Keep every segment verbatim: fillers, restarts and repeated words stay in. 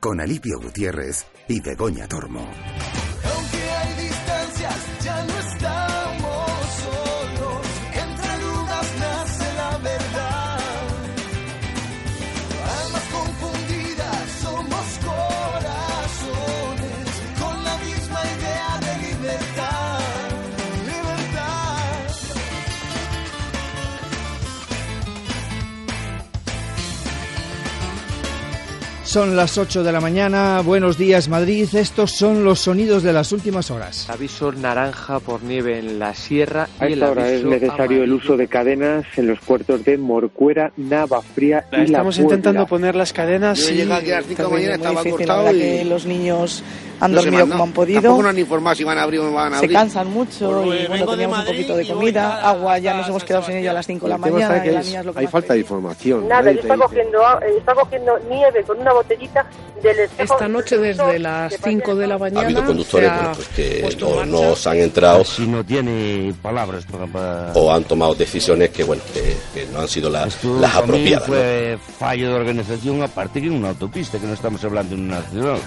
con Alipio Gutiérrez y Begoña Tormo. Aunque hay distancias, ya no estamos solos. Entre dudas nace la verdad. Almas confundidas, somos corazones con la misma idea de libertad. Libertad. Son las ocho de la mañana, buenos días Madrid, estos son los sonidos de las últimas horas. Aviso naranja por nieve en la sierra y a el esta hora es necesario amarillo. El uso de cadenas en los puertos de Morcuera, Navafría y La Estamos intentando poner las cadenas Yo y llegué aquí a las cinco de la mañana, estaba difícil, cortado y... que los niños han no dormido van, como no. han podido. Tampoco nos han informado si van a abrir o no van a abrir. Se cansan mucho Pues, y bueno, teníamos un poquito de comida, agua, ya nos hemos quedado sin ella a las cinco de la mañana. Y es, hay falta de información. Nada, yo estaba cogiendo, está cogiendo nieve con una botellita del espejo. Esta noche desde las cinco de la mañana ha habido conductores bueno, pues que no, no se han entrado si no tiene palabras para, para... o han tomado decisiones que bueno que, que no han sido la, las apropiadas. Fue ¿no? fallo de organización, aparte que en una autopista, que no estamos hablando en una ciudad.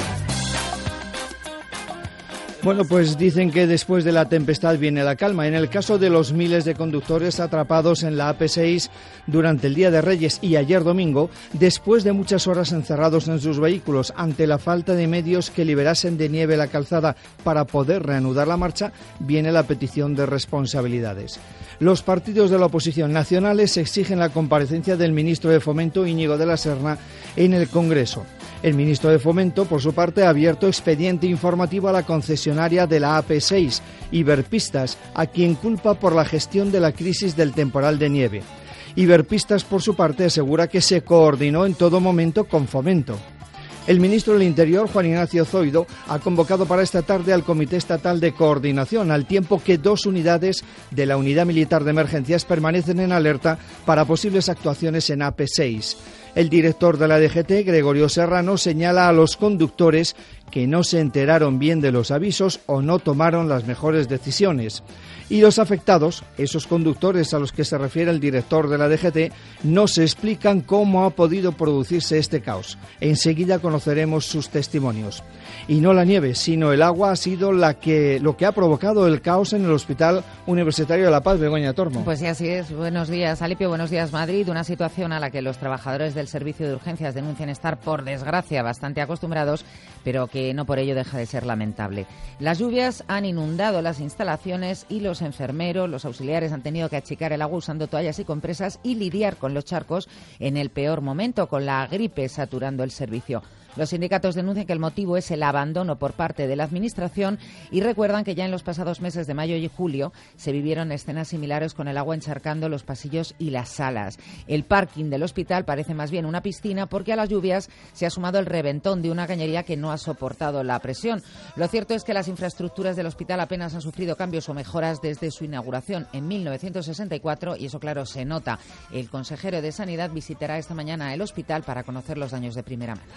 Bueno, pues dicen que después de la tempestad viene la calma. En el caso de los miles de conductores atrapados en la A P seis durante el Día de Reyes y ayer domingo, después de muchas horas encerrados en sus vehículos ante la falta de medios que liberasen de nieve la calzada para poder reanudar la marcha, viene la petición de responsabilidades. Los partidos de la oposición nacionales exigen la comparecencia del ministro de Fomento, Íñigo de la Serna, en el Congreso. El ministro de Fomento, por su parte, ha abierto expediente informativo a la concesionaria de la A P seis, Iberpistas, a quien culpa por la gestión de la crisis del temporal de nieve. Iberpistas, por su parte, asegura que se coordinó en todo momento con Fomento. El ministro del Interior, Juan Ignacio Zoido, ha convocado para esta tarde al Comité Estatal de Coordinación, al tiempo que dos unidades de la Unidad Militar de Emergencias permanecen en alerta para posibles actuaciones en A P seis. El director de la D G T, Gregorio Serrano, señala a los conductores que no se enteraron bien de los avisos o no tomaron las mejores decisiones. Y los afectados, esos conductores a los que se refiere el director de la D G T, no se explican cómo ha podido producirse este caos. Enseguida conoceremos sus testimonios. Y no la nieve, sino el agua ha sido la que, lo que ha provocado el caos en el Hospital Universitario de La Paz, Begoña Tormo. Pues sí, así es. Buenos días, Alipio. Buenos días, Madrid. Una situación a la que los trabajadores del servicio de urgencias denuncian estar, por desgracia, bastante acostumbrados, pero que no por ello deja de ser lamentable. Las lluvias han inundado las instalaciones y los enfermeros, los auxiliares han tenido que achicar el agua usando toallas y compresas y lidiar con los charcos en el peor momento, con la gripe saturando el servicio. Los sindicatos denuncian que el motivo es el abandono por parte de la Administración y recuerdan que ya en los pasados meses de mayo y julio se vivieron escenas similares con el agua encharcando los pasillos y las salas. El parking del hospital parece más bien una piscina porque a las lluvias se ha sumado el reventón de una cañería que no ha soportado la presión. Lo cierto es que las infraestructuras del hospital apenas han sufrido cambios o mejoras desde su inauguración en mil novecientos sesenta y cuatro y eso, claro, se nota. El consejero de Sanidad visitará esta mañana el hospital para conocer los daños de primera mano.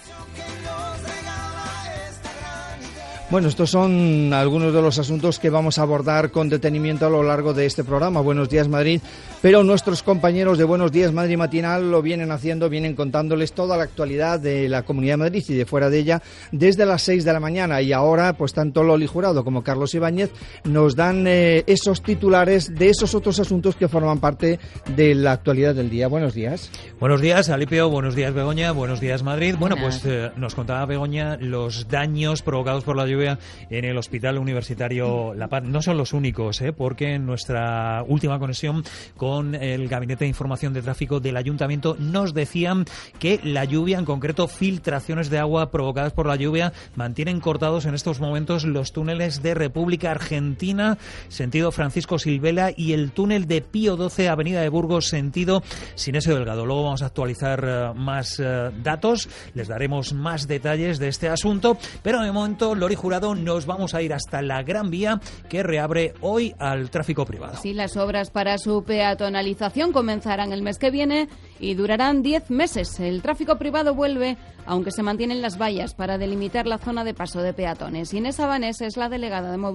Bueno, estos son algunos de los asuntos que vamos a abordar con detenimiento a lo largo de este programa. Buenos días, Madrid. Pero nuestros compañeros de Buenos Días Madrid Matinal lo vienen haciendo, vienen contándoles toda la actualidad de la Comunidad de Madrid y de fuera de ella desde las seis de la mañana. Y ahora, pues tanto Loli Jurado como Carlos Ibáñez nos dan eh, esos titulares de esos otros asuntos que forman parte de la actualidad del día. Buenos días. Buenos días, Alipio. Buenos días, Begoña. Buenos días, Madrid. Bueno, pues eh, nos contaba Begoña los daños provocados por la lluvia en el Hospital Universitario La Paz. No son los únicos, ¿eh? porque en nuestra última conexión con el Gabinete de Información de Tráfico del Ayuntamiento nos decían que la lluvia, en concreto filtraciones de agua provocadas por la lluvia, mantienen cortados en estos momentos los túneles de República Argentina, sentido Francisco Silvela, y el túnel de Pío doce, Avenida de Burgos, sentido Sinesio Delgado. Luego vamos a actualizar uh, más uh, datos, les daremos más detalles de este asunto, pero de momento, Lori Jurado, nos vamos a ir hasta la Gran Vía, que reabre hoy al tráfico privado. Sí, las obras para su peatonalización comenzarán el mes que viene y durarán diez meses. El tráfico privado vuelve, aunque se mantienen las vallas para delimitar la zona de paso de peatones. Inés Abanés es la delegada de movilidad.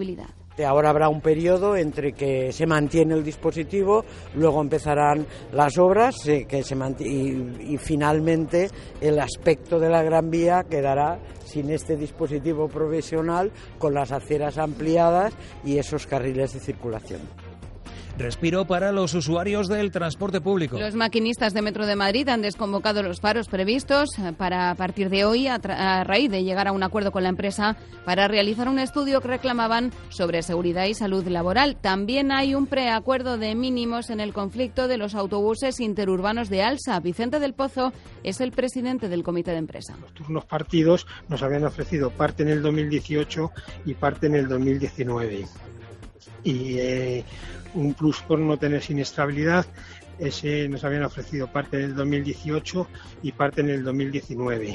Ahora habrá un periodo entre que se mantiene el dispositivo, luego empezarán las obras eh, que se mant- y, y finalmente el aspecto de la Gran Vía quedará sin este dispositivo provisional, con las aceras ampliadas y esos carriles de circulación. Respiro para los usuarios del transporte público. Los maquinistas de Metro de Madrid han desconvocado los paros previstos para a partir de hoy, a, a raíz de llegar a un acuerdo con la empresa para realizar un estudio que reclamaban sobre seguridad y salud laboral. También hay un preacuerdo de mínimos en el conflicto de los autobuses interurbanos de Alsa. Vicente del Pozo es el presidente del comité de empresa. Los turnos partidos nos habían ofrecido parte en el dos mil dieciocho y parte en el dos mil diecinueve. Y eh, un plus por no tener inestabilidad, ese nos habían ofrecido parte en el dos mil dieciocho y parte en el dos mil diecinueve.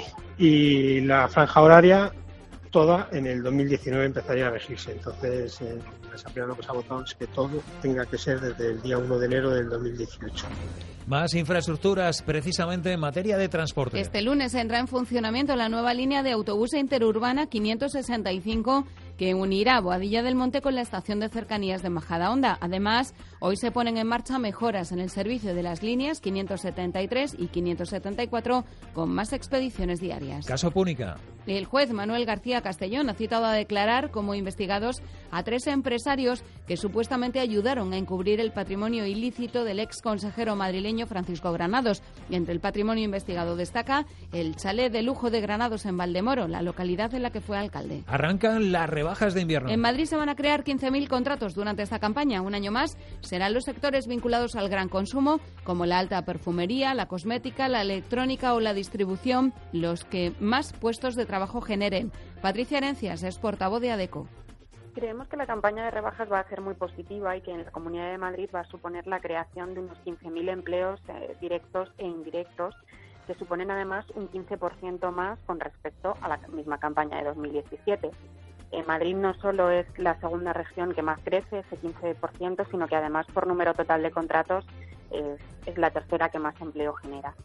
Y la franja horaria toda en el dos mil diecinueve empezaría a regirse. Entonces, eh, la Asamblea lo que se ha votado es que todo tenga que ser desde el día uno de enero del dos mil dieciocho. Más infraestructuras, precisamente en materia de transporte. Este lunes entra en funcionamiento la nueva línea de autobús interurbana quinientos sesenta y cinco que unirá Boadilla del Monte con la estación de cercanías de Majadahonda. Además, hoy se ponen en marcha mejoras en el servicio de las líneas quinientos setenta y tres y quinientos setenta y cuatro con más expediciones diarias. Caso Púnica. El juez Manuel García Castellón ha citado a declarar como investigados a tres empresarios que supuestamente ayudaron a encubrir el patrimonio ilícito del ex consejero madrileño Francisco Granados. Entre el patrimonio investigado destaca el chalet de lujo de Granados en Valdemoro, la localidad en la que fue alcalde. Arrancan las rebajas de invierno. En Madrid se van a crear quince mil contratos durante esta campaña. Un año más serán los sectores vinculados al gran consumo, como la alta perfumería, la cosmética, la electrónica o la distribución, los que más puestos de trabajo generen. Patricia Herencias es portavoz de ADECO. Creemos que la campaña de rebajas va a ser muy positiva y que en la Comunidad de Madrid va a suponer la creación de unos quince mil empleos eh, directos e indirectos, que suponen además un quince por ciento más con respecto a la misma campaña de dos mil diecisiete. En Madrid no solo es la segunda región que más crece, ese quince por ciento, sino que además por número total de contratos es, es la tercera que más empleo genera.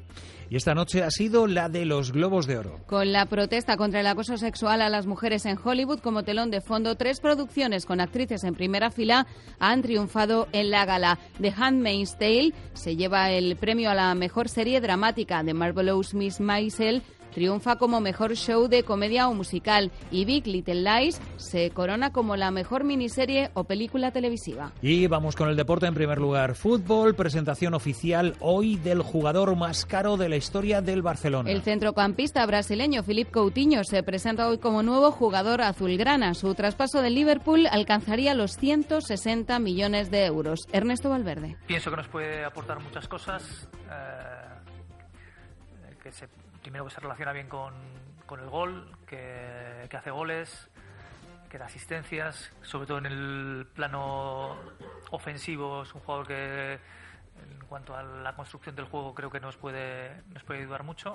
Y esta noche ha sido la de los Globos de Oro. Con la protesta contra el acoso sexual a las mujeres en Hollywood como telón de fondo, tres producciones con actrices en primera fila han triunfado en la gala. The Handmaid's Tale se lleva el premio a la mejor serie dramática. The Marvelous Miss Maisel triunfa como mejor show de comedia o musical y Big Little Lies se corona como la mejor miniserie o película televisiva. Y vamos con el deporte en primer lugar. Fútbol, presentación oficial hoy del jugador más caro de la historia del Barcelona. El centrocampista brasileño Philippe Coutinho se presenta hoy como nuevo jugador azulgrana. Su traspaso del Liverpool alcanzaría los ciento sesenta millones de euros. Ernesto Valverde. Pienso que nos puede aportar muchas cosas. Eh, que se Primero que se relaciona bien con, con el gol, que, que hace goles, que da asistencias, sobre todo en el plano ofensivo. Es un jugador que en cuanto a la construcción del juego creo que nos puede, nos puede ayudar mucho.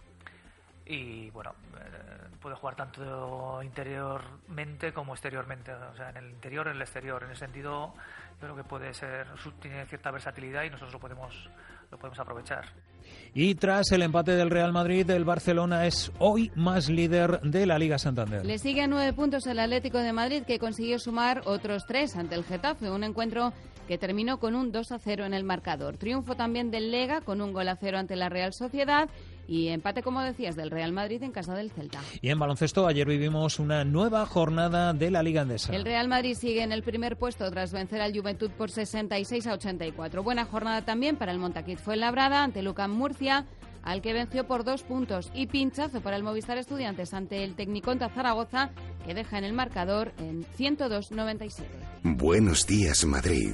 Y bueno, eh, puede jugar tanto interiormente como exteriormente, o sea, en el interior, en el exterior. En ese sentido, yo creo que puede ser, tiene cierta versatilidad y nosotros lo podemos, lo podemos aprovechar. Y tras el empate del Real Madrid, el Barcelona es hoy más líder de la Liga Santander. Le sigue a nueve puntos el Atlético de Madrid, que consiguió sumar otros tres ante el Getafe, un encuentro que terminó con un dos a cero en el marcador. Triunfo también del Lega con un gol a cero ante la Real Sociedad y empate, como decías, del Real Madrid en casa del Celta. Y en baloncesto, ayer vivimos una nueva jornada de la Liga Endesa. El Real Madrid sigue en el primer puesto tras vencer al Juventud por sesenta y seis a ochenta y cuatro. Buena jornada también para el Montaquit Fuenlabrada ante Lucán Murcia, al que venció por dos puntos, y pinchazo para el Movistar Estudiantes ante el Tecniconta Zaragoza, que deja en el marcador en ciento dos a noventa y siete. Buenos días, Madrid.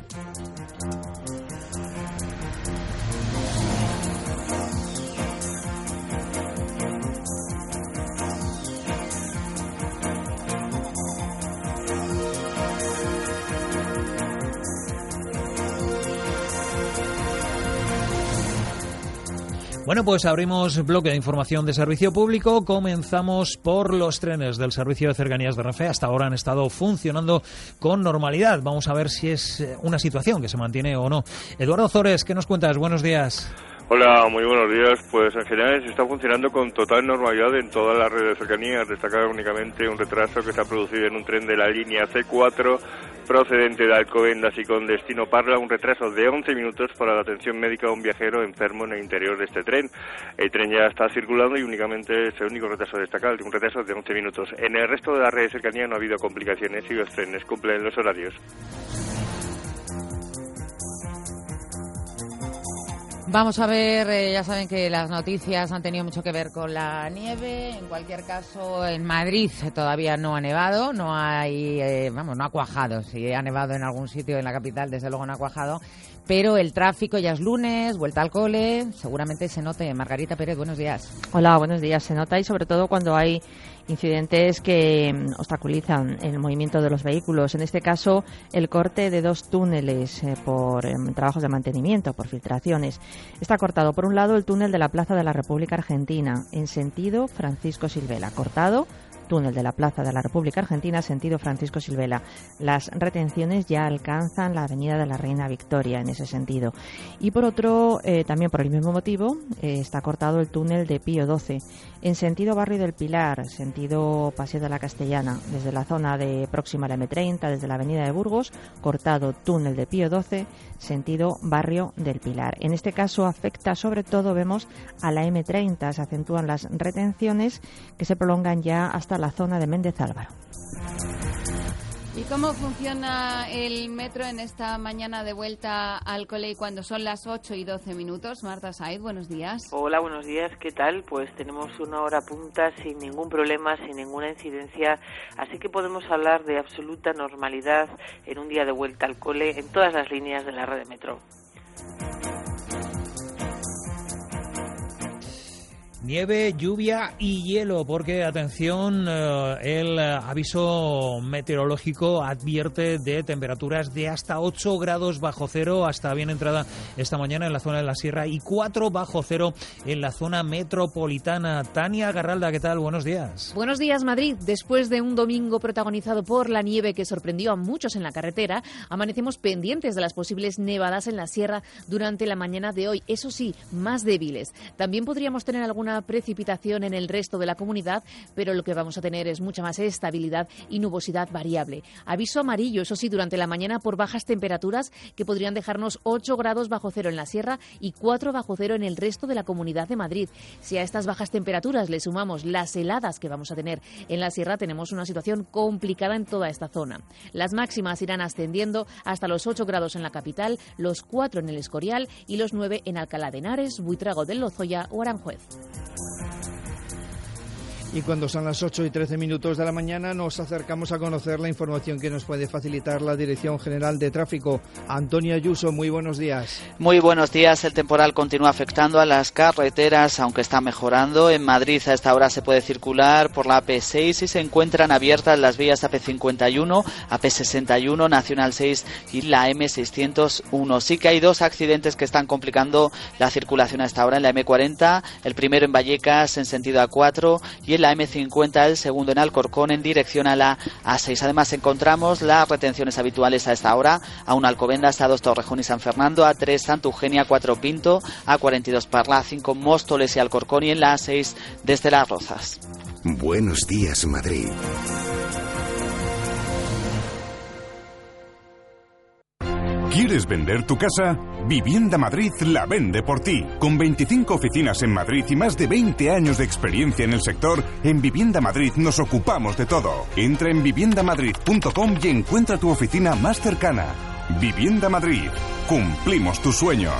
Bueno, pues abrimos bloque de información de servicio público. Comenzamos por los trenes del Servicio de Cercanías de Renfe. Hasta ahora han estado funcionando con normalidad. Vamos a ver si es una situación que se mantiene o no. Eduardo Zores, ¿qué nos cuentas? Buenos días. Hola, muy buenos días. Pues en general se está funcionando con total normalidad en todas las redes de cercanías. Destacar únicamente un retraso que se ha producido en un tren de la línea C cuatro procedente de Alcobendas y con destino Parla, un retraso de once minutos para la atención médica a un viajero enfermo en el interior de este tren. El tren ya está circulando y únicamente es el único retraso destacable, un retraso de once minutos. En el resto de las redes de cercanías no ha habido complicaciones y los trenes cumplen los horarios. Vamos a ver, eh, ya saben que las noticias han tenido mucho que ver con la nieve. En cualquier caso, en Madrid todavía no ha nevado, no hay, eh, vamos, no ha cuajado. Si ha nevado en algún sitio en la capital, desde luego no ha cuajado. Pero el tráfico ya es lunes, vuelta al cole, seguramente se note. Margarita Pérez, buenos días. Hola, buenos días. Se nota y sobre todo cuando hay incidentes que obstaculizan el movimiento de los vehículos. En este caso, el corte de dos túneles eh, por eh, trabajos de mantenimiento, por filtraciones. Está cortado, por un lado, el túnel de la Plaza de la República Argentina, en sentido Francisco Silvela. Cortado, túnel de la Plaza de la República Argentina, sentido Francisco Silvela. Las retenciones ya alcanzan la avenida de la Reina Victoria en ese sentido. Y por otro, eh, también por el mismo motivo, eh, está cortado el túnel de Pío doce, en sentido Barrio del Pilar, sentido Paseo de la Castellana, desde la zona de próxima a la eme treinta, desde la avenida de Burgos, cortado túnel de Pío doce, sentido Barrio del Pilar. En este caso afecta sobre todo, vemos, a la eme treinta, se acentúan las retenciones que se prolongan ya hasta la zona de Méndez Álvaro. ¿Y cómo funciona el metro en esta mañana de vuelta al cole y cuando son las ocho y doce minutos? Marta Said, buenos días. Hola, buenos días, ¿qué tal? Pues tenemos una hora punta sin ningún problema, sin ninguna incidencia, así que podemos hablar de absoluta normalidad en un día de vuelta al cole en todas las líneas de la red de metro. Nieve, lluvia y hielo, porque, atención, eh, el aviso meteorológico advierte de temperaturas de hasta ocho grados bajo cero, hasta bien entrada esta mañana en la zona de la Sierra, y cuatro bajo cero en la zona metropolitana. Tania Garralda, ¿qué tal? Buenos días. Buenos días, Madrid. Después de un domingo protagonizado por la nieve que sorprendió a muchos en la carretera, amanecemos pendientes de las posibles nevadas en la Sierra durante la mañana de hoy. Eso sí, más débiles. También podríamos tener alguna precipitación en el resto de la comunidad, pero lo que vamos a tener es mucha más estabilidad y nubosidad variable. Aviso amarillo, eso sí, durante la mañana por bajas temperaturas que podrían dejarnos ocho grados bajo cero en la Sierra y cuatro bajo cero en el resto de la Comunidad de Madrid. Si a estas bajas temperaturas le sumamos las heladas que vamos a tener en la Sierra, tenemos una situación complicada en toda esta zona. Las máximas irán ascendiendo hasta los ocho grados en la capital, los cuatro en el Escorial y los nueve en Alcalá de Henares, Buitrago del Lozoya o Aranjuez. Y cuando son las ocho y trece minutos de la mañana nos acercamos a conocer la información que nos puede facilitar la Dirección General de Tráfico. Antonio Ayuso, muy buenos días. Muy buenos días. El temporal continúa afectando a las carreteras, aunque está mejorando. En Madrid a esta hora se puede circular por la A P seis y se encuentran abiertas las vías A P cincuenta y uno, A P sesenta y uno, Nacional seis y la eme seiscientos uno. Sí que hay dos accidentes que están complicando la circulación a esta hora en la eme cuarenta, el primero en Vallecas en sentido A cuatro y en la eme cincuenta, el segundo en Alcorcón en dirección a la A seis. Además encontramos las retenciones habituales a esta hora: A uno Alcobendas, A dos Torrejón y San Fernando, A tres Santa Eugenia, A cuatro Pinto, A cuarenta y dos Parla, A cinco Móstoles y Alcorcón y en la A seis desde Las Rozas. Buenos días, Madrid. ¿Quieres vender tu casa? Vivienda Madrid la vende por ti. Con veinticinco oficinas en Madrid y más de veinte años de experiencia en el sector, en Vivienda Madrid nos ocupamos de todo. Entra en vivienda madrid punto com y encuentra tu oficina más cercana. Vivienda Madrid. Cumplimos tus sueños.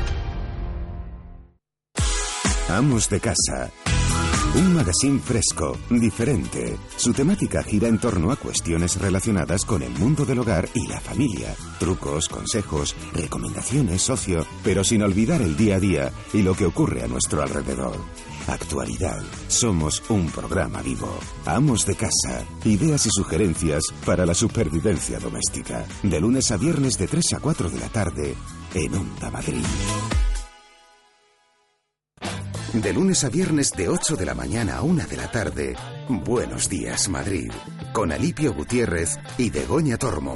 Amos de casa. Un magazine fresco, diferente. Su temática gira en torno a cuestiones relacionadas con el mundo del hogar y la familia. Trucos, consejos, recomendaciones, ocio, pero sin olvidar el día a día y lo que ocurre a nuestro alrededor. Actualidad. Somos un programa vivo. Amos de casa. Ideas y sugerencias para la supervivencia doméstica. De lunes a viernes de tres a cuatro de la tarde en Onda Madrid. De lunes a viernes de ocho de la mañana a una de la tarde, Buenos Días Madrid, con Alipio Gutiérrez y Begoña Tormo.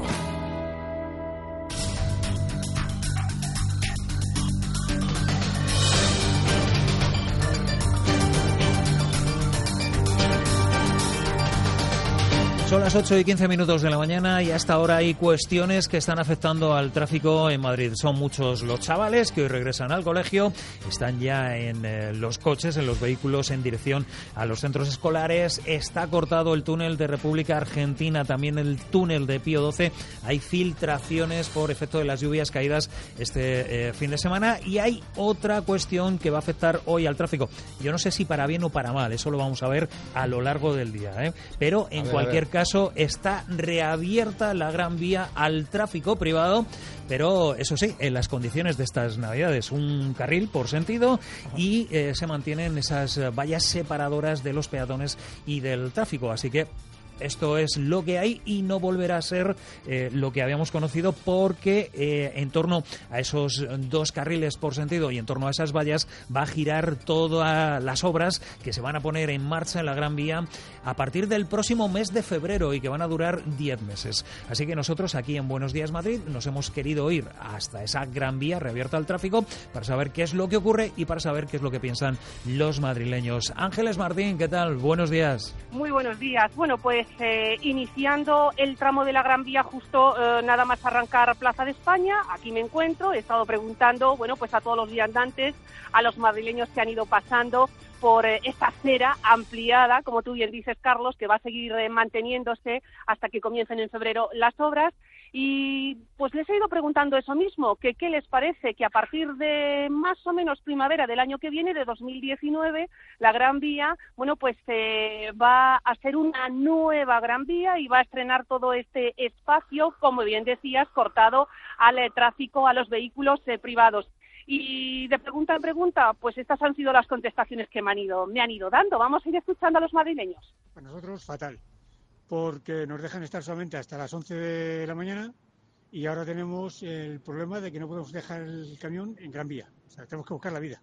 Son las ocho y quince minutos de la mañana y hasta ahora hay cuestiones que están afectando al tráfico en Madrid. Son muchos los chavales que hoy regresan al colegio, están ya en eh, los coches, en los vehículos en dirección a los centros escolares. Está cortado el túnel de República Argentina, también el túnel de Pío doce. Hay filtraciones por efecto de las lluvias caídas este eh, fin de semana. Y hay otra cuestión que va a afectar hoy al tráfico. Yo no sé si para bien o para mal, eso lo vamos a ver a lo largo del día, ¿eh? Pero en cualquier caso está reabierta la Gran Vía al tráfico privado, pero eso sí, en las condiciones de estas Navidades, un carril por sentido y eh, se mantienen esas vallas separadoras de los peatones y del tráfico, así que esto es lo que hay y no volverá a ser eh, lo que habíamos conocido, porque eh, en torno a esos dos carriles por sentido y en torno a esas vallas va a girar todas las obras que se van a poner en marcha en la Gran Vía a partir del próximo mes de febrero y que van a durar diez meses. Así que nosotros aquí en Buenos Días Madrid nos hemos querido ir hasta esa Gran Vía reabierta al tráfico para saber qué es lo que ocurre y para saber qué es lo que piensan los madrileños. Ángeles Martín, ¿qué tal? Buenos días. Muy buenos días. Bueno, pues Eh, iniciando el tramo de la Gran Vía justo eh, nada más arrancar Plaza de España, aquí me encuentro, he estado preguntando, bueno, pues a todos los viandantes, a los madrileños que han ido pasando por eh, esta acera ampliada, como tú bien dices, Carlos, que va a seguir eh, manteniéndose hasta que comiencen en febrero las obras. Y pues les he ido preguntando eso mismo, que qué les parece que a partir de más o menos primavera del año que viene, de dos mil diecinueve, la Gran Vía, bueno, pues eh, va a ser una nueva Gran Vía y va a estrenar todo este espacio, como bien decías, cortado al eh, tráfico, a los vehículos eh, privados. Y de pregunta en pregunta, pues estas han sido las contestaciones que me han ido, me han ido dando. Vamos a ir escuchando a los madrileños. Para nosotros, fatal, porque nos dejan estar solamente hasta las once de la mañana y ahora tenemos el problema de que no podemos dejar el camión en Gran Vía. O sea, tenemos que buscar la vida.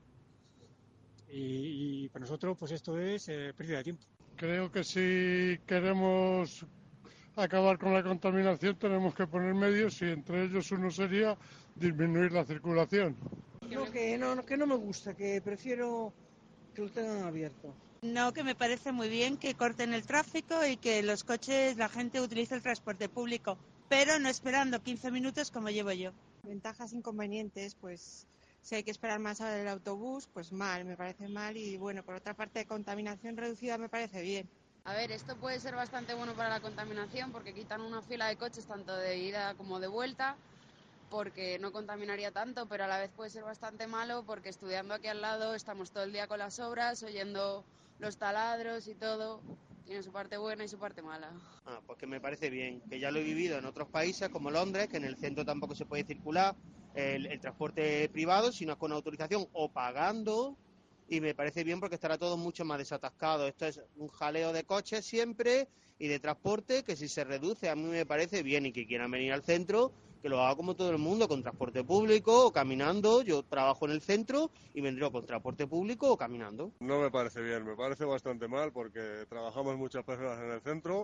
Y, y para nosotros, pues esto es eh, pérdida de tiempo. Creo que si queremos acabar con la contaminación tenemos que poner medios y entre ellos uno sería disminuir la circulación. No, que no, que no me gusta, que prefiero que lo tengan abierto. No, que me parece muy bien que corten el tráfico y que los coches, la gente utilice el transporte público, pero no esperando quince minutos como llevo yo. Ventajas, inconvenientes, pues si hay que esperar más al autobús, pues mal, me parece mal. Y bueno, por otra parte, contaminación reducida me parece bien. A ver, esto puede ser bastante bueno para la contaminación porque quitan una fila de coches tanto de ida como de vuelta, porque no contaminaría tanto, pero a la vez puede ser bastante malo porque estudiando aquí al lado estamos todo el día con las obras, oyendo los taladros y todo. Tiene su parte buena y su parte mala. Ah, pues que me parece bien, que ya lo he vivido en otros países como Londres, que en el centro tampoco se puede circular el, el transporte privado, sino con autorización o pagando, y me parece bien porque estará todo mucho más desatascado. Esto es un jaleo de coches siempre y de transporte que si se reduce a mí me parece bien, y que quieran venir al centro que lo haga como todo el mundo, con transporte público o caminando. Yo trabajo en el centro y vendré con transporte público o caminando. No me parece bien, me parece bastante mal porque trabajamos muchas personas en el centro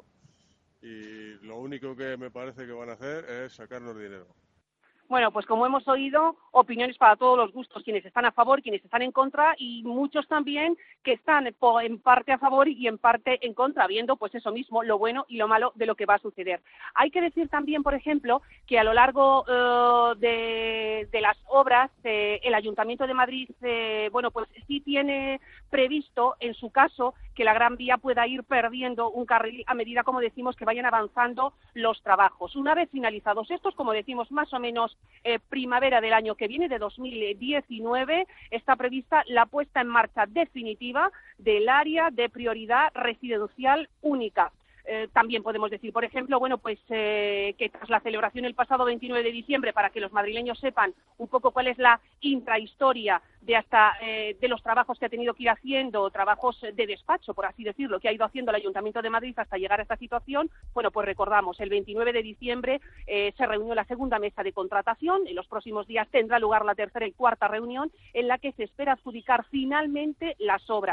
y lo único que me parece que van a hacer es sacarnos dinero. Bueno, pues como hemos oído, opiniones para todos los gustos, quienes están a favor, quienes están en contra, y muchos también que están en parte a favor y en parte en contra, viendo pues eso mismo, lo bueno y lo malo de lo que va a suceder. Hay que decir también, por ejemplo, que a lo largo eh, de, de las obras, eh, el Ayuntamiento de Madrid, eh, bueno, pues sí tiene previsto, en su caso, que la Gran Vía pueda ir perdiendo un carril a medida, como decimos, que vayan avanzando los trabajos. Una vez finalizados estos, como decimos, más o menos Eh, primavera del año que viene, de dos mil diecinueve, está prevista la puesta en marcha definitiva del área de prioridad residencial única. Eh, también podemos decir, por ejemplo, bueno, pues eh, que tras la celebración el pasado veintinueve de diciembre, para que los madrileños sepan un poco cuál es la intrahistoria de hasta eh, de los trabajos que ha tenido que ir haciendo, trabajos de despacho, por así decirlo, que ha ido haciendo el Ayuntamiento de Madrid hasta llegar a esta situación. Bueno, pues recordamos, el veintinueve de diciembre eh, se reunió la segunda mesa de contratación. En los próximos días tendrá lugar la tercera y cuarta reunión, en la que se espera adjudicar finalmente las obras.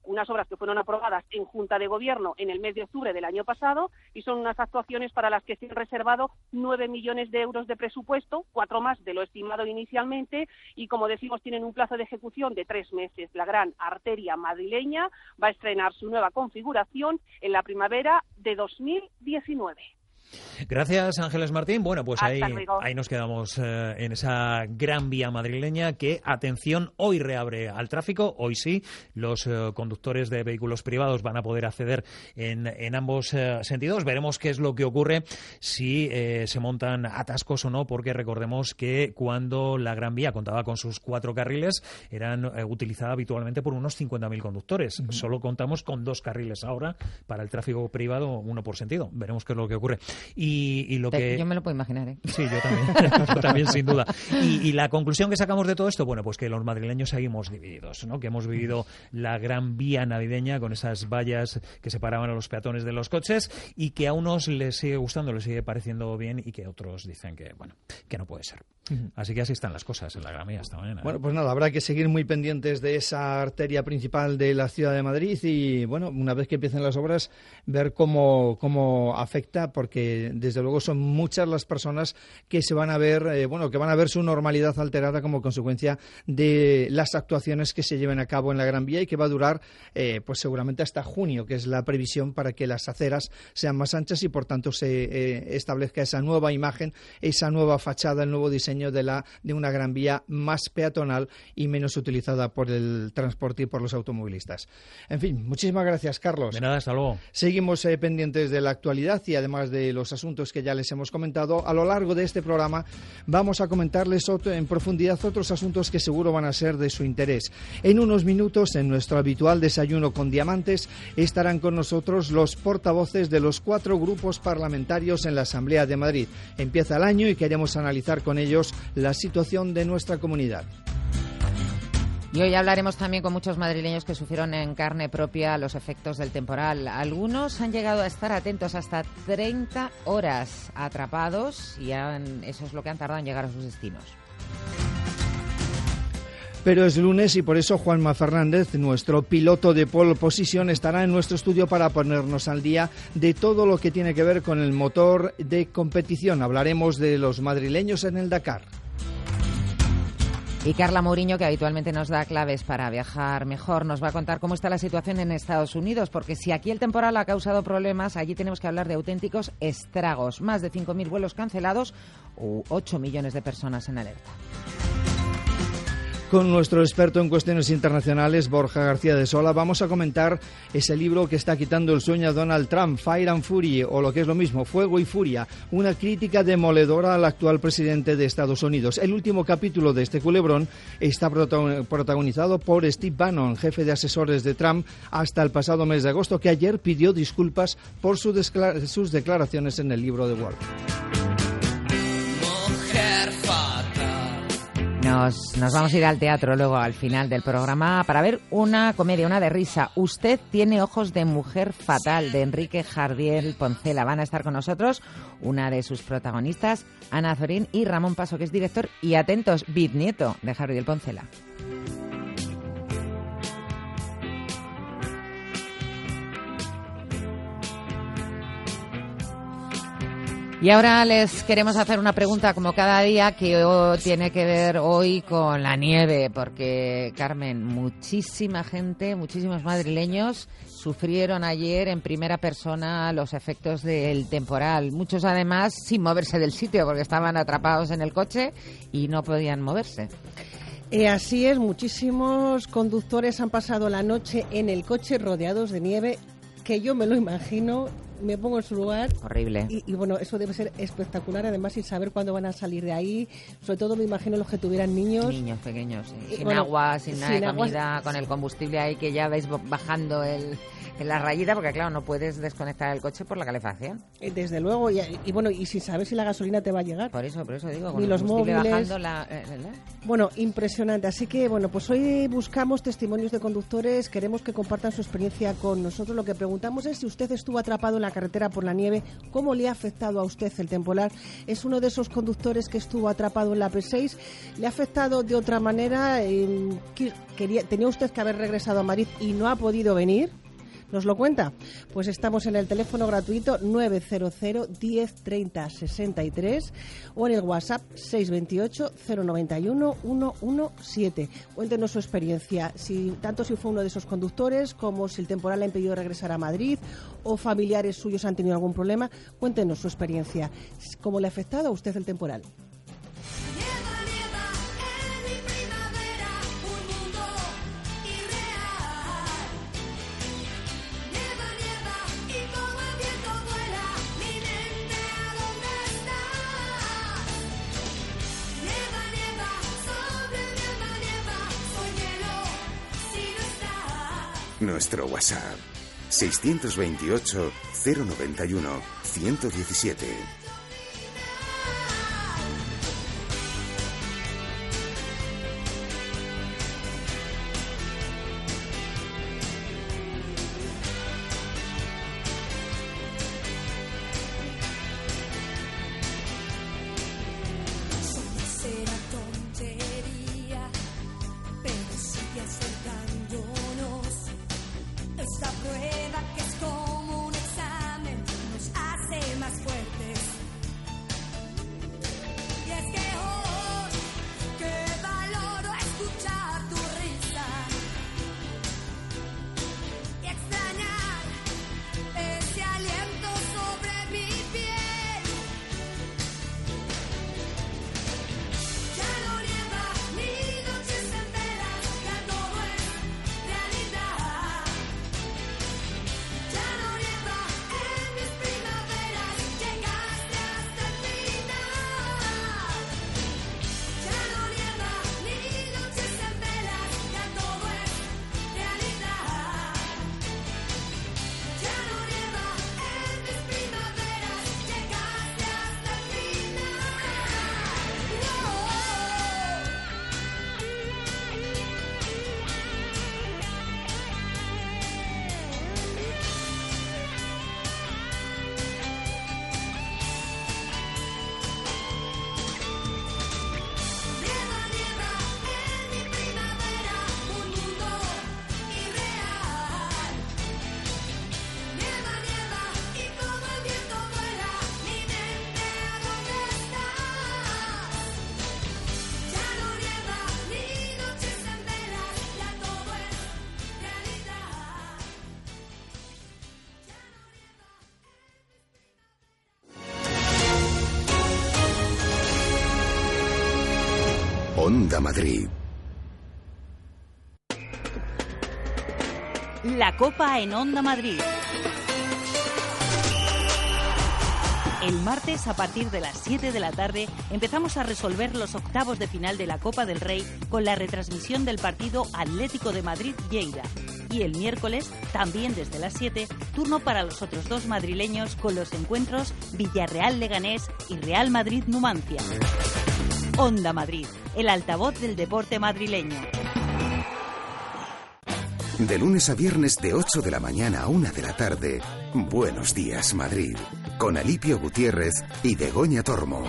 unas obras que fueron aprobadas en Junta de Gobierno en el mes de octubre del año pasado y son unas actuaciones para las que se han reservado nueve millones de euros de presupuesto, cuatro más de lo estimado inicialmente y, como decimos, tienen un plazo de ejecución de tres meses. La gran arteria madrileña va a estrenar su nueva configuración en la primavera de dos mil diecinueve. Gracias, Ángeles Martín. Bueno, pues ahí, luego. ahí nos quedamos eh, en esa gran vía madrileña que, atención, hoy reabre al tráfico. Hoy sí, los eh, conductores de vehículos privados van a poder acceder en, en ambos eh, sentidos. Veremos qué es lo que ocurre si eh, se montan atascos o no, porque recordemos que cuando la Gran Vía contaba con sus cuatro carriles, eran eh, utilizada habitualmente por unos cincuenta mil conductores. Uh-huh. Solo contamos con dos carriles ahora para el tráfico privado, uno por sentido. Veremos qué es lo que ocurre. Y, y lo que... Yo me lo puedo imaginar, ¿eh? Sí, yo también, yo también, sin duda. Y, y la conclusión que sacamos de todo esto, bueno, pues que los madrileños seguimos divididos, ¿no? Que hemos vivido la gran vía navideña con esas vallas que separaban a los peatones de los coches y que a unos les sigue gustando, les sigue pareciendo bien y que otros dicen que, bueno, que no puede ser. Así que así están las cosas en la Gran Vía esta mañana. Bueno, pues nada, habrá que seguir muy pendientes de esa arteria principal de la ciudad de Madrid y, bueno, una vez que empiecen las obras, ver cómo, cómo afecta, porque desde luego son muchas las personas que se van a ver, eh, bueno, que van a ver su normalidad alterada como consecuencia de las actuaciones que se lleven a cabo en la Gran Vía y que va a durar, eh, pues seguramente hasta junio, que es la previsión para que las aceras sean más anchas y por tanto se eh, establezca esa nueva imagen, esa nueva fachada, el nuevo diseño de la de una Gran Vía más peatonal y menos utilizada por el transporte y por los automovilistas. En fin, muchísimas gracias, Carlos. De nada, hasta luego. Seguimos eh, pendientes de la actualidad y además de los asuntos que ya les hemos comentado. A lo largo de este programa vamos a comentarles otro, en profundidad otros asuntos que seguro van a ser de su interés. En unos minutos, en nuestro habitual desayuno con diamantes, estarán con nosotros los portavoces de los cuatro grupos parlamentarios en la Asamblea de Madrid. Empieza el año y queremos analizar con ellos la situación de nuestra comunidad. Y hoy hablaremos también con muchos madrileños que sufrieron en carne propia los efectos del temporal. Algunos han llegado a estar atentos hasta treinta horas atrapados y han, eso es lo que han tardado en llegar a sus destinos. Pero es lunes y por eso Juanma Fernández, nuestro piloto de pole position, estará en nuestro estudio para ponernos al día de todo lo que tiene que ver con el motor de competición. Hablaremos de los madrileños en el Dakar. Y Carla Mourinho, que habitualmente nos da claves para viajar mejor, nos va a contar cómo está la situación en Estados Unidos, porque si aquí el temporal ha causado problemas, allí tenemos que hablar de auténticos estragos. Más de cinco mil vuelos cancelados u ocho millones de personas en alerta. Con nuestro experto en cuestiones internacionales, Borja García de Sola, vamos a comentar ese libro que está quitando el sueño a Donald Trump, Fire and Fury, o lo que es lo mismo, Fuego y Furia, una crítica demoledora al actual presidente de Estados Unidos. El último capítulo de este culebrón está protagonizado por Steve Bannon, jefe de asesores de Trump hasta el pasado mes de agosto, que ayer pidió disculpas por su descla- sus declaraciones en el libro de Wall. Nos, nos vamos a ir al teatro luego al final del programa para ver una comedia, una de risa. Usted tiene ojos de mujer fatal, de Enrique Jardiel Poncela. Van a estar con nosotros una de sus protagonistas, Ana Zorín, y Ramón Paso, que es director y, atentos, bisnieto de Jardiel Poncela. Y ahora les queremos hacer una pregunta como cada día que oh, tiene que ver hoy con la nieve, porque, Carmen, muchísima gente, muchísimos madrileños sufrieron ayer en primera persona los efectos del temporal. Muchos, además, sin moverse del sitio porque estaban atrapados en el coche y no podían moverse. Eh, así es, muchísimos conductores han pasado la noche en el coche rodeados de nieve, que yo me lo imagino. Me pongo en su lugar. Horrible. Y, y bueno, eso debe ser espectacular, además, sin saber cuándo van a salir de ahí. Sobre todo me imagino los que tuvieran niños. Niños pequeños, sí. Sin bueno, agua, sin nada sin de agua, comida, con el combustible ahí que ya veis bajando el, en la rayita, porque claro, no puedes desconectar el coche por la calefacción. Desde luego, y, y bueno, y sin saber si la gasolina te va a llegar. Por eso, por eso digo, con Ni el los combustible móviles. bajando la... Eh, eh, Bueno, impresionante. Así que, bueno, pues hoy buscamos testimonios de conductores. Queremos que compartan su experiencia con nosotros. Lo que preguntamos es si usted estuvo atrapado en la la carretera por la nieve. ¿Cómo le ha afectado a usted el temporal? Es uno de esos conductores que estuvo atrapado en la P seis. ¿Le ha afectado de otra manera? Eh, quería, ¿Tenía usted que haber regresado a Madrid y no ha podido venir? ¿Nos lo cuenta? Pues estamos en el teléfono gratuito nueve cero cero, diez, treinta, sesenta y tres o en el WhatsApp seis veintiocho, cero noventa y uno, ciento diecisiete. Cuéntenos su experiencia, si tanto si fue uno de esos conductores como si el temporal le ha impedido regresar a Madrid o familiares suyos han tenido algún problema. Cuéntenos su experiencia. ¿Cómo le ha afectado a usted el temporal? Nuestro WhatsApp seiscientos veintiocho, cero noventa y uno, ciento diecisiete. Onda Madrid. La Copa en Onda Madrid. El martes, a partir de las siete de la tarde, empezamos a resolver los octavos de final de la Copa del Rey con la retransmisión del partido Atlético de Madrid-Lleida. Y el miércoles, también desde las siete, turno para los otros dos madrileños con los encuentros Villarreal-Leganés y Real Madrid-Numancia. Onda Madrid, el altavoz del deporte madrileño. De lunes a viernes de ocho de la mañana a una de la tarde, Buenos Días Madrid, con Alipio Gutiérrez y Begoña Tormo.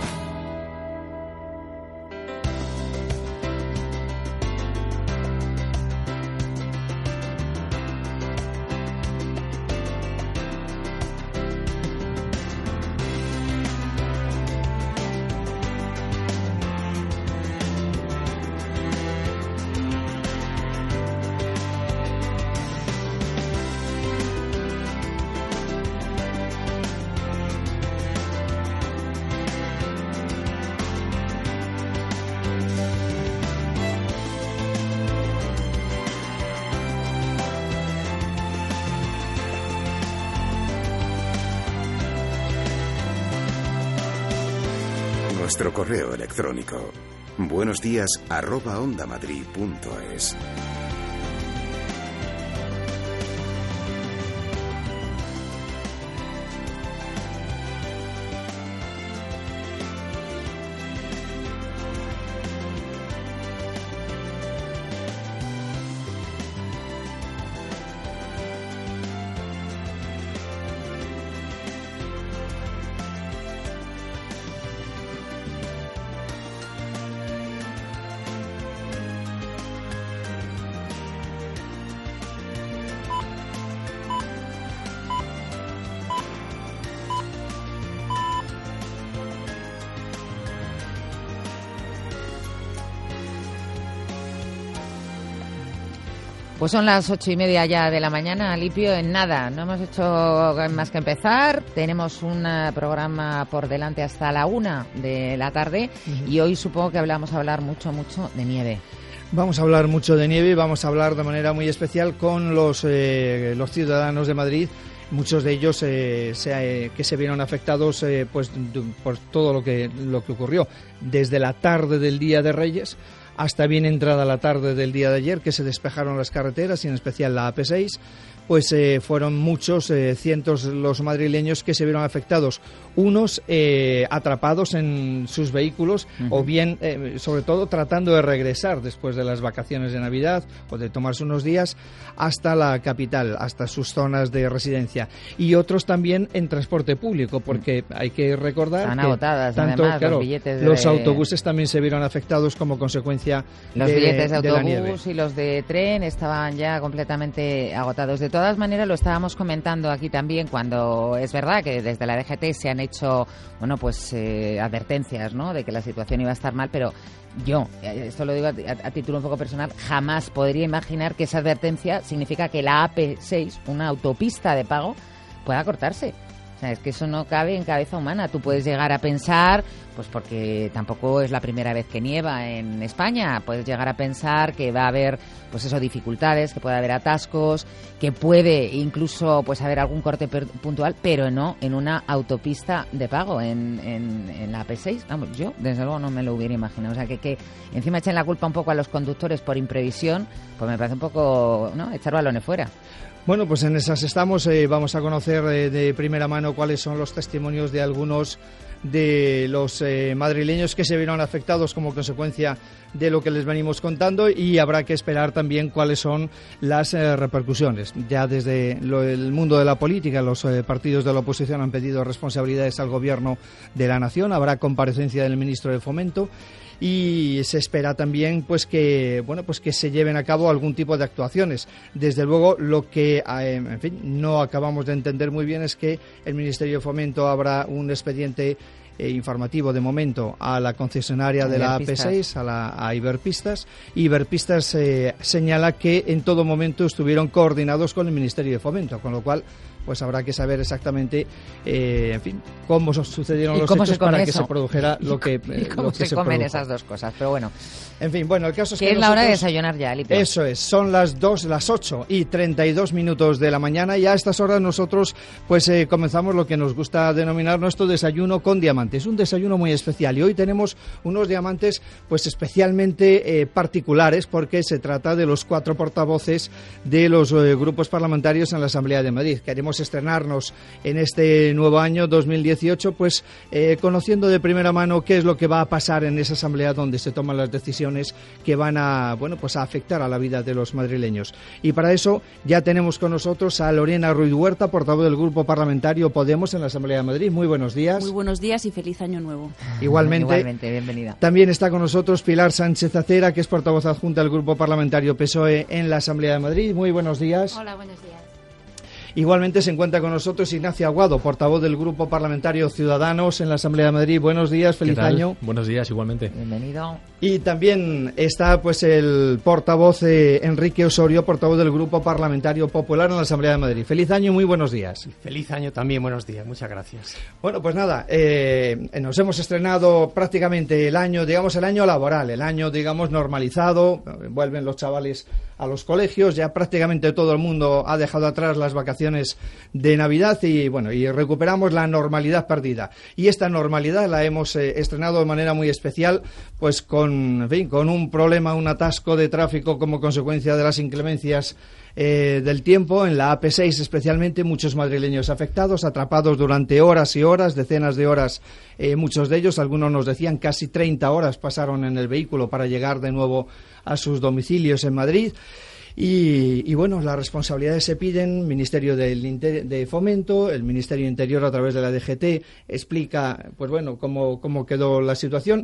Nuestro correo electrónico buenos días arroba ondamadrid punto es. Pues son las ocho y media ya de la mañana, Alipio, en nada. No hemos hecho más que empezar. Tenemos un programa por delante hasta la una de la tarde uh-huh. y hoy supongo que vamos a hablar mucho, mucho de nieve. Vamos a hablar mucho de nieve y vamos a hablar de manera muy especial con los, eh, los ciudadanos de Madrid. Muchos de ellos eh, se, eh, que se vieron afectados eh, pues, por todo lo que, lo que ocurrió desde la tarde del Día de Reyes hasta bien entrada la tarde del día de ayer, que se despejaron las carreteras y en especial la A P seis, pues eh, fueron muchos, eh, cientos los madrileños que se vieron afectados, unos eh, atrapados en sus vehículos uh-huh. o bien, eh, sobre todo, tratando de regresar después de las vacaciones de Navidad o de tomarse unos días hasta la capital, hasta sus zonas de residencia, y otros también en transporte público, porque hay que recordar Están que agotadas, tanto, además, claro, los billetes de... los autobuses también se vieron afectados como consecuencia los de, billetes de de la nieve. autobús y los de tren estaban ya completamente agotados. De todas maneras, lo estábamos comentando aquí también, cuando es verdad que desde la D G T se han hecho, bueno, pues eh, advertencias, ¿no?, de que la situación iba a estar mal, pero yo, esto lo digo a, a, a título un poco personal, jamás podría imaginar que esa advertencia significa que la A P seis, una autopista de pago, pueda cortarse. O sea, es que eso no cabe en cabeza humana. Tú puedes llegar a pensar, pues porque tampoco es la primera vez que nieva en España, puedes llegar a pensar que va a haber, pues eso, dificultades, que puede haber atascos, que puede incluso pues haber algún corte per- puntual, pero no en una autopista de pago, en, en, en la A P seis. Vamos, yo desde luego no me lo hubiera imaginado. O sea, que, que encima echen la culpa un poco a los conductores por imprevisión, pues me parece un poco, ¿no?, echar balones fuera. Bueno, pues en esas estamos. Eh, vamos a conocer eh, de primera mano cuáles son los testimonios de algunos de los eh, madrileños que se vieron afectados como consecuencia de lo que les venimos contando, y habrá que esperar también cuáles son las eh, repercusiones. Ya desde lo, el mundo de la política, los eh, partidos de la oposición han pedido responsabilidades al Gobierno de la Nación. Habrá comparecencia del ministro de Fomento y se espera también pues que bueno pues que se lleven a cabo algún tipo de actuaciones. Desde luego, lo que eh, en fin no acabamos de entender muy bien es que el Ministerio de Fomento abra un expediente eh, informativo de momento a la concesionaria de la A P seis, a la a Iberpistas. Iberpistas eh, señala que en todo momento estuvieron coordinados con el Ministerio de Fomento, con lo cual pues habrá que saber exactamente, eh, en fin, cómo sucedieron los hechos para eso? que se produjera lo que, eh, ¿Y cómo lo que se, se comen produjo? Esas dos cosas? Pero bueno. En fin, bueno, el caso es que, que es nosotros, la hora de desayunar ya, Lipe. Eso es, son las dos, las ocho y treinta y dos minutos de la mañana, y a estas horas nosotros pues eh, comenzamos lo que nos gusta denominar nuestro desayuno con diamantes, un desayuno muy especial, y hoy tenemos unos diamantes pues especialmente eh, particulares, porque se trata de los cuatro portavoces de los eh, grupos parlamentarios en la Asamblea de Madrid. Queremos estrenarnos en este nuevo año dos mil dieciocho pues eh, conociendo de primera mano qué es lo que va a pasar en esa asamblea donde se toman las decisiones que van a bueno pues a afectar a la vida de los madrileños. Y para eso ya tenemos con nosotros a Lorena Ruiz Huerta, portavoz del grupo parlamentario Podemos en la Asamblea de Madrid. Muy buenos días. Muy buenos días y feliz año nuevo. Igualmente. Igualmente, bienvenida. También está con nosotros Pilar Sánchez Acera, que es portavoz adjunta del grupo parlamentario P S O E en la Asamblea de Madrid. Muy buenos días. Hola, buenos días. Igualmente se encuentra con nosotros Ignacio Aguado, portavoz del Grupo Parlamentario Ciudadanos en la Asamblea de Madrid. Buenos días, feliz año. Buenos días, igualmente. Bienvenido. Y también está pues el portavoz eh, Enrique Osorio, portavoz del Grupo Parlamentario Popular en la Asamblea de Madrid. Feliz año, muy buenos días. Feliz año también, buenos días, muchas gracias. Bueno, pues nada, eh, nos hemos estrenado prácticamente el año, digamos el año laboral, el año digamos normalizado, vuelven los chavales a los colegios, ya prácticamente todo el mundo ha dejado atrás las vacaciones de Navidad y bueno, y recuperamos la normalidad perdida. Y esta normalidad la hemos eh, estrenado de manera muy especial, pues con, en fin, con un problema, un atasco de tráfico como consecuencia de las inclemencias eh, del tiempo en la A P seis, especialmente muchos madrileños afectados, atrapados durante horas y horas, decenas de horas, eh, muchos de ellos, algunos nos decían casi treinta horas pasaron en el vehículo para llegar de nuevo a sus domicilios en Madrid. Y, y bueno, las responsabilidades se piden. Ministerio del Inter- de Fomento, el Ministerio Interior a través de la D G T explica, pues bueno, cómo, cómo quedó la situación.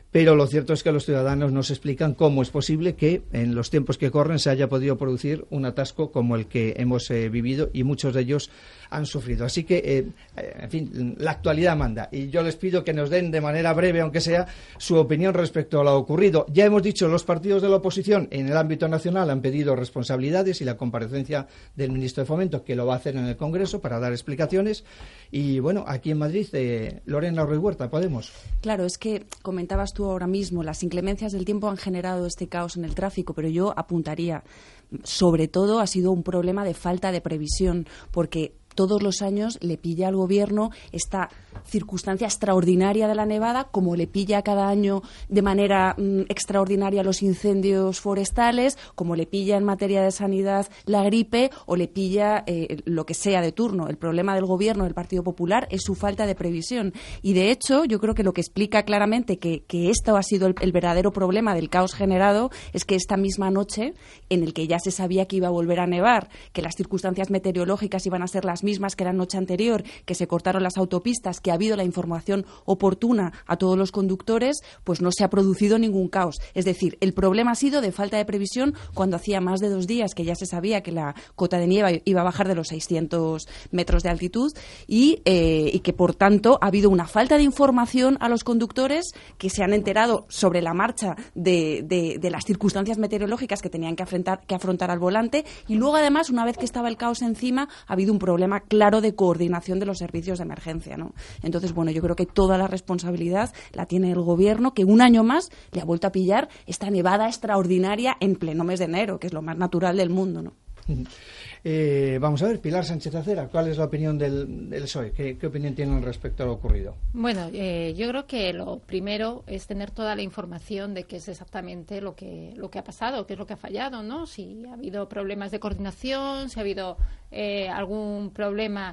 pero lo cierto es que los ciudadanos nos explican cómo es posible que en los tiempos que corren se haya podido producir un atasco como el que hemos eh, vivido, y muchos de ellos han sufrido. Así que, eh, en fin, la actualidad manda, y yo les pido que nos den de manera breve, aunque sea, su opinión respecto a lo ocurrido. Ya hemos dicho, los partidos de la oposición en el ámbito nacional han pedido responsabilidades y la comparecencia del ministro de Fomento, que lo va a hacer en el Congreso para dar explicaciones. Y bueno, aquí en Madrid, eh, Lorena Ruiz Huerta, Podemos. Claro, es que comentabas tú ahora mismo, las inclemencias del tiempo han generado este caos en el tráfico, pero yo apuntaría, sobre todo ha sido un problema de falta de previsión, porque todos los años le pilla al Gobierno esta circunstancia extraordinaria de la nevada, como le pilla cada año de manera mm, extraordinaria los incendios forestales, como le pilla en materia de sanidad la gripe, o le pilla eh, lo que sea de turno. El problema del Gobierno del Partido Popular es su falta de previsión. Y, de hecho, yo creo que lo que explica claramente que, que esto ha sido el, el verdadero problema del caos generado es que esta misma noche, en el que ya se sabía que iba a volver a nevar, que las circunstancias meteorológicas iban a ser las mismas que la noche anterior, que se cortaron las autopistas, que ha habido la información oportuna a todos los conductores, pues no se ha producido ningún caos. Es decir, el problema ha sido de falta de previsión cuando hacía más de dos días que ya se sabía que la cota de nieve iba a bajar de los seiscientos metros de altitud y, eh, y que, por tanto, ha habido una falta de información a los conductores, que se han enterado sobre la marcha de, de, de las circunstancias meteorológicas que tenían que afrontar, que afrontar al volante, y luego, además, una vez que estaba el caos encima, ha habido un problema claro de coordinación de los servicios de emergencia, ¿no? Entonces, bueno, yo creo que toda la responsabilidad la tiene el Gobierno, que un año más le ha vuelto a pillar esta nevada extraordinaria en pleno mes de enero, que es lo más natural del mundo, ¿no? Eh, vamos a ver, Pilar Sánchez Acera, ¿cuál es la opinión del, del P S O E? ¿Qué, ¿Qué opinión tienen respecto a lo ocurrido? Bueno, eh, yo creo que lo primero es tener toda la información de qué es exactamente lo que lo que ha pasado, qué es lo que ha fallado, ¿no? Si ha habido problemas de coordinación, si ha habido eh, algún problema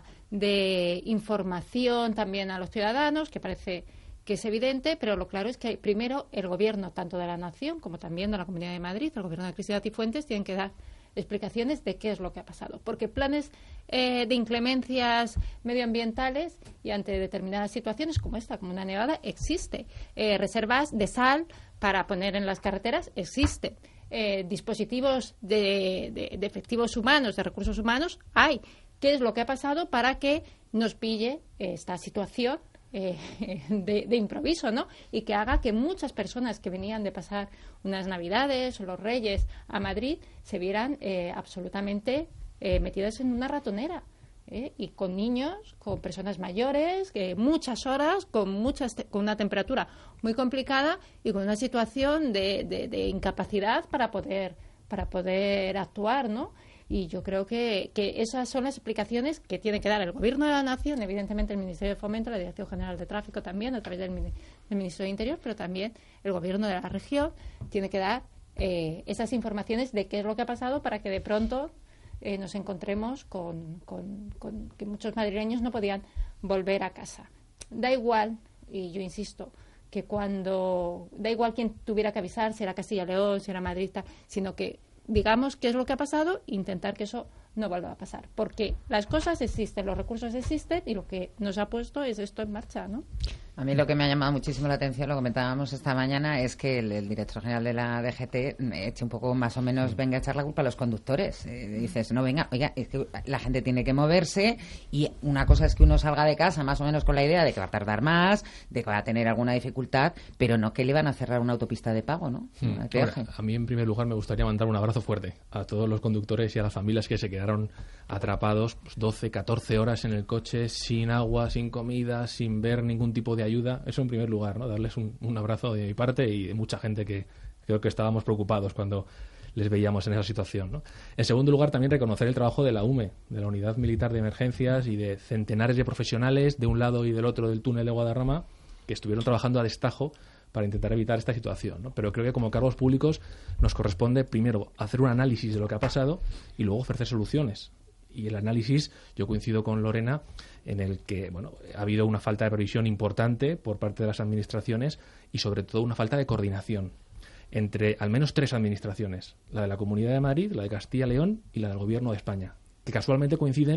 de información también a los ciudadanos, que parece que es evidente, pero lo claro es que primero el Gobierno, tanto de la Nación como también de la Comunidad de Madrid, el Gobierno de Cristina Cifuentes, tienen que dar explicaciones de qué es lo que ha pasado. Porque planes eh, de inclemencias medioambientales y ante determinadas situaciones como esta, como una nevada, existe. Eh, reservas de sal para poner en las carreteras, existe. Eh, dispositivos de, de, de efectivos humanos, de recursos humanos, hay. ¿Qué es lo que ha pasado para que nos pille esta situación Eh, de, de improviso, ¿no? Y que haga que muchas personas que venían de pasar unas Navidades o los Reyes a Madrid se vieran eh, absolutamente eh, metidas en una ratonera, ¿eh? Y con niños, con personas mayores, que muchas horas, con muchas te- con una temperatura muy complicada y con una situación de, de, de incapacidad para poder para poder actuar, ¿no? Y yo creo que, que esas son las explicaciones que tiene que dar el Gobierno de la Nación, evidentemente el Ministerio de Fomento, la Dirección General de Tráfico también, a través del, del Ministro de Interior, pero también el Gobierno de la región tiene que dar eh, esas informaciones de qué es lo que ha pasado para que de pronto eh, nos encontremos con, con, con que muchos madrileños no podían volver a casa. Da igual, y yo insisto, que cuando da igual quién tuviera que avisar, si era Castilla y León, si era Madrid, tal, sino que digamos qué es lo que ha pasado e intentar que eso no vuelva a pasar. Porque las cosas existen, los recursos existen y lo que nos ha puesto es esto en marcha, ¿no? A mí lo que me ha llamado muchísimo la atención, lo comentábamos esta mañana, es que el, el director general de la D G T eche un poco más o menos, venga a echar la culpa a los conductores. Eh, dices, no, venga, oiga, es que la gente tiene que moverse y una cosa es que uno salga de casa más o menos con la idea de que va a tardar más, de que va a tener alguna dificultad, pero no que le van a cerrar una autopista de pago, ¿no? Hmm. Ahora, a mí, en primer lugar, me gustaría mandar un abrazo fuerte a todos los conductores y a las familias que se quedaron atrapados pues, doce, catorce horas en el coche, sin agua, sin comida, sin ver ningún tipo de ayuda. Eso en primer lugar, ¿no? Darles un, un abrazo de mi parte y de mucha gente que creo que estábamos preocupados cuando les veíamos en esa situación, ¿no? En segundo lugar, también reconocer el trabajo de la U M E, de la Unidad Militar de Emergencias, y de centenares de profesionales de un lado y del otro del túnel de Guadarrama que estuvieron trabajando a destajo para intentar evitar esta situación, ¿no? Pero creo que como cargos públicos nos corresponde primero hacer un análisis de lo que ha pasado y luego ofrecer soluciones. Y el análisis, yo coincido con Lorena, en el que bueno ha habido una falta de previsión importante por parte de las administraciones y sobre todo una falta de coordinación entre al menos tres administraciones, la de la Comunidad de Madrid, la de Castilla y León y la del Gobierno de España, que casualmente coinciden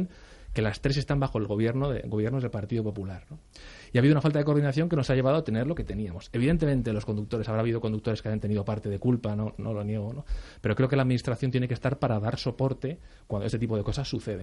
que las tres están bajo el gobierno de gobiernos del Partido Popular, ¿no? Y ha habido una falta de coordinación que nos ha llevado a tener lo que teníamos. Evidentemente los conductores, habrá habido conductores que hayan tenido parte de culpa, no, no lo niego, ¿no? Pero creo que la administración tiene que estar para dar soporte cuando este tipo de cosas suceden.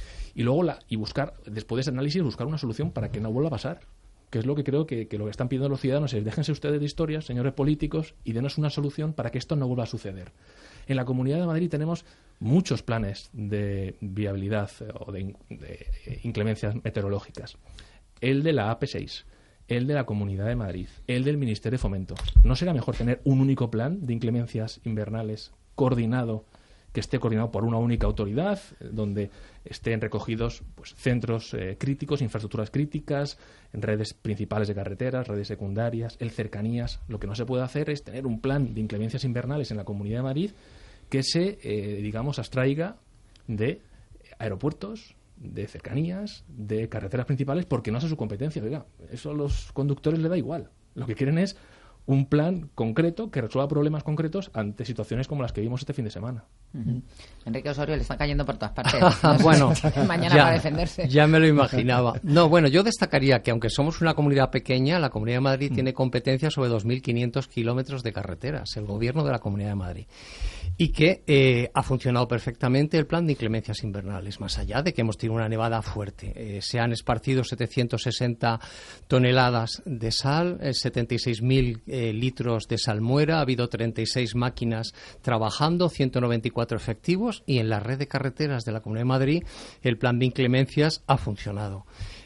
Y luego la, y buscar, después de ese análisis, buscar una solución para que no vuelva a pasar. Que es lo que creo que, que lo que están pidiendo los ciudadanos es: déjense ustedes de historias, señores políticos, y denos una solución para que esto no vuelva a suceder. En la Comunidad de Madrid tenemos muchos planes de viabilidad o de, de inclemencias meteorológicas. El de la A P seis, el de la Comunidad de Madrid, el del Ministerio de Fomento. ¿No será mejor tener un único plan de inclemencias invernales coordinado, que esté coordinado por una única autoridad, donde estén recogidos pues, centros eh, críticos, infraestructuras críticas, redes principales de carreteras, redes secundarias, el cercanías? Lo que no se puede hacer es tener un plan de inclemencias invernales en la Comunidad de Madrid que se, eh, digamos, abstraiga de aeropuertos, de cercanías, de carreteras principales, porque no es su competencia. Oiga, eso a los conductores les da igual. Lo que quieren es un plan concreto que resuelva problemas concretos ante situaciones como las que vimos este fin de semana. Uh-huh. Enrique Osorio le está cayendo por todas partes. No sé, bueno, mañana ya, va a defenderse. Ya me lo imaginaba. No, bueno, yo destacaría que aunque somos una comunidad pequeña, la Comunidad de Madrid mm. tiene competencia sobre dos mil quinientos kilómetros de carreteras, el gobierno de la Comunidad de Madrid. Y que eh, ha funcionado perfectamente el plan de inclemencias invernales, más allá de que hemos tenido una nevada fuerte. Eh, se han esparcido setecientas sesenta toneladas de sal, eh, setenta y seis mil eh, litros de salmuera, ha habido treinta y seis máquinas trabajando, ciento noventa y cuatro efectivos, y en la red de carreteras de la Comunidad de Madrid el plan de inclemencias ha funcionado.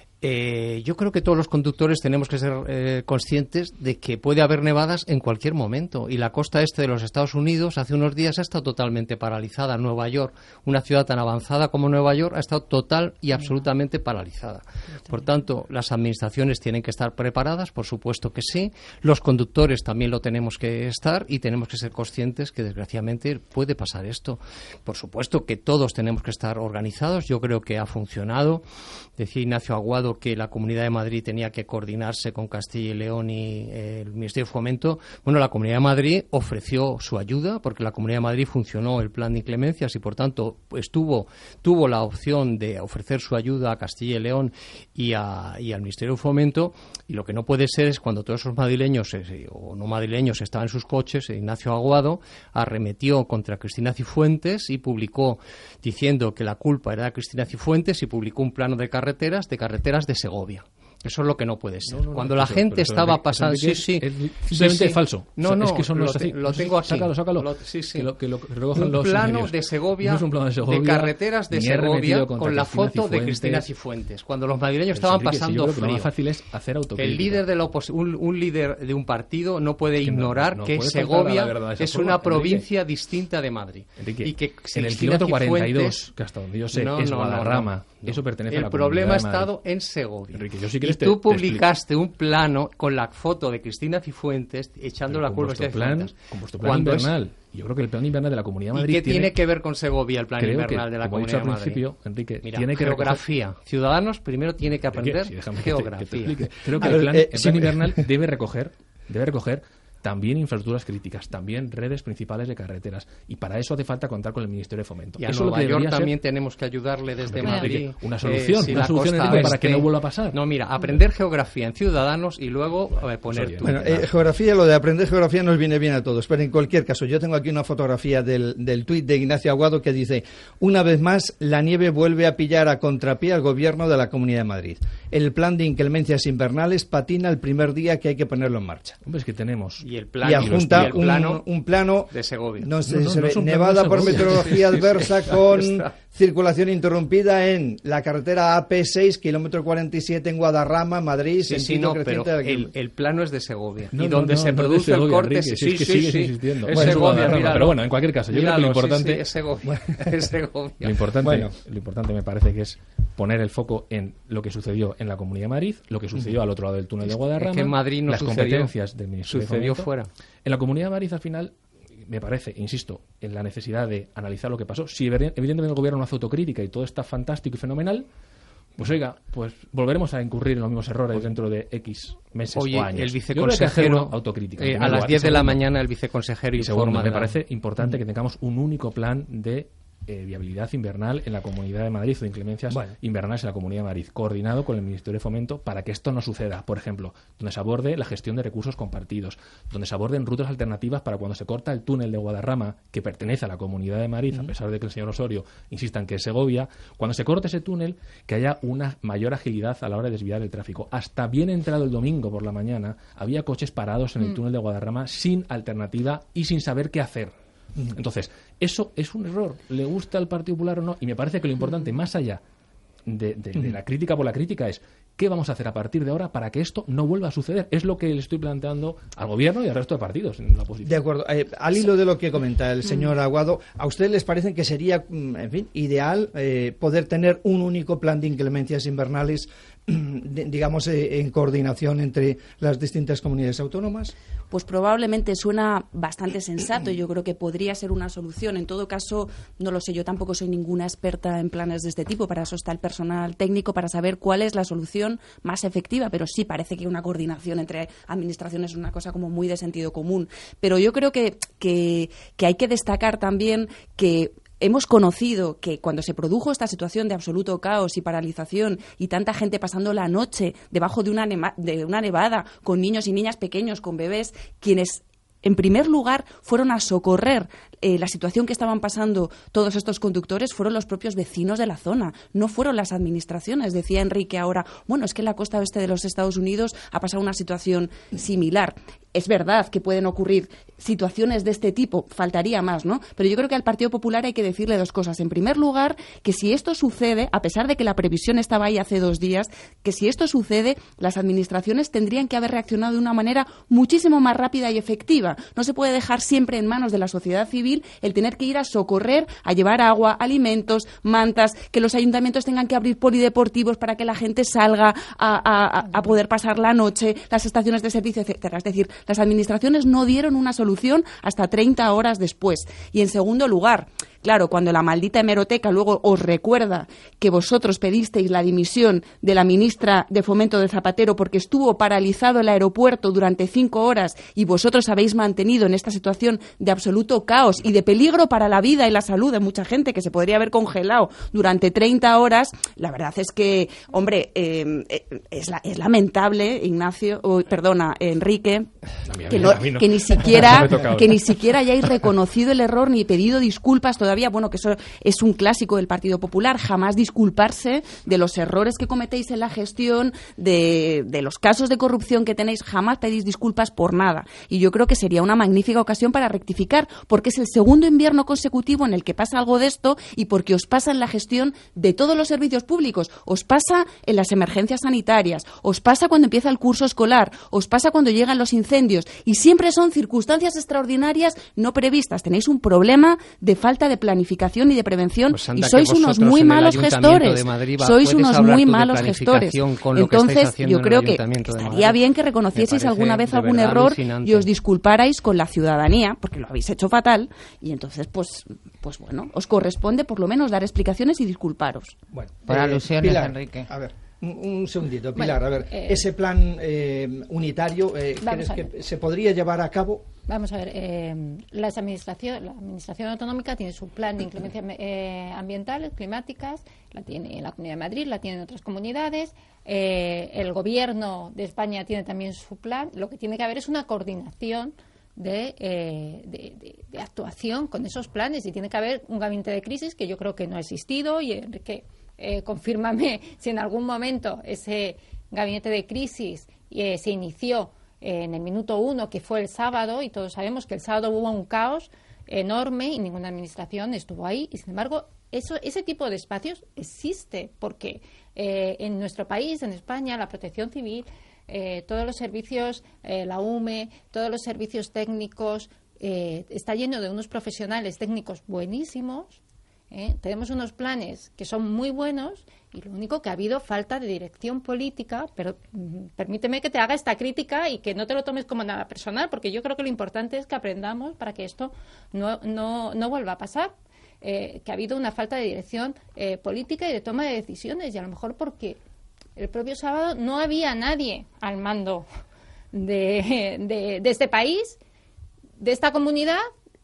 Eh, yo creo que todos los conductores tenemos que ser eh, conscientes de que puede haber nevadas en cualquier momento, y la costa este de los Estados Unidos hace unos días ha estado totalmente paralizada. Nueva York, una ciudad tan avanzada como Nueva York, ha estado total y absolutamente paralizada. Por tanto, las administraciones tienen que estar preparadas, por supuesto que sí. Los conductores también lo tenemos que estar, y tenemos que ser conscientes que desgraciadamente puede pasar esto. Por supuesto que todos tenemos que estar organizados. Yo creo que ha funcionado. Decía Ignacio Aguado que la Comunidad de Madrid tenía que coordinarse con Castilla y León y eh, el Ministerio de Fomento. Bueno, la Comunidad de Madrid ofreció su ayuda, porque la Comunidad de Madrid funcionó el plan de inclemencias y, por tanto, estuvo, tuvo la opción de ofrecer su ayuda a Castilla y León y, a, y al Ministerio de Fomento. Y lo que no puede ser es cuando todos esos madrileños eh, o no madrileños estaban en sus coches, Ignacio Aguado arremetió contra Cristina Cifuentes y publicó diciendo que la culpa era de Cristina Cifuentes, y publicó un plano de carreteras, de carreteras de Segovia. Eso es lo que no puede ser. No, no, Cuando no, la eso, gente eso, estaba pasando... Sí, sí. Es simplemente sí, sí. falso. No, o sea, no, es que son lo, los te, lo tengo aquí. Sácalo, sácalo. Lo, sí, sí. Que lo, que lo recojan un los plano ingenieros. de Segovia, no es un plano de Segovia, de carreteras de Segovia, con la Cristina foto Cifuentes. de Cristina Cifuentes. Cuando los madrileños Pero estaban Enrique, pasando si yo creo que frío. Lo más fácil es hacer autocrítica. El líder de la opos- un, un líder de un partido no puede que ignorar no, no que puede Segovia es forma, una provincia Enrique. distinta de Madrid. Enrique, y que si en el kilómetro cuarenta y dos, que hasta donde yo sé no, es no, Guadarrama, no, no. eso pertenece el a la problema ha Comunidad de estado Madrid. en Segovia. Enrique, yo sí que y te, tú te publicaste un plano con la foto de Cristina Cifuentes echando Pero la culpa a Cristina Cifuentes. Con vuestro plan invernal. Es... Yo creo que el plan invernal de la Comunidad de Madrid ¿Y qué tiene, tiene que ver con Segovia el plan creo invernal que, de la como Comunidad he dicho al de principio, Madrid? Enrique, Mira, tiene que geografía. recoger... Ciudadanos primero tiene que aprender sí, déjame geografía. Que te, que te creo que el plan, el plan invernal debe recoger, debe recoger también infraestructuras críticas, también redes principales de carreteras, y para eso hace falta contar con el Ministerio de Fomento. Y a eso Nueva York ser... también tenemos que ayudarle desde bueno, Madrid. Una solución, eh, si una solución este, para que no vuelva a pasar. No, mira, aprender geografía en Ciudadanos y luego eh, poner... Bueno, eh, geografía, lo de aprender geografía nos viene bien a todos, pero en cualquier caso, yo tengo aquí una fotografía del, del tuit de Ignacio Aguado que dice: una vez más, la nieve vuelve a pillar a contrapié al gobierno de la Comunidad de Madrid. El plan de inclemencias invernales patina el primer día que hay que ponerlo en marcha. Hombre, es que tenemos... Y el plan, y adjunta y el plano, un, un plano de Segovia. No sé, no, no, se no ve, es un nevada por Segovia. meteorología adversa con circulación interrumpida en la carretera A P seis, kilómetro cuarenta y siete en Guadarrama, Madrid, sí, sí, sentido no, pero creciente. el, el plano es de Segovia. No, y no, donde no, se no, produce Segovia, el corte... Enrique, sí, es que sí, sigues sí. insistiendo. Es Bueno, Segovia, Guadarrama, míralo. pero bueno, en cualquier caso, yo Míralo, creo que lo importante... Sí, sí, es Segovia. Es Segovia. Lo importante, bueno. lo importante me parece que es poner el foco en lo que sucedió en la Comunidad de Madrid, lo que sucedió al otro lado del túnel de Guadarrama, es que en Madrid no las sucedió, competencias del Ministerio de sucedió Fomento. fuera. En la Comunidad de Madrid, al final, me parece, insisto, en la necesidad de analizar lo que pasó. Si evidentemente el gobierno no hace autocrítica y todo está fantástico y fenomenal, pues oiga, pues volveremos a incurrir en los mismos errores dentro de X meses Oye, o años. el Yo creo que hay que hacer viceconsejero, una autocrítica. eh, a las diez de la mañana el viceconsejero y segundo, informa. me de la- parece importante que tengamos un único plan de eh, viabilidad invernal en la Comunidad de Madrid o de inclemencias bueno. invernales en la Comunidad de Madrid, coordinado con el Ministerio de Fomento para que esto no suceda. Por ejemplo, donde se aborde la gestión de recursos compartidos, donde se aborden rutas alternativas para cuando se corta el túnel de Guadarrama, que pertenece a la Comunidad de Madrid, mm. a pesar de que el señor Osorio insista en que es Segovia, cuando se corte ese túnel, que haya una mayor agilidad a la hora de desviar el tráfico. Hasta bien entrado el domingo por la mañana, había coches parados en el mm. túnel de Guadarrama sin alternativa y sin saber qué hacer. Entonces, eso es un error. ¿Le gusta al Partido Popular o no? Y me parece que lo importante, más allá de, de, de la crítica por la crítica, es ¿qué vamos a hacer a partir de ahora para que esto no vuelva a suceder? Es lo que le estoy planteando al Gobierno y al resto de partidos en la oposición. De acuerdo. Eh, al hilo de lo que comenta el señor Aguado, ¿a ustedes les parece que sería, en fin, ideal eh, poder tener un único plan de inclemencias invernales, digamos, eh, en coordinación entre las distintas comunidades autónomas? Pues probablemente suena bastante sensato y yo creo que podría ser una solución. En todo caso, no lo sé, yo tampoco soy ninguna experta en planes de este tipo, para eso está el personal técnico, para saber cuál es la solución más efectiva, pero sí parece que una coordinación entre administraciones es una cosa como muy de sentido común. Pero yo creo que, que, que hay que destacar también que hemos conocido que cuando se produjo esta situación de absoluto caos y paralización y tanta gente pasando la noche debajo de una, nema- de una nevada con niños y niñas pequeños, con bebés, quienes en primer lugar fueron a socorrer eh, la situación que estaban pasando todos estos conductores fueron los propios vecinos de la zona, no fueron las administraciones. Decía Enrique ahora, bueno, es que en la costa oeste de los Estados Unidos ha pasado una situación similar. Es verdad que pueden ocurrir situaciones de este tipo, faltaría más, ¿no? Pero yo creo que al Partido Popular hay que decirle dos cosas. En primer lugar, que si esto sucede, a pesar de que la previsión estaba ahí hace dos días, que si esto sucede, las administraciones tendrían que haber reaccionado de una manera muchísimo más rápida y efectiva. No se puede dejar siempre en manos de la sociedad civil el tener que ir a socorrer, a llevar agua, alimentos, mantas, que los ayuntamientos tengan que abrir polideportivos para que la gente salga a, a, a poder pasar la noche, las estaciones de servicio, etcétera. Es decir, las administraciones no dieron una solución hasta treinta horas después. Y en segundo lugar, claro, cuando la maldita hemeroteca luego os recuerda que vosotros pedisteis la dimisión de la ministra de Fomento de Zapatero porque estuvo paralizado el aeropuerto durante cinco horas y vosotros habéis mantenido en esta situación de absoluto caos y de peligro para la vida y la salud de mucha gente que se podría haber congelado durante treinta horas, la verdad es que, hombre, eh, es, la, es lamentable, Ignacio, oh, perdona, Enrique, que, no, que ni siquiera que ni siquiera hayáis reconocido el error ni pedido disculpas todavía. Bueno, que eso es un clásico del Partido Popular, jamás disculparse de los errores que cometéis en la gestión, de, de los casos de corrupción que tenéis, jamás pedís disculpas por nada. Y yo creo que sería una magnífica ocasión para rectificar, porque es el segundo invierno consecutivo en el que pasa algo de esto y porque os pasa en la gestión de todos los servicios públicos, os pasa en las emergencias sanitarias, os pasa cuando empieza el curso escolar, os pasa cuando llegan los incendios y siempre son circunstancias extraordinarias no previstas. Tenéis un problema de falta de planificación y de prevención pues y sois unos muy malos gestores. Sois unos muy malos gestores. Entonces, yo creo que estaría bien que reconocieseis alguna vez algún error alucinante. Y os disculparais con la ciudadanía, porque lo habéis hecho fatal, y entonces, pues, pues bueno, os corresponde por lo menos dar explicaciones y disculparos. Bueno, por eh, alusiones, Pilar, Enrique. A ver. Un segundito, Pilar, bueno, a ver, eh, ese plan eh, unitario, eh, ¿crees que se podría llevar a cabo? Vamos a ver, eh, las administración, la Administración Autonómica tiene su plan de inclemencias eh, ambientales, climáticas, la tiene en la Comunidad de Madrid, la tiene en otras comunidades, eh, el Gobierno de España tiene también su plan. Lo que tiene que haber es una coordinación de, eh, de, de, de actuación con esos planes y tiene que haber un gabinete de crisis que yo creo que no ha existido y Enrique, eh, confírmame si en algún momento ese gabinete de crisis eh, se inició en el minuto uno, que fue el sábado, y todos sabemos que el sábado hubo un caos enorme y ninguna administración estuvo ahí. Y sin embargo, eso, ese tipo de espacios existe porque eh, en nuestro país, en España, la Protección Civil, eh, todos los servicios, eh, la U M E, todos los servicios técnicos, eh, está lleno de unos profesionales técnicos buenísimos. ¿eh? Tenemos unos planes que son muy buenos y lo único que ha habido falta de dirección política, pero mm, permíteme que te haga esta crítica y que no te lo tomes como nada personal, porque yo creo que lo importante es que aprendamos para que esto no, no, no vuelva a pasar, eh, que ha habido una falta de dirección eh, política y de toma de decisiones, y a lo mejor porque el propio sábado no había nadie al mando de, de, de este país, de esta comunidad,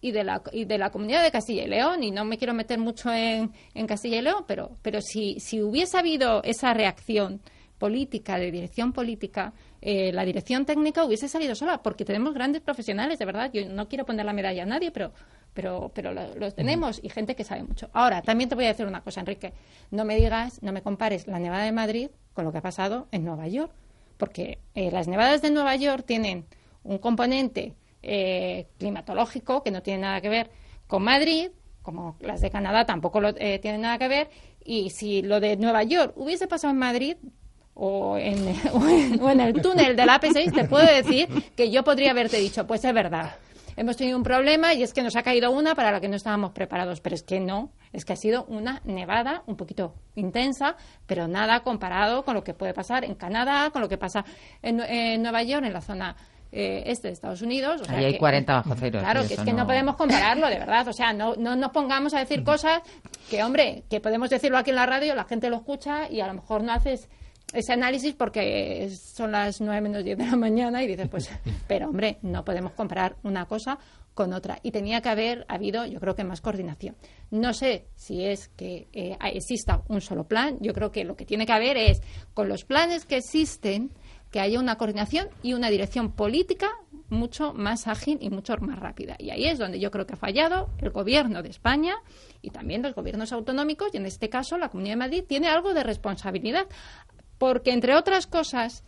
y de la y de la Comunidad de Castilla y León, y no me quiero meter mucho en, en Castilla y León, pero pero si si hubiese habido esa reacción política, de dirección política, eh, la dirección técnica hubiese salido sola, porque tenemos grandes profesionales, de verdad. Yo no quiero poner la medalla a nadie, pero pero pero lo, los tenemos, y gente que sabe mucho. Ahora, también te voy a decir una cosa, Enrique. No me digas, no me compares la nevada de Madrid con lo que ha pasado en Nueva York, porque eh, las nevadas de Nueva York tienen un componente eh, climatológico que no tiene nada que ver con Madrid, como las de Canadá tampoco lo, eh, tienen nada que ver, y si lo de Nueva York hubiese pasado en Madrid, O en, o, en, o en el túnel de la A P seis, te puedo decir que yo podría haberte dicho, pues es verdad, hemos tenido un problema y es que nos ha caído una para la que no estábamos preparados, pero es que no, es que ha sido una nevada un poquito intensa, pero nada comparado con lo que puede pasar en Canadá, con lo que pasa en, en Nueva York, en la zona eh, este de Estados Unidos. O sea, ahí hay que, cuarenta bajo cero. Claro, que es que no... no podemos compararlo, de verdad. O sea, no, no nos pongamos a decir cosas que, hombre, que podemos decirlo aquí en la radio, la gente lo escucha y a lo mejor no haces ese análisis porque son las nueve menos diez de la mañana y dices, pues, pero hombre, no podemos comparar una cosa con otra. Y tenía que haber habido, yo creo que más coordinación. No sé si es que eh, exista un solo plan. Yo creo que lo que tiene que haber es, con los planes que existen, que haya una coordinación y una dirección política mucho más ágil y mucho más rápida. Y ahí es donde yo creo que ha fallado el Gobierno de España y también los gobiernos autonómicos, y en este caso la Comunidad de Madrid tiene algo de responsabilidad. Porque, entre otras cosas,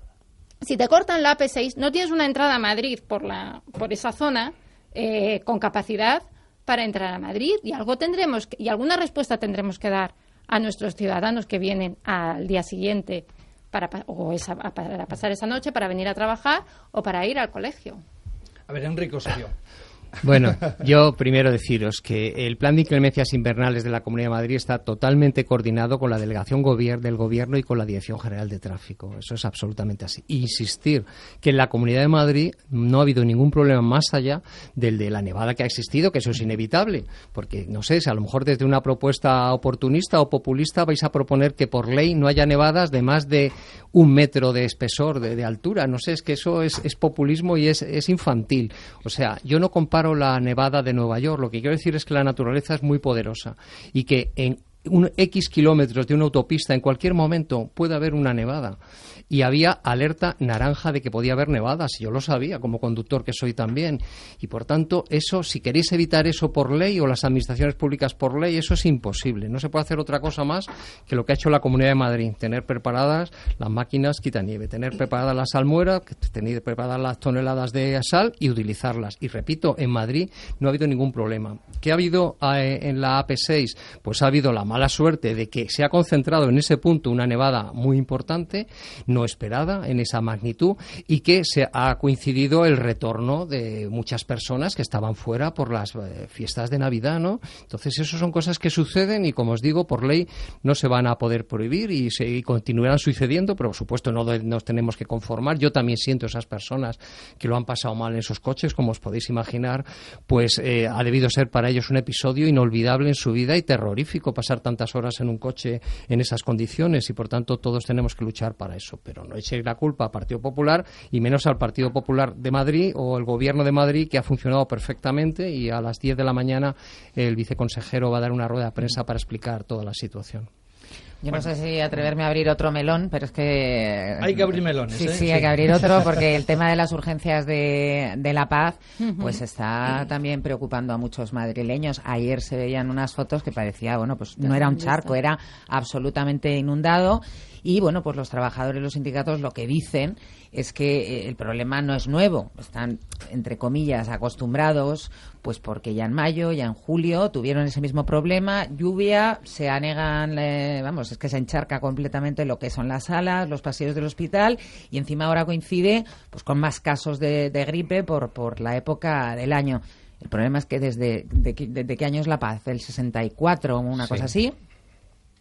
si te cortan la A P seis, no tienes una entrada a Madrid por la por esa zona eh, con capacidad para entrar a Madrid, y algo tendremos que, y alguna respuesta tendremos que dar a nuestros ciudadanos que vienen al día siguiente para, o esa, para pasar esa noche, para venir a trabajar o para ir al colegio. A ver, Enrique Osorio. Bueno, yo primero deciros que el plan de inclemencias invernales de la Comunidad de Madrid está totalmente coordinado con la delegación gobier- del Gobierno y con la Dirección General de Tráfico. Eso es absolutamente así. Insistir que en la Comunidad de Madrid no ha habido ningún problema más allá del de la nevada que ha existido, que eso es inevitable, porque no sé, si a lo mejor desde una propuesta oportunista o populista vais a proponer que por ley no haya nevadas de más de un metro de espesor, de, de altura. No sé, es que eso es, es populismo y es, es infantil. O sea, yo no comparo la nevada de Nueva York. Lo que quiero decir es que la naturaleza es muy poderosa y que en un X kilómetros de una autopista en cualquier momento puede haber una nevada. Y había alerta naranja de que podía haber nevadas. Yo lo sabía, como conductor que soy también. Y por tanto, eso, si queréis evitar eso por ley, o las administraciones públicas por ley, eso es imposible. No se puede hacer otra cosa más que lo que ha hecho la Comunidad de Madrid. Tener preparadas las máquinas quitanieve, tener preparadas las almueras, tener preparadas las toneladas de sal y utilizarlas. Y repito, en Madrid no ha habido ningún problema. ¿Qué ha habido eh, en la A P seis? Pues ha habido la mala suerte de que se ha concentrado en ese punto una nevada muy importante, no esperada en esa magnitud, y que se ha coincidido el retorno de muchas personas que estaban fuera por las eh, fiestas de Navidad, ¿no? Entonces, eso son cosas que suceden y, como os digo, por ley no se van a poder prohibir y, se, y continuarán sucediendo, pero por supuesto no de, nos tenemos que conformar. Yo también siento esas personas que lo han pasado mal en esos coches, como os podéis imaginar, pues eh, ha debido ser para ellos un episodio inolvidable en su vida y terrorífico pasar tantas horas en un coche en esas condiciones, y por tanto todos tenemos que luchar para eso. Pero no echéis la culpa al Partido Popular, y menos al Partido Popular de Madrid o el Gobierno de Madrid, que ha funcionado perfectamente, y a las diez de la mañana el viceconsejero va a dar una rueda de prensa para explicar toda la situación. Yo bueno. no sé si atreverme a abrir otro melón, pero es que... Hay que abrir melones, Sí, ¿eh? sí, sí, hay que abrir otro, porque el tema de las urgencias de, de la paz pues está también preocupando a muchos madrileños. Ayer se veían unas fotos que parecía, bueno, pues no era un charco, era absolutamente inundado. Y, bueno, pues los trabajadores y los sindicatos lo que dicen es que el problema no es nuevo. Están, entre comillas, acostumbrados, pues porque ya en mayo, ya en julio tuvieron ese mismo problema. Lluvia, se anegan, eh, vamos, es que se encharca completamente lo que son las salas, los pasillos del hospital, y encima ahora coincide pues con más casos de, de gripe por, por la época del año. El problema es que desde, de, de, de qué año es la paz, el sesenta y cuatro, una sí. cosa así.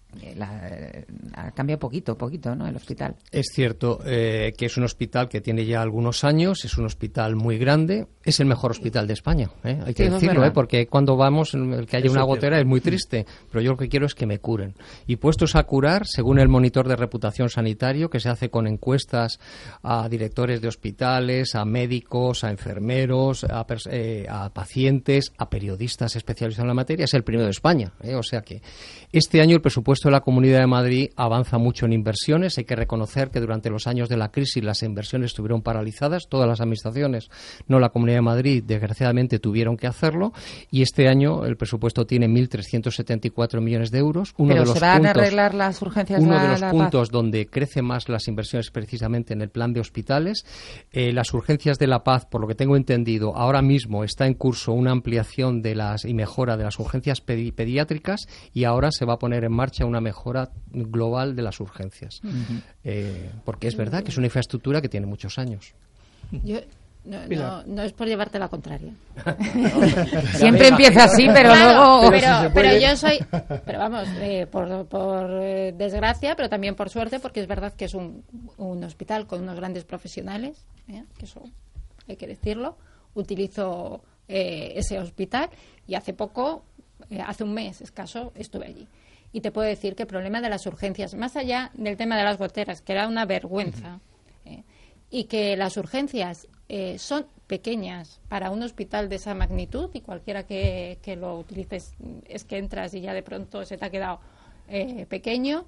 La, ha cambiado poquito, poquito, ¿no? El hospital. Es cierto eh, que es un hospital que tiene ya algunos años, es un hospital muy grande, es el mejor hospital de España, ¿eh? Hay que sí, decirlo, ¿eh? Porque cuando vamos, el que haya Eso una gotera es, es muy triste, pero yo lo que quiero es que me curen. Y puestos a curar, según el monitor de reputación sanitario, que se hace con encuestas a directores de hospitales, a médicos, a enfermeros, a, eh, a pacientes, a periodistas especializados en la materia, es el primero de España, ¿eh? O sea que este año el presupuesto de la Comunidad de Madrid avanza mucho en inversiones. Hay que reconocer que durante los años de la crisis las inversiones estuvieron paralizadas. Todas las administraciones, no la Comunidad de Madrid, desgraciadamente tuvieron que hacerlo. Y este año el presupuesto tiene mil trescientos setenta y cuatro millones de euros. Uno Pero de los se van puntos, a arreglar las urgencias Uno de de los la puntos paz. donde crece más las inversiones precisamente en el plan de hospitales. Eh, las urgencias de la paz, por lo que tengo entendido, ahora mismo está en curso una ampliación de las y mejora de las urgencias pedi- pediátricas y ahora se va a poner en marcha una mejora global de las urgencias. Uh-huh. eh, porque es verdad que es una infraestructura que tiene muchos años. Yo, no, no, no es por llevarte la contraria. Siempre empieza así, pero claro, luego... Pero, pero, si pero yo soy... Pero vamos, eh, por, por eh, desgracia, pero también por suerte, porque es verdad que es un, un hospital con unos grandes profesionales, ¿eh? Que eso hay que decirlo. Utilizo eh, ese hospital y hace poco, eh, hace un mes escaso, estuve allí. Y te puedo decir que el problema de las urgencias, más allá del tema de las goteras, que era una vergüenza, eh, y que las urgencias eh, son pequeñas para un hospital de esa magnitud, y cualquiera que, que lo utilices es que entras y ya de pronto se te ha quedado eh, pequeño,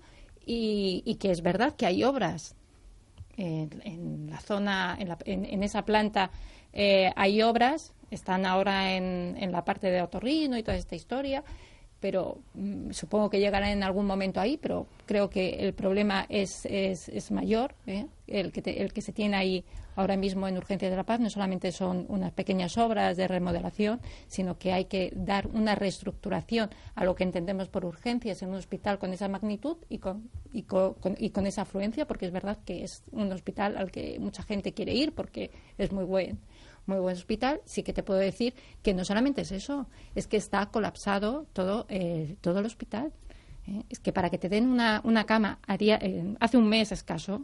y, y que es verdad que hay obras en, en la zona, en, la, en, en esa planta eh, hay obras, están ahora en, en la parte de otorrino y toda esta historia, pero mmm, supongo que llegarán en algún momento ahí, pero creo que el problema es, es, es mayor, ¿eh? el, que te, el que se tiene ahí ahora mismo en Urgencias de la Paz. No solamente son unas pequeñas obras de remodelación, sino que hay que dar una reestructuración a lo que entendemos por urgencias en un hospital con esa magnitud y con, y con, con, y con esa afluencia, porque es verdad que es un hospital al que mucha gente quiere ir porque es muy buen muy buen hospital. Sí que te puedo decir que no solamente es eso, es que está colapsado todo eh, todo el hospital. ¿eh? Es que para que te den una, una cama a día, eh, hace un mes escaso,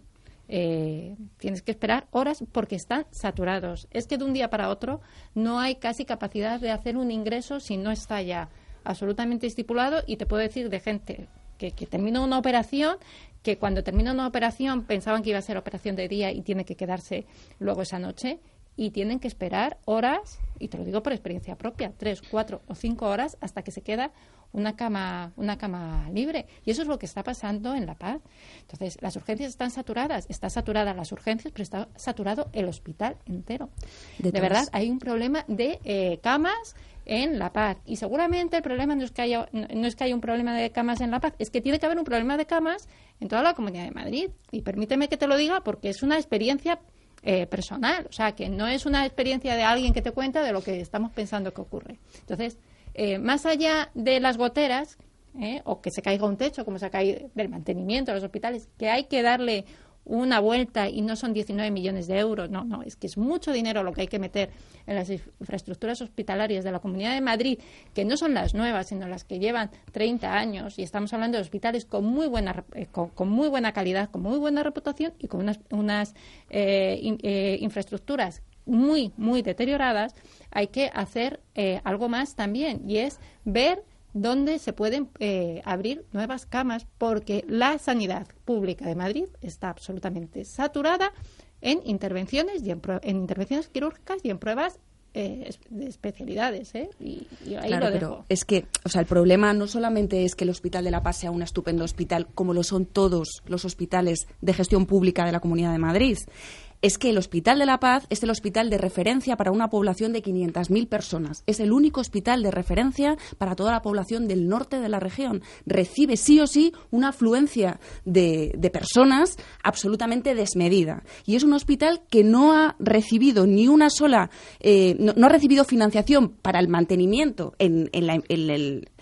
eh, tienes que esperar horas porque están saturados. Es que de un día para otro no hay casi capacidad de hacer un ingreso si no está ya absolutamente estipulado. Y te puedo decir de gente que, que terminó una operación, que cuando termina una operación pensaban que iba a ser operación de día y tiene que quedarse luego esa noche, y tienen que esperar horas, y te lo digo por experiencia propia, tres, cuatro o cinco horas hasta que se queda una cama, una cama libre. Y eso es lo que está pasando en La Paz. Entonces, las urgencias están saturadas, está saturadas las urgencias, pero está saturado el hospital entero. De, de verdad, hay un problema de eh, camas en La Paz. Y seguramente el problema no es que haya, no es que haya un problema de camas en La Paz, es que tiene que haber un problema de camas en toda la Comunidad de Madrid. Y permíteme que te lo diga porque es una experiencia Eh, personal, o sea, que no es una experiencia de alguien que te cuenta de lo que estamos pensando que ocurre. Entonces, eh, más allá de las goteras, eh, o que se caiga un techo, como se ha caído del mantenimiento de los hospitales, que hay que darle una vuelta y no son diecinueve millones de euros, no, no, es que es mucho dinero lo que hay que meter en las infraestructuras hospitalarias de la Comunidad de Madrid, que no son las nuevas, sino las que llevan treinta años, y estamos hablando de hospitales con muy buena eh, con, con muy buena calidad, con muy buena reputación y con unas, unas eh, in, eh, infraestructuras muy, muy deterioradas. Hay que hacer eh, algo más también, y es ver donde se pueden eh, abrir nuevas camas, porque la sanidad pública de Madrid está absolutamente saturada en intervenciones y en, en intervenciones quirúrgicas y en pruebas eh, de especialidades, ¿eh? Y, y ahí claro, lo dejo. Pero es que, o sea, el problema no solamente es que el Hospital de La Paz sea un estupendo hospital, como lo son todos los hospitales de gestión pública de la Comunidad de Madrid. Es que el Hospital de La Paz es el hospital de referencia para una población de quinientas mil personas. Es el único hospital de referencia para toda la población del norte de la región. Recibe sí o sí una afluencia de, de personas absolutamente desmedida. Y es un hospital que no ha recibido ni una sola, eh, no, no ha recibido financiación para el mantenimiento en, en, la, en el...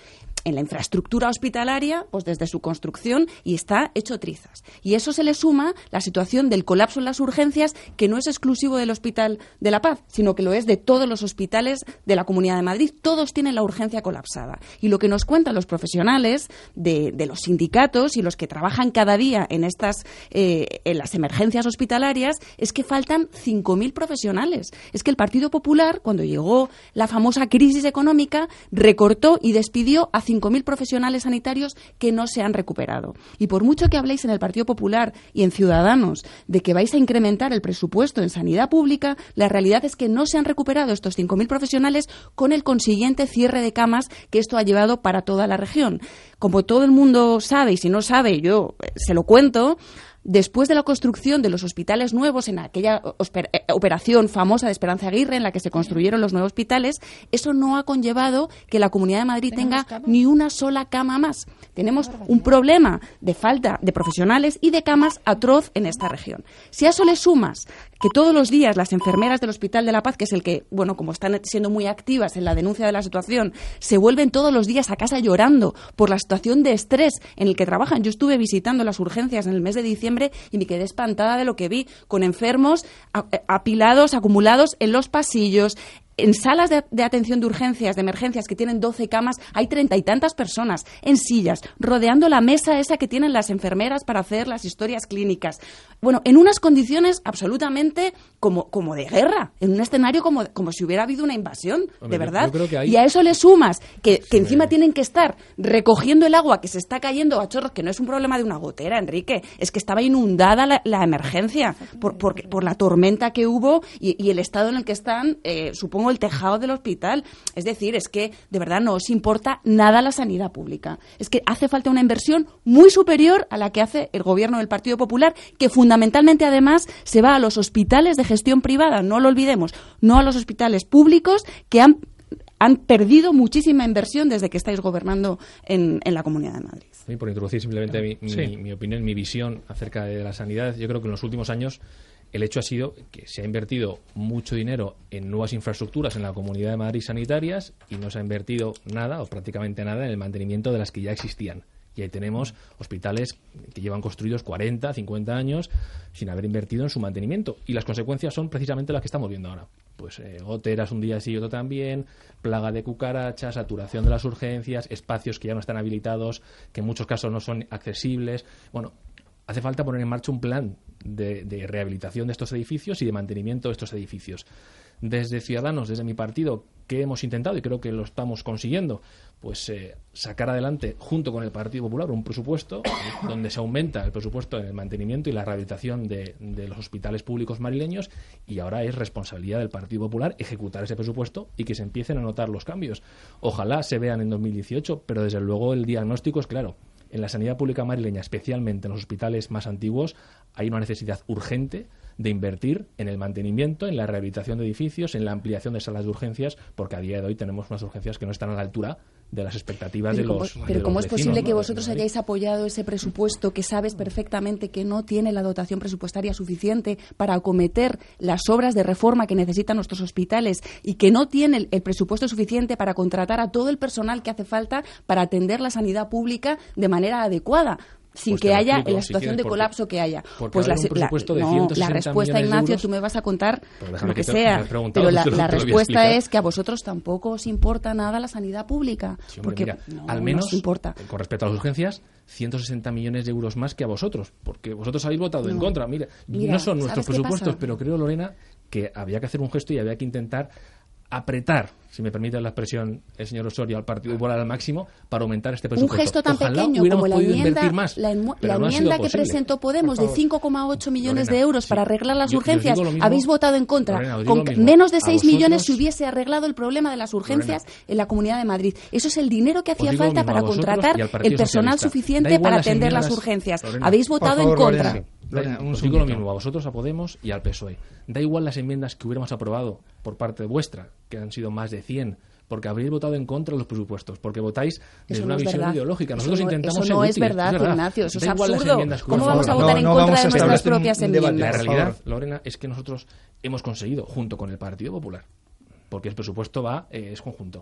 en la infraestructura hospitalaria, pues desde su construcción, y está hecho trizas. Y eso se le suma la situación del colapso en las urgencias, que no es exclusivo del Hospital de la Paz, sino que lo es de todos los hospitales de la Comunidad de Madrid. Todos tienen la urgencia colapsada. Y lo que nos cuentan los profesionales de, de los sindicatos y los que trabajan cada día en estas eh, en las emergencias hospitalarias es que faltan cinco mil profesionales. Es que el Partido Popular, cuando llegó la famosa crisis económica, recortó y despidió a cinco mil profesionales sanitarios que no se han recuperado. Y por mucho que habléis en el Partido Popular y en Ciudadanos de que vais a incrementar el presupuesto en sanidad pública, la realidad es que no se han recuperado estos cinco mil profesionales, con el consiguiente cierre de camas que esto ha llevado para toda la región. Como todo el mundo sabe, y si no sabe, yo se lo cuento, después de la construcción de los hospitales nuevos, en aquella operación famosa de Esperanza Aguirre, en la que se construyeron los nuevos hospitales, eso no ha conllevado que la Comunidad de Madrid tenga ni una sola cama más. Tenemos un problema de falta de profesionales y de camas atroz en esta región. Si a eso le sumas que todos los días las enfermeras del Hospital de la Paz, que es el que, bueno, como están siendo muy activas en la denuncia de la situación, se vuelven todos los días a casa llorando por la situación de estrés en el que trabajan. Yo estuve visitando las urgencias en el mes de diciembre y me quedé espantada de lo que vi, con enfermos apilados, acumulados en los pasillos. En salas de, de atención de urgencias, de emergencias, que tienen doce camas, hay treinta y tantas personas en sillas, rodeando la mesa esa que tienen las enfermeras para hacer las historias clínicas. Bueno, en unas condiciones absolutamente como, como de guerra, en un escenario como, como si hubiera habido una invasión, Hombre, de verdad. Yo, yo creo que hay... Y a eso le sumas que, que encima tienen que estar recogiendo el agua que se está cayendo a chorros, que no es un problema de una gotera, Enrique, es que estaba inundada la, la emergencia por, por, por la tormenta que hubo y, y el estado en el que están, eh, supongo, el tejado del hospital. Es decir, es que de verdad no os importa nada la sanidad pública. Es que hace falta una inversión muy superior a la que hace el gobierno del Partido Popular, que fundamentalmente además se va a los hospitales de gestión privada, no lo olvidemos, no a los hospitales públicos, que han, han perdido muchísima inversión desde que estáis gobernando en, en la Comunidad de Madrid. Sí, por introducir simplemente mi, mi, sí. mi opinión, mi visión acerca de la sanidad, yo creo que en los últimos años el hecho ha sido que se ha invertido mucho dinero en nuevas infraestructuras en la Comunidad de Madrid sanitarias y no se ha invertido nada o prácticamente nada en el mantenimiento de las que ya existían. Y ahí tenemos hospitales que llevan construidos cuarenta, cincuenta años sin haber invertido en su mantenimiento. Y las consecuencias son precisamente las que estamos viendo ahora. Pues eh, goteras un día sí y otro también, plaga de cucarachas, saturación de las urgencias, espacios que ya no están habilitados, que en muchos casos no son accesibles. Bueno, hace falta poner en marcha un plan de, de rehabilitación de estos edificios y de mantenimiento de estos edificios. Desde Ciudadanos, desde mi partido, ¿qué hemos intentado? Y creo que lo estamos consiguiendo. Pues eh, sacar adelante, junto con el Partido Popular, un presupuesto donde se aumenta el presupuesto en el mantenimiento y la rehabilitación de, de los hospitales públicos madrileños, y ahora es responsabilidad del Partido Popular ejecutar ese presupuesto y que se empiecen a notar los cambios. Ojalá se vean en dos mil dieciocho, pero desde luego el diagnóstico es claro. En la sanidad pública madrileña, especialmente en los hospitales más antiguos, hay una necesidad urgente de invertir en el mantenimiento, en la rehabilitación de edificios, en la ampliación de salas de urgencias, porque a día de hoy tenemos unas urgencias que no están a la altura de las expectativas pero de los como, Pero de ¿cómo los es vecinos, posible ¿no? que vosotros hayáis apoyado ese presupuesto que sabes perfectamente que no tiene la dotación presupuestaria suficiente para acometer las obras de reforma que necesitan nuestros hospitales y que no tiene el, el presupuesto suficiente para contratar a todo el personal que hace falta para atender la sanidad pública de manera adecuada? Sin pues que haya explico, en la situación si de porque, colapso que haya. Pues la, la, no, la respuesta, Ignacio, tú me vas a contar lo que, que sea, pero la, la respuesta es que a vosotros tampoco os importa nada la sanidad pública. Sí, hombre, porque mira, no, al menos, no os importa. Con respecto a las urgencias, ciento sesenta millones de euros más que a vosotros, porque vosotros habéis votado no. en contra. Mira, Mira, no son nuestros presupuestos, pero creo, Lorena, que había que hacer un gesto y había que intentar apretar, si me permite la expresión, el señor Osorio, al Partido Popular al máximo para aumentar este presupuesto. Un gesto tan Ojalá pequeño como la enmienda, más, la, enmu- la no enmienda que presentó Podemos de cinco coma ocho millones Lorena, de euros sí. para arreglar las yo, urgencias, yo mismo, habéis votado en contra. Lorena, Con menos de seis millones se hubiese arreglado el problema de las urgencias Lorena, en la Comunidad de Madrid. Eso es el dinero que hacía falta para contratar el personal suficiente para atender las urgencias. Lorena, habéis votado favor, en contra. Lorena, Lorena, un os digo lo mismo a vosotros, a Podemos y al P S O E. Da igual las enmiendas que hubiéramos aprobado por parte vuestra, que han sido más de cien, porque habréis votado en contra de los presupuestos, porque votáis desde no una visión verdad. ideológica. Nosotros eso no, intentamos eso ser no útiles, es verdad, es verdad. Ignacio, eso da es absurdo. ¿Cómo vamos a favor. votar no, en no contra de nuestras propias enmiendas? La realidad, Lorena, es que nosotros hemos conseguido, junto con el Partido Popular, porque el presupuesto va eh, es conjunto,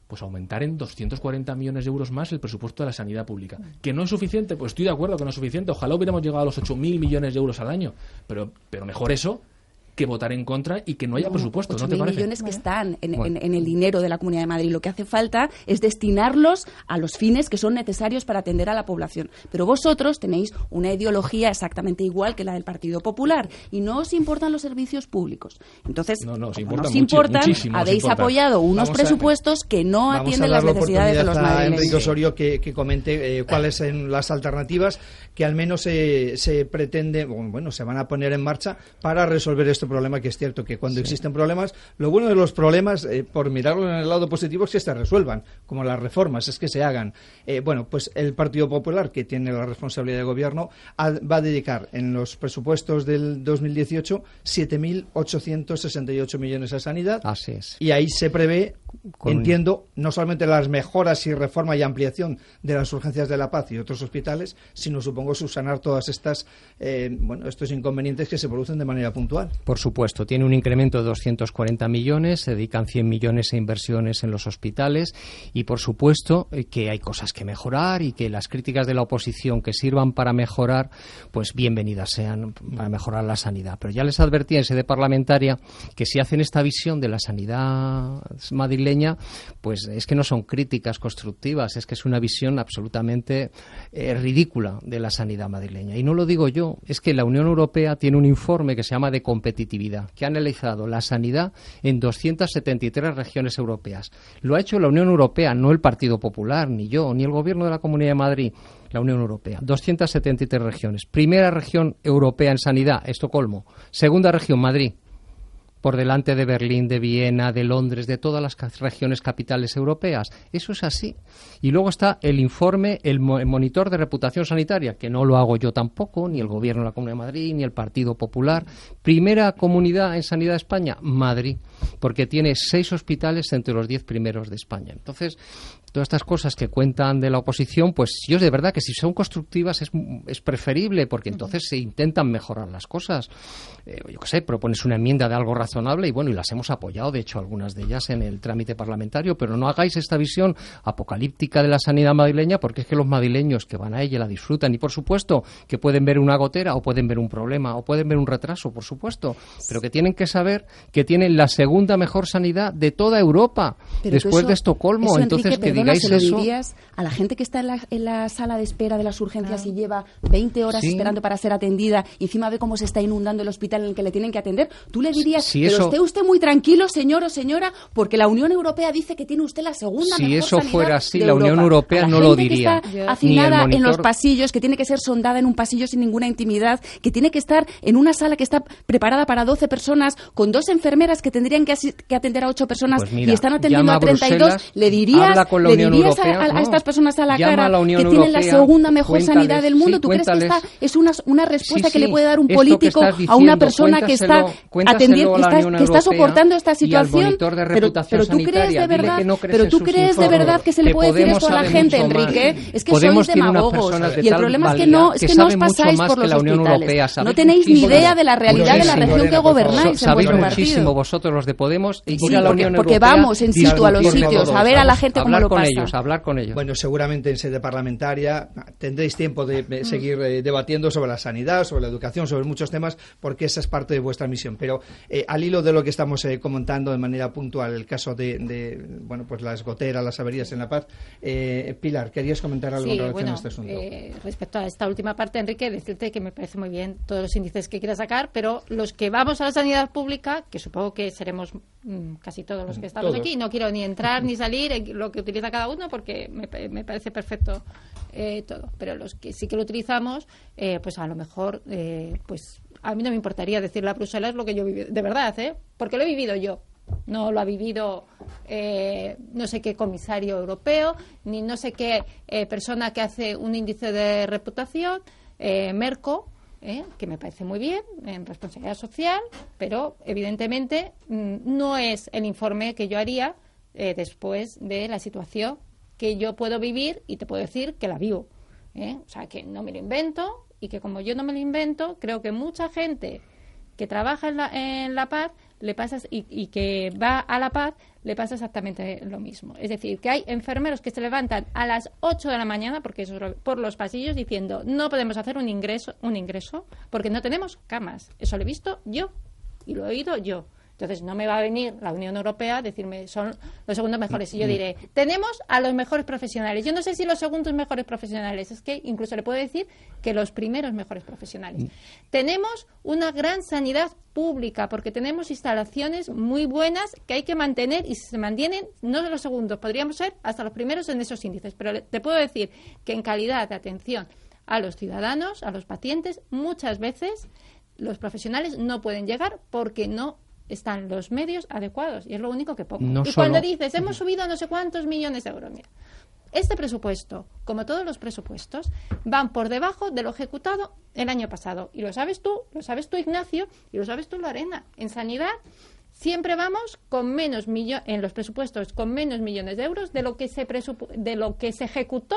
pues aumentar en doscientos cuarenta millones de euros más el presupuesto de la sanidad pública. ¿Que no es suficiente? Pues estoy de acuerdo que no es suficiente. Ojalá hubiéramos llegado a los ocho mil millones de euros al año. Pero, pero mejor eso que votar en contra y que no haya no, presupuesto, ¿no te parece? millones que están en, bueno. en, en el dinero de la Comunidad de Madrid. Lo que hace falta es destinarlos a los fines que son necesarios para atender a la población. Pero vosotros tenéis una ideología exactamente igual que la del Partido Popular y no os importan los servicios públicos. Entonces, no, no, os como importa nos importan, habéis importa. apoyado unos vamos presupuestos a, que no atienden las necesidades de los madrileños. Enrique Osorio que, que comente eh, cuáles son las alternativas que al menos se, se pretende, bueno, se van a poner en marcha para resolver este problema, que es cierto que cuando sí. existen problemas, lo bueno de los problemas, eh, por mirarlo en el lado positivo, es que se resuelvan, como las reformas, es que se hagan. Eh, bueno, pues el Partido Popular, que tiene la responsabilidad de gobierno, ha, va a dedicar en los presupuestos del dos mil dieciocho siete mil ochocientos sesenta y ocho millones a sanidad. Así es. Y ahí se prevé, Con... entiendo, no solamente las mejoras y reforma y ampliación de las urgencias de La Paz y otros hospitales, sino supongo subsanar todas estas, eh, bueno, estos inconvenientes que se producen de manera puntual. Por supuesto, tiene un incremento de doscientos cuarenta millones, se dedican cien millones a inversiones en los hospitales y, por supuesto, que hay cosas que mejorar y que las críticas de la oposición que sirvan para mejorar, pues bienvenidas sean para mejorar la sanidad. Pero ya les advertí en sede parlamentaria que si hacen esta visión de la sanidad madrileña, pues es que no son críticas constructivas, es que es una visión absolutamente eh, ridícula de la sanidad madrileña. Y no lo digo yo, es que la Unión Europea tiene un informe que se llama de competitividad, que ha analizado la sanidad en doscientas setenta y tres regiones europeas. Lo ha hecho la Unión Europea, no el Partido Popular, ni yo, ni el Gobierno de la Comunidad de Madrid, la Unión Europea. doscientas setenta y tres regiones. Primera región europea en sanidad, Estocolmo. Segunda región, Madrid. Por delante de Berlín, de Viena, de Londres, de todas las regiones capitales europeas. Eso es así. Y luego está el informe, el monitor de reputación sanitaria, que no lo hago yo tampoco, ni el Gobierno de la Comunidad de Madrid, ni el Partido Popular. Primera comunidad en sanidad de España, Madrid, porque tiene seis hospitales entre los diez primeros de España. Entonces, todas estas cosas que cuentan de la oposición, pues yo de verdad que si son constructivas es, es preferible, porque entonces se intentan mejorar las cosas. Eh, yo qué sé, propones una enmienda de algo razonable y bueno, y las hemos apoyado, de hecho, algunas de ellas en el trámite parlamentario, pero no hagáis esta visión apocalíptica de la sanidad madrileña, porque es que los madrileños que van a ella la disfrutan y, por supuesto, que pueden ver una gotera o pueden ver un problema o pueden ver un retraso, por supuesto, pero que tienen que saber que tienen la segunda mejor sanidad de toda Europa, pero después eso, de Estocolmo. Eso, entonces, Enrique, que perdona, digáis se lo eso... dirías a la gente que está en la, en la sala de espera de las urgencias ah. y lleva veinte horas sí. esperando para ser atendida y encima ve cómo se está inundando el hospital en el que le tienen que atender, tú le dirías, si pero eso... esté usted muy tranquilo, señor o señora, porque la Unión Europea dice que tiene usted la segunda si mejor eso sanidad fuera así, de la Europa. Unión Europea no lo diría. Que está hacinada en los pasillos, que tiene que ser sondada en un pasillo sin ninguna intimidad, que tiene que estar en una sala que está preparada para doce personas, con dos enfermeras que tendrían que, que atender a ocho personas pues mira, y están atendiendo a treinta y dos, Bruselas, le dirías, le dirías Europea, a, a, no, a estas personas a la cara a la que Europea, tienen la segunda mejor sanidad del mundo. Sí, ¿tú cuéntales, crees que esta es una, una respuesta sí, sí, que le puede dar un político diciendo, a una persona que está atendiendo, que está, que está soportando esta situación? Pero, pero tú crees de verdad, no crees pero tú crees de verdad que se le puede decir esto a la gente, Enrique. Es que sois demagogos y el problema es que no es que no os pasáis por los hospitales. No tenéis ni idea de la realidad de la región que gobernáis en vuestro partido. Sabéis muchísimo vosotros los de Podemos y ir a la Unión Europea. Porque vamos en situ a los sitios a ver a la gente cómo lo pasa. Hablar con ellos. Bueno, seguramente en sede parlamentaria tendréis tiempo de seguir eh, debatiendo sobre la sanidad, sobre la educación, sobre muchos temas, porque esa es parte de vuestra misión. Pero eh, al hilo de lo que estamos eh, comentando de manera puntual, el caso de, de bueno, pues las goteras, las averías en La Paz, eh, Pilar, ¿querías comentar algo sí, en relación bueno, a este asunto? Eh, respecto a esta última parte, Enrique, decirte que me parece muy bien todos los índices que quieras sacar, pero los que vamos a la sanidad pública, que supongo que seremos mmm, casi todos los que estamos todos. aquí, no quiero ni entrar ni salir en lo que utiliza cada uno porque me, me parece perfecto eh, todo, pero los que sí que lo utilizamos, eh, pues a lo mejor, eh, pues a mí no me importaría decirle a Bruselas lo que yo viví, de verdad, ¿eh? Porque lo he vivido yo. No lo ha vivido eh, no sé qué comisario europeo, ni no sé qué eh, persona que hace un índice de reputación, eh, Merco, eh, que me parece muy bien, en responsabilidad social, pero evidentemente mm, no es el informe que yo haría eh, después de la situación que yo puedo vivir y te puedo decir que la vivo. ¿eh? O sea, que no me lo invento y que como yo no me lo invento, creo que mucha gente que trabaja en la, en La Paz le pasa, y, y que va a La Paz, le pasa exactamente lo mismo. Es decir, que hay enfermeros que se levantan a las ocho de la mañana, porque eso es por los pasillos, diciendo, no podemos hacer un ingreso, un ingreso porque no tenemos camas. Eso lo he visto yo y lo he oído yo. Entonces, no me va a venir la Unión Europea a decirme son los segundos mejores. Y yo diré, tenemos a los mejores profesionales. Yo no sé si los segundos mejores profesionales, es que incluso le puedo decir que los primeros mejores profesionales. Mm. Tenemos una gran sanidad pública, porque tenemos instalaciones muy buenas que hay que mantener, y si se mantienen, no de los segundos, podríamos ser hasta los primeros en esos índices. Pero te puedo decir que en calidad de atención a los ciudadanos, a los pacientes, muchas veces los profesionales no pueden llegar porque no están los medios adecuados, y es lo único que pongo. No y solo... cuando dices, hemos subido no sé cuántos millones de euros, mira, este presupuesto, como todos los presupuestos, van por debajo de lo ejecutado el año pasado. Y lo sabes tú, lo sabes tú, Ignacio, y lo sabes tú, Lorena. En sanidad siempre vamos con menos millones, en los presupuestos, con menos millones de euros de lo que se presupu- de lo que se ejecutó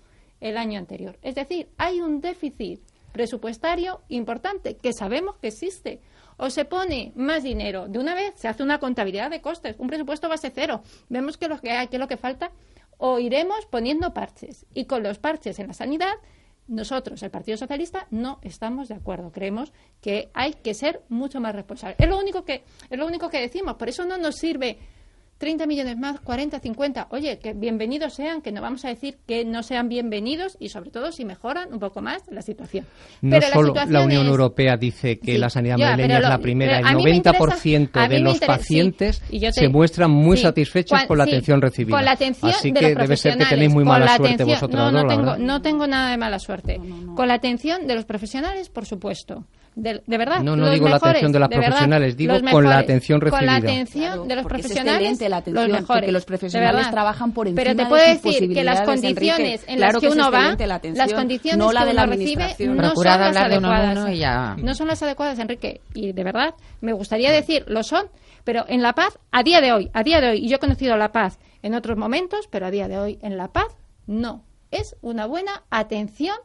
el año anterior. Es decir, hay un déficit presupuestario importante que sabemos que existe. O se pone más dinero de una vez, se hace una contabilidad de costes, un presupuesto base cero, vemos que lo que hay, que lo que falta, o iremos poniendo parches. Y con los parches en la sanidad, nosotros, el Partido Socialista, no estamos de acuerdo. Creemos que hay que ser mucho más responsables. Es lo único que, es lo único que decimos. Por eso no nos sirve treinta millones más, cuarenta, cincuenta. Oye, que bienvenidos sean, que no vamos a decir que no sean bienvenidos, y sobre todo si mejoran un poco más la situación. No pero solo la, la Unión es... Europea dice que sí, la sanidad ya, madrileña es lo, la primera, el noventa por ciento de los pacientes sí, te, se muestran muy sí, satisfechos cual, con la atención sí, recibida. Con la atención Así de que los debe ser que tenéis muy mala suerte atención, vosotros no, no, dos, tengo, no tengo nada de mala suerte. No, no, no. Con la atención de los profesionales, por supuesto. De, de verdad, no, no los digo mejores, la atención de las de profesionales, verdad, digo mejores, con la atención recibida. Con la atención claro, de los profesionales, es la atención, los mejores. Porque los profesionales trabajan por encima Pero te puedo de sus decir que las condiciones Enrique, en claro las que, que uno va, atención, las condiciones no la que de uno la recibe, no Procurad son las hablar de uno adecuadas. en uno y ya. No son las adecuadas, Enrique. Y de verdad, me gustaría decir, lo son, pero en La Paz, a día de hoy, a día de hoy, y yo he conocido La Paz en otros momentos, pero a día de hoy, en La Paz, no. Es una buena atención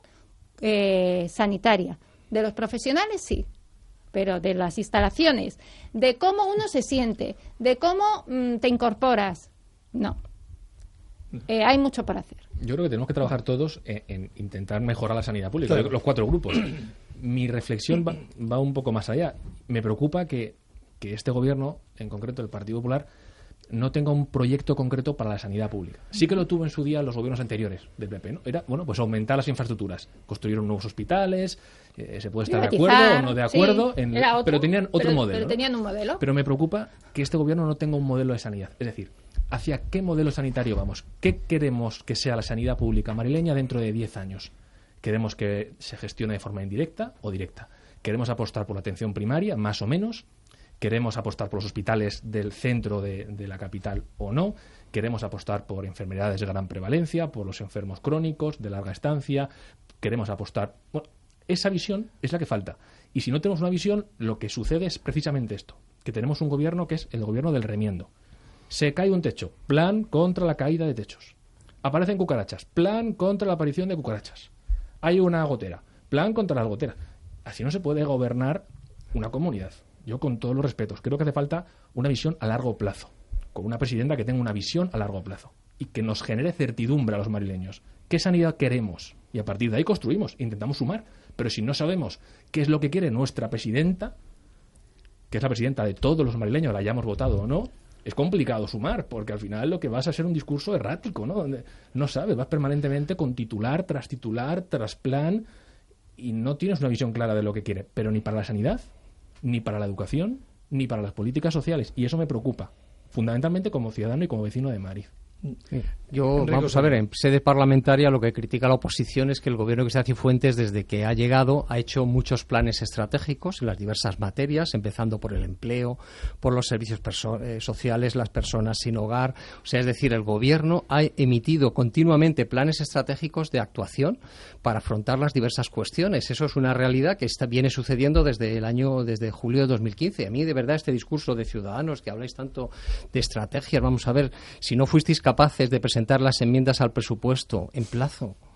eh, sanitaria. De los profesionales, sí. Pero de las instalaciones, de cómo uno se siente, de cómo mmm, te incorporas, no. Eh, hay mucho por hacer. Yo creo que tenemos que trabajar todos en, en intentar mejorar la sanidad pública, claro. Los cuatro grupos. Mi reflexión va, va un poco más allá. Me preocupa que, que este gobierno, en concreto el Partido Popular, no tenga un proyecto concreto para la sanidad pública. Sí que lo tuvo en su día los gobiernos anteriores del P P, ¿no? Era, bueno, pues aumentar las infraestructuras. Construyeron nuevos hospitales, eh, se puede estar de acuerdo o no de acuerdo, sí, en, otro, pero tenían otro pero, modelo. Pero ¿no? tenían un modelo. Pero me preocupa que este gobierno no tenga un modelo de sanidad. Es decir, ¿hacia qué modelo sanitario vamos? ¿Qué queremos que sea la sanidad pública madrileña dentro de diez años? ¿Queremos que se gestione de forma indirecta o directa? ¿Queremos apostar por la atención primaria, más o menos? ¿Queremos apostar por los hospitales del centro de, de la capital o no? ¿Queremos apostar por enfermedades de gran prevalencia, por los enfermos crónicos de larga estancia? ¿Queremos apostar...? Bueno, esa visión es la que falta. Y si no tenemos una visión, lo que sucede es precisamente esto, que tenemos un gobierno que es el gobierno del remiendo. Se cae un techo, plan contra la caída de techos. Aparecen cucarachas, plan contra la aparición de cucarachas. Hay una gotera, plan contra las goteras. Así no se puede gobernar una comunidad. Yo, con todos los respetos, creo que hace falta una visión a largo plazo, con una presidenta que tenga una visión a largo plazo y que nos genere certidumbre a los madrileños. ¿Qué sanidad queremos? Y a partir de ahí construimos, intentamos sumar. Pero si no sabemos qué es lo que quiere nuestra presidenta, que es la presidenta de todos los madrileños, la hayamos votado o no, es complicado sumar, porque al final lo que vas a ser un discurso errático, ¿no? Donde no sabes, vas permanentemente con titular tras titular, tras plan, y no tienes una visión clara de lo que quiere, pero ni para la sanidad, ni para la educación, ni para las políticas sociales. Y eso me preocupa, fundamentalmente como ciudadano y como vecino de Madrid. Sí. Yo, Enrique, vamos a ver, en sede parlamentaria lo que critica la oposición es que el gobierno de Cristina Cifuentes, desde que ha llegado, ha hecho muchos planes estratégicos en las diversas materias, empezando por el empleo, por los servicios perso- eh, sociales, las personas sin hogar. O sea, es decir, el gobierno ha emitido continuamente planes estratégicos de actuación para afrontar las diversas cuestiones. Eso es una realidad que está, viene sucediendo desde el año, desde julio de dos mil quince. A mí, de verdad, este discurso de Ciudadanos, que habláis tanto de estrategias, vamos a ver, si no fuisteis capaces de presentar las enmiendas al presupuesto en plazo,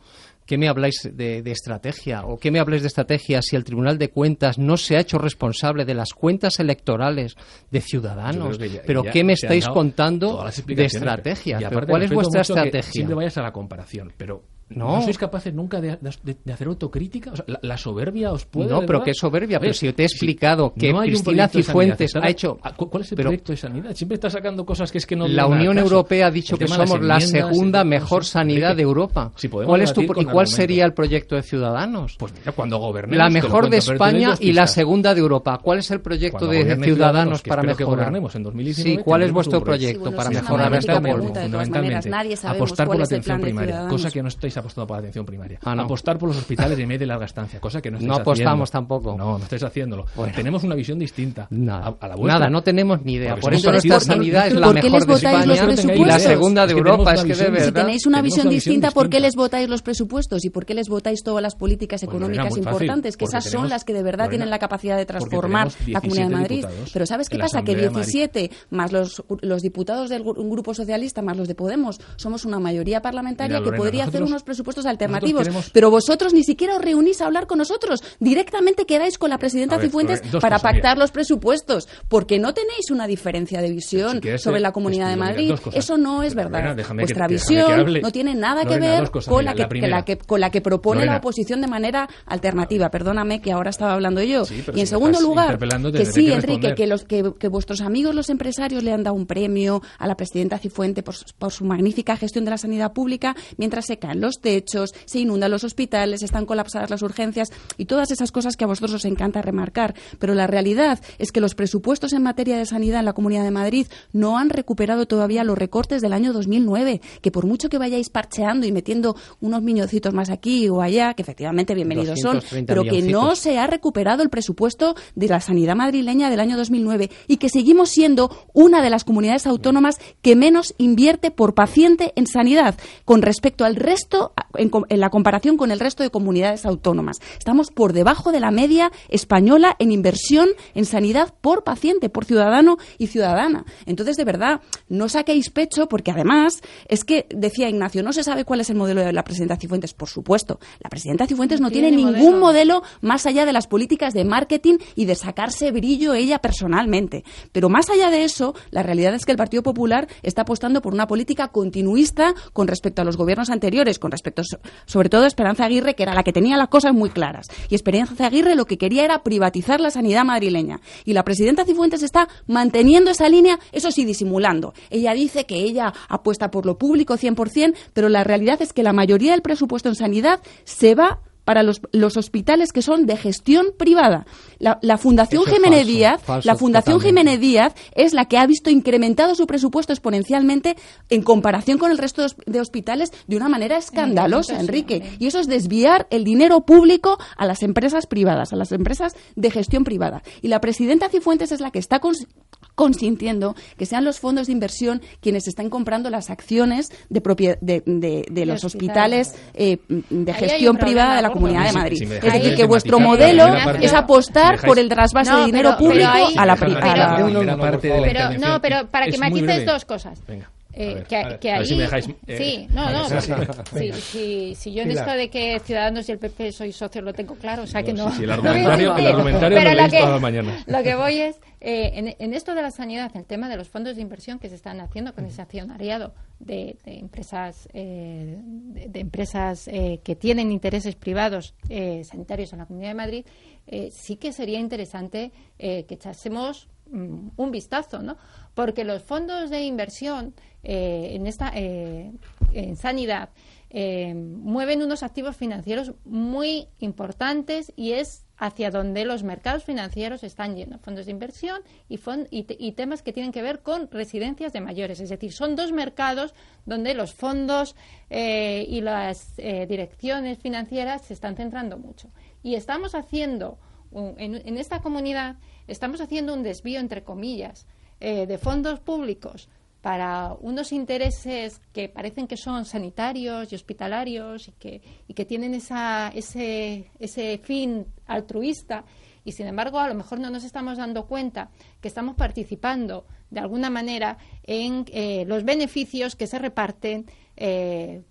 ¿qué me habláis de, de estrategia? ¿O qué me habláis de estrategia si el Tribunal de Cuentas no se ha hecho responsable de las cuentas electorales de Ciudadanos? Ya, ¿Pero ya qué me estáis contando de estrategia? ¿Pero cuál es vuestra estrategia? Siempre vayas a la comparación, pero... ¿No? ¿No sois capaces nunca de, de, de hacer autocrítica? O sea, la, la soberbia os puede... No, pero qué soberbia. Oye, pero si yo te he explicado sí, que no Cristina Cifuentes ha hecho... ¿Cuál es el pero, proyecto de sanidad? Siempre está sacando cosas que es que no... La Unión Europea ha dicho que somos la segunda mejor sanidad de Europa. Si ¿Cuál es tu, ¿Y cuál argumento. sería el proyecto de Ciudadanos? Pues mira, cuando gobernemos... La mejor de España y la segunda de Europa. ¿Cuál es el proyecto de Ciudadanos para mejorar? Que gobernemos en dos mil diecinueve. Sí, ¿cuál es vuestro proyecto para mejorar este pueblo? Fundamentalmente, apostar por la atención primaria, cosa que no estáis apostando por la atención primaria. Ah, no. Apostar por los hospitales de media y larga estancia, cosa que no estáis no haciendo. No apostamos tampoco. No, no estáis haciéndolo. Bueno. Tenemos una visión distinta. Nada, a, a la vuestra. Nada, no tenemos ni idea. Por eso nuestra sanidad es la mejor de España y la segunda de Europa. Es que de verdad. Si tenéis una visión distinta, ¿por qué les votáis los presupuestos? ¿Y por qué les votáis todas las políticas económicas importantes? Que esas son las que de verdad tienen la capacidad de transformar la Comunidad de Madrid. Pero ¿sabes qué pasa? Que diecisiete más los, los diputados del Grupo Socialista más los de Podemos somos una mayoría parlamentaria que podría hacer unos presupuestos alternativos. Pero vos Vosotros ni siquiera os reunís a hablar con nosotros. Directamente quedáis con la presidenta ver, Cifuentes ver, para cosas, pactar mira. los presupuestos. Porque no tenéis una diferencia de visión si sobre la Comunidad de Madrid. Eso no es verdad. Bueno, déjame Vuestra que, visión que no tiene nada que ver cosas, con, mira, la que, la que la que, con la que propone Lorena. la oposición de manera alternativa. Perdóname que ahora estaba hablando yo. Sí, y en si segundo lugar, que sí, que Enrique, que, los, que, que vuestros amigos los empresarios le han dado un premio a la presidenta Cifuentes por, por su magnífica gestión de la sanidad pública, mientras se caen los techos, se inundan los hospitales, están colapsadas las urgencias y todas esas cosas que a vosotros os encanta remarcar. Pero la realidad es que los presupuestos en materia de sanidad en la Comunidad de Madrid no han recuperado todavía los recortes del año dos mil nueve, que por mucho que vayáis parcheando y metiendo unos miñocitos más aquí o allá, que efectivamente bienvenidos son, pero que no se ha recuperado el presupuesto de la sanidad madrileña del año dos mil nueve y que seguimos siendo una de las comunidades autónomas que menos invierte por paciente en sanidad con respecto al resto, en, en la comparación con el resto de comunidades autónomas. Estamos por debajo de la media española en inversión en sanidad por paciente, por ciudadano y ciudadana. Entonces, de verdad, no saquéis pecho porque además es que, decía Ignacio, no se sabe cuál es el modelo de la presidenta Cifuentes. Por supuesto, la presidenta Cifuentes no, no tiene, tiene ningún modelo. modelo más allá de las políticas de marketing y de sacarse brillo ella personalmente. Pero más allá de eso, la realidad es que el Partido Popular está apostando por una política continuista con respecto a los gobiernos anteriores, con respecto sobre todo a Esperanza Aguirre, que era la que tenía las cosas muy claras. Y Esperanza Aguirre lo que quería era privatizar la sanidad madrileña. Y la presidenta Cifuentes está manteniendo esa línea, eso sí, disimulando. Ella dice que ella apuesta por lo público cien por ciento, pero la realidad es que la mayoría del presupuesto en sanidad se va para los, los hospitales que son de gestión privada. La, la Fundación Eso Jiménez falso, Díaz, falso, la Fundación totalmente. Jiménez Díaz es la que ha visto incrementado su presupuesto exponencialmente en comparación con el resto de hospitales de una manera escandalosa, Enrique. Y eso es desviar el dinero público a las empresas privadas, a las empresas de gestión privada. Y la presidenta Cifuentes es la que está cons- consintiendo que sean los fondos de inversión quienes están comprando las acciones de, propie- de, de, de los hospitales eh, de gestión privada de la Comunidad de Madrid. Si, si es decir, que vuestro modelo es apostar por el trasvase no, de dinero pero, público pero ahí, a la privada. Pero, no, pero para que matices dos cosas. Venga. Eh, ver, que, ver, que ahí, si me dejáis, eh, sí, no, no, sí, sí, sí, sí, yo en esto de que Ciudadanos y el P P soy socios lo tengo claro, o sea que no. Sí, sí, el argumentario, el argumentario pero lo leéis que, todas las mañanas. Lo que voy es, eh, en, en esto de la sanidad, el tema de los fondos de inversión que se están haciendo con ese accionariado de, de empresas, eh, de, de empresas eh, que tienen intereses privados eh, sanitarios en la Comunidad de Madrid, eh, sí que sería interesante eh, que echásemos mm, un vistazo, ¿no? Porque los fondos de inversión eh, en esta eh, en sanidad eh, mueven unos activos financieros muy importantes y es hacia donde los mercados financieros están yendo, fondos de inversión y, fond- y, te- y temas que tienen que ver con residencias de mayores. Es decir, son dos mercados donde los fondos eh, y las eh, direcciones financieras se están centrando mucho. Y estamos haciendo, un, en, en esta comunidad, estamos haciendo un desvío, entre comillas, eh, de fondos públicos para unos intereses que parecen que son sanitarios y hospitalarios y que, y que tienen esa, ese, ese fin altruista y, sin embargo, a lo mejor no nos estamos dando cuenta que estamos participando de alguna manera en eh, los beneficios que se reparten eh,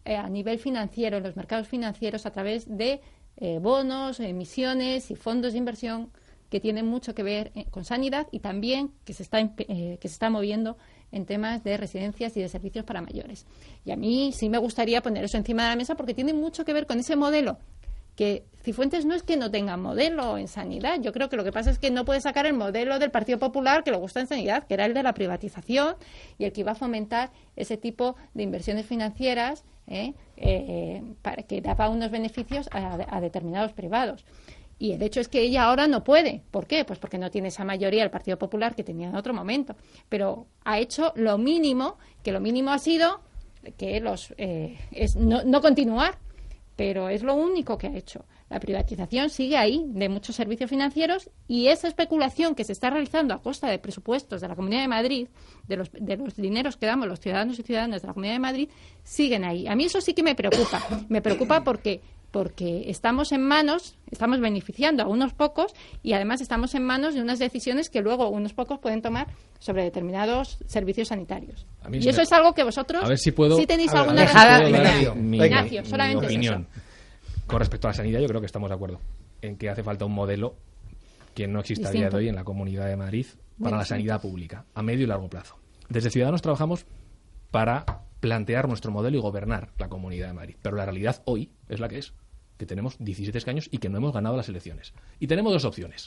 eh, a nivel financiero, en los mercados financieros, a través de eh, bonos, emisiones y fondos de inversión que tienen mucho que ver eh, con sanidad y también que se está eh, que se está moviendo en temas de residencias y de servicios para mayores. Y a mí sí me gustaría poner eso encima de la mesa porque tiene mucho que ver con ese modelo, que Cifuentes no es que no tenga modelo en sanidad. Yo creo que lo que pasa es que no puede sacar el modelo del Partido Popular que le gusta en sanidad, que era el de la privatización y el que iba a fomentar ese tipo de inversiones financieras ¿eh? Eh, para que daba unos beneficios a, a determinados privados. Y el hecho es que ella ahora no puede. ¿Por qué? Pues porque no tiene esa mayoría del Partido Popular que tenía en otro momento. Pero ha hecho lo mínimo, que lo mínimo ha sido que los eh, es no, no continuar, pero es lo único que ha hecho. La privatización sigue ahí de muchos servicios financieros y esa especulación que se está realizando a costa de presupuestos de la Comunidad de Madrid, de los, de los dineros que damos los ciudadanos y ciudadanas de la Comunidad de Madrid, siguen ahí. A mí eso sí que me preocupa. Me preocupa porque porque estamos en manos, estamos beneficiando a unos pocos y además estamos en manos de unas decisiones que luego unos pocos pueden tomar sobre determinados servicios sanitarios. Y eso me... es algo que vosotros a ver si puedo, sí tenéis ver, alguna respuesta. Ignacio, mi, Ignacio, mi, solamente mi opinión. eso. Con respecto a la sanidad, yo creo que estamos de acuerdo en que hace falta un modelo que no existe Distinto. a día de hoy en la Comunidad de Madrid para bueno, la sanidad sí. pública, a medio y largo plazo. Desde Ciudadanos trabajamos para plantear nuestro modelo y gobernar la Comunidad de Madrid. Pero la realidad hoy es la que es, que tenemos diecisiete escaños y que no hemos ganado las elecciones. Y tenemos dos opciones.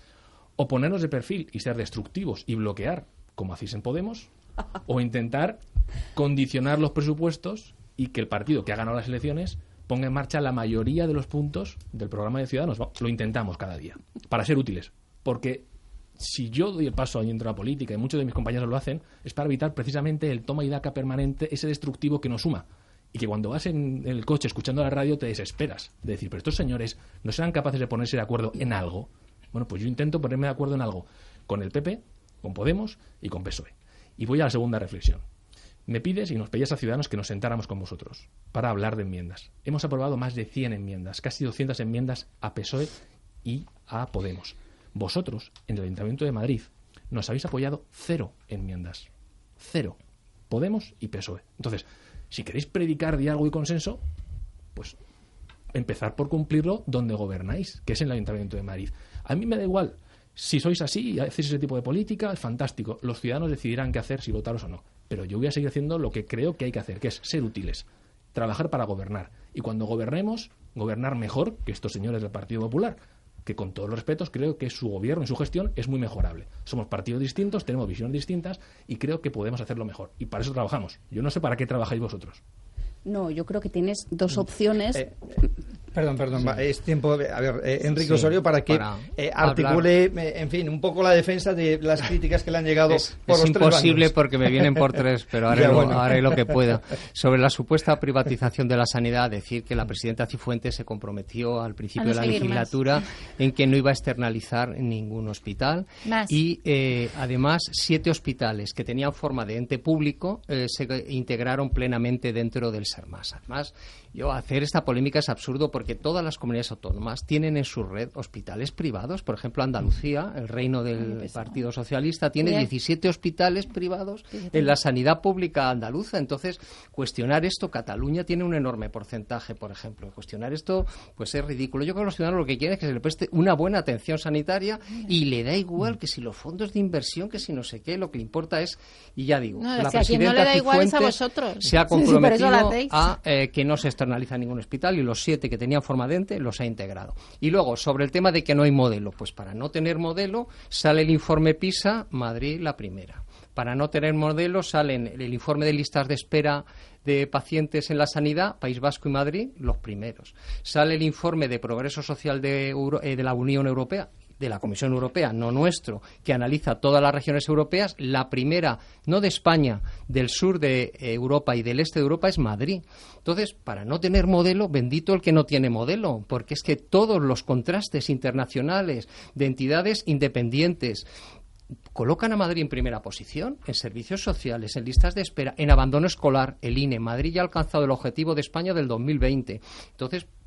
O ponernos de perfil y ser destructivos y bloquear, como hacéis en Podemos, o intentar condicionar los presupuestos y que el partido que ha ganado las elecciones ponga en marcha la mayoría de los puntos del programa de Ciudadanos. Lo intentamos cada día, para ser útiles. Porque si yo doy el paso y entro a la política, y muchos de mis compañeros lo hacen, es para evitar precisamente el toma y daca permanente, ese destructivo que nos suma. Y que cuando vas en el coche escuchando la radio te desesperas de decir, pero estos señores no serán capaces de ponerse de acuerdo en algo. Bueno, pues yo intento ponerme de acuerdo en algo con el P P, con Podemos y con P S O E. Y voy a la segunda reflexión. Me pides y nos pedías a Ciudadanos que nos sentáramos con vosotros para hablar de enmiendas. Hemos aprobado más de cien enmiendas, casi doscientas enmiendas a P S O E y a Podemos. Vosotros, en el Ayuntamiento de Madrid, nos habéis apoyado cero enmiendas. Cero. Podemos y P S O E. Entonces, si queréis predicar diálogo y consenso, pues empezar por cumplirlo donde gobernáis, que es en el Ayuntamiento de Madrid. A mí me da igual si sois así y hacéis ese tipo de política, es fantástico. Los ciudadanos decidirán qué hacer, si votaros o no. Pero yo voy a seguir haciendo lo que creo que hay que hacer, que es ser útiles, trabajar para gobernar. Y cuando gobernemos, gobernar mejor que estos señores del Partido Popular, que con todos los respetos creo que su gobierno y su gestión es muy mejorable. Somos partidos distintos, tenemos visiones distintas y creo que podemos hacerlo mejor. Y para eso trabajamos. Yo no sé para qué trabajáis vosotros. No, yo creo que tienes dos opciones. Eh, Perdón, perdón, sí. es tiempo. A ver, eh, Enrique sí, Osorio, para que para eh, articule, eh, en fin, un poco la defensa de las críticas que le han llegado es, por es los imposible tres porque me vienen por tres, pero haré, lo, bueno. haré lo que pueda. Sobre la supuesta privatización de la sanidad, decir que la presidenta Cifuentes se comprometió al principio no de la legislatura más. en que no iba a externalizar ningún hospital más. y eh, además siete hospitales que tenían forma de ente público eh, se integraron plenamente dentro del SERMAS. Además, yo hacer esta polémica es absurdo porque todas las comunidades autónomas tienen en su red hospitales privados. Por ejemplo, Andalucía, el reino del Partido Socialista, tiene Bien. diecisiete hospitales privados en la sanidad pública andaluza. Entonces, cuestionar esto, Cataluña tiene un enorme porcentaje, por ejemplo. Cuestionar esto, pues es ridículo. Yo creo que los ciudadanos lo que quieren es que se le preste una buena atención sanitaria y le da igual que si los fondos de inversión, que si no sé qué, lo que le importa es, y ya digo, no, la si presidenta a quien no le da igual es a Cifuentes vosotros. se ha comprometido sí, sí, a eh, que no se externaliza ningún hospital y los siete que tenían forma de ente los ha integrado. Y luego, sobre el tema de que no hay modelo, pues para no tener modelo sale el informe PISA, Madrid la primera. Para no tener modelo salen el informe de listas de espera de pacientes en la sanidad, País Vasco y Madrid, los primeros. Sale el informe de progreso social de, Euro, eh, de la Unión Europea, de la Comisión Europea, no nuestro, que analiza todas las regiones europeas. La primera, no de España, del sur de Europa y del este de Europa, es Madrid. Entonces, para no tener modelo, bendito el que no tiene modelo, porque es que todos los contrastes internacionales de entidades independientes colocan a Madrid en primera posición, en servicios sociales, en listas de espera, en abandono escolar. El I N E, Madrid ya ha alcanzado el objetivo de España del dos mil veinte. Entonces,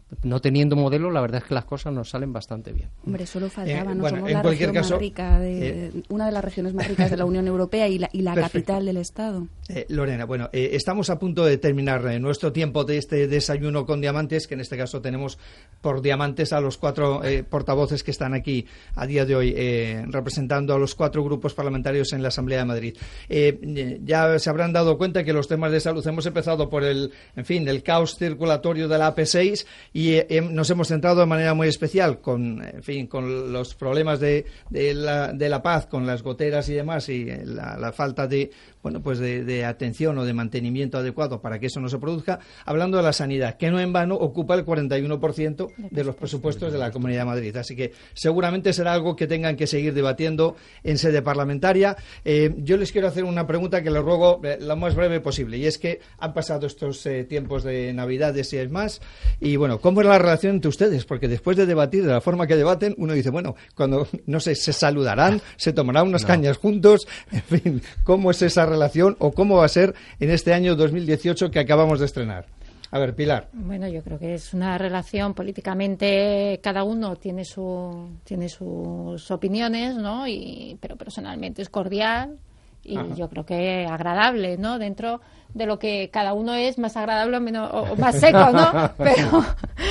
no teniendo modelo, la verdad es que las cosas nos salen bastante bien. Hombre, solo faltaba, eh, no bueno, somos en la cualquier región caso, más rica, de, eh, una de las regiones más ricas de la Unión Europea y la, y la Perfecto. capital del Estado. Eh, Lorena, bueno, eh, estamos a punto de terminar eh, nuestro tiempo de este desayuno con diamantes, que en este caso tenemos por diamantes a los cuatro eh, portavoces que están aquí a día de hoy eh, representando a los cuatro grupos parlamentarios en la Asamblea de Madrid. Eh, ya se habrán dado cuenta que los temas de salud hemos empezado por el, en fin, el caos circulatorio de la A P seis y eh, nos hemos centrado de manera muy especial con, en fin, con los problemas de, de, la, de la paz, con las goteras y demás y la, la falta de bueno, pues de, de atención o de mantenimiento adecuado para que eso no se produzca, hablando de la sanidad, que no en vano ocupa el cuarenta y uno por ciento de los presupuestos de la Comunidad de Madrid. Así que seguramente será algo que tengan que seguir debatiendo en sede parlamentaria. Eh, yo les quiero hacer una pregunta que les ruego eh, lo más breve posible, y es que han pasado estos eh, tiempos de Navidades y es más, y bueno, ¿cómo es la relación entre ustedes? Porque después de debatir de la forma que debaten, uno dice, bueno, cuando, no sé, se saludarán, se tomarán unas no. cañas juntos, en fin, ¿cómo es esa relación o cómo va a ser en este año dos mil dieciocho que acabamos de estrenar? A ver, Pilar. Bueno, yo creo que es una relación políticamente, cada uno tiene su tiene sus opiniones, ¿no? Y pero personalmente es cordial y Ajá. yo creo que agradable, ¿no? Dentro de lo que cada uno es, más agradable o, menos, o más seco, ¿no? Pero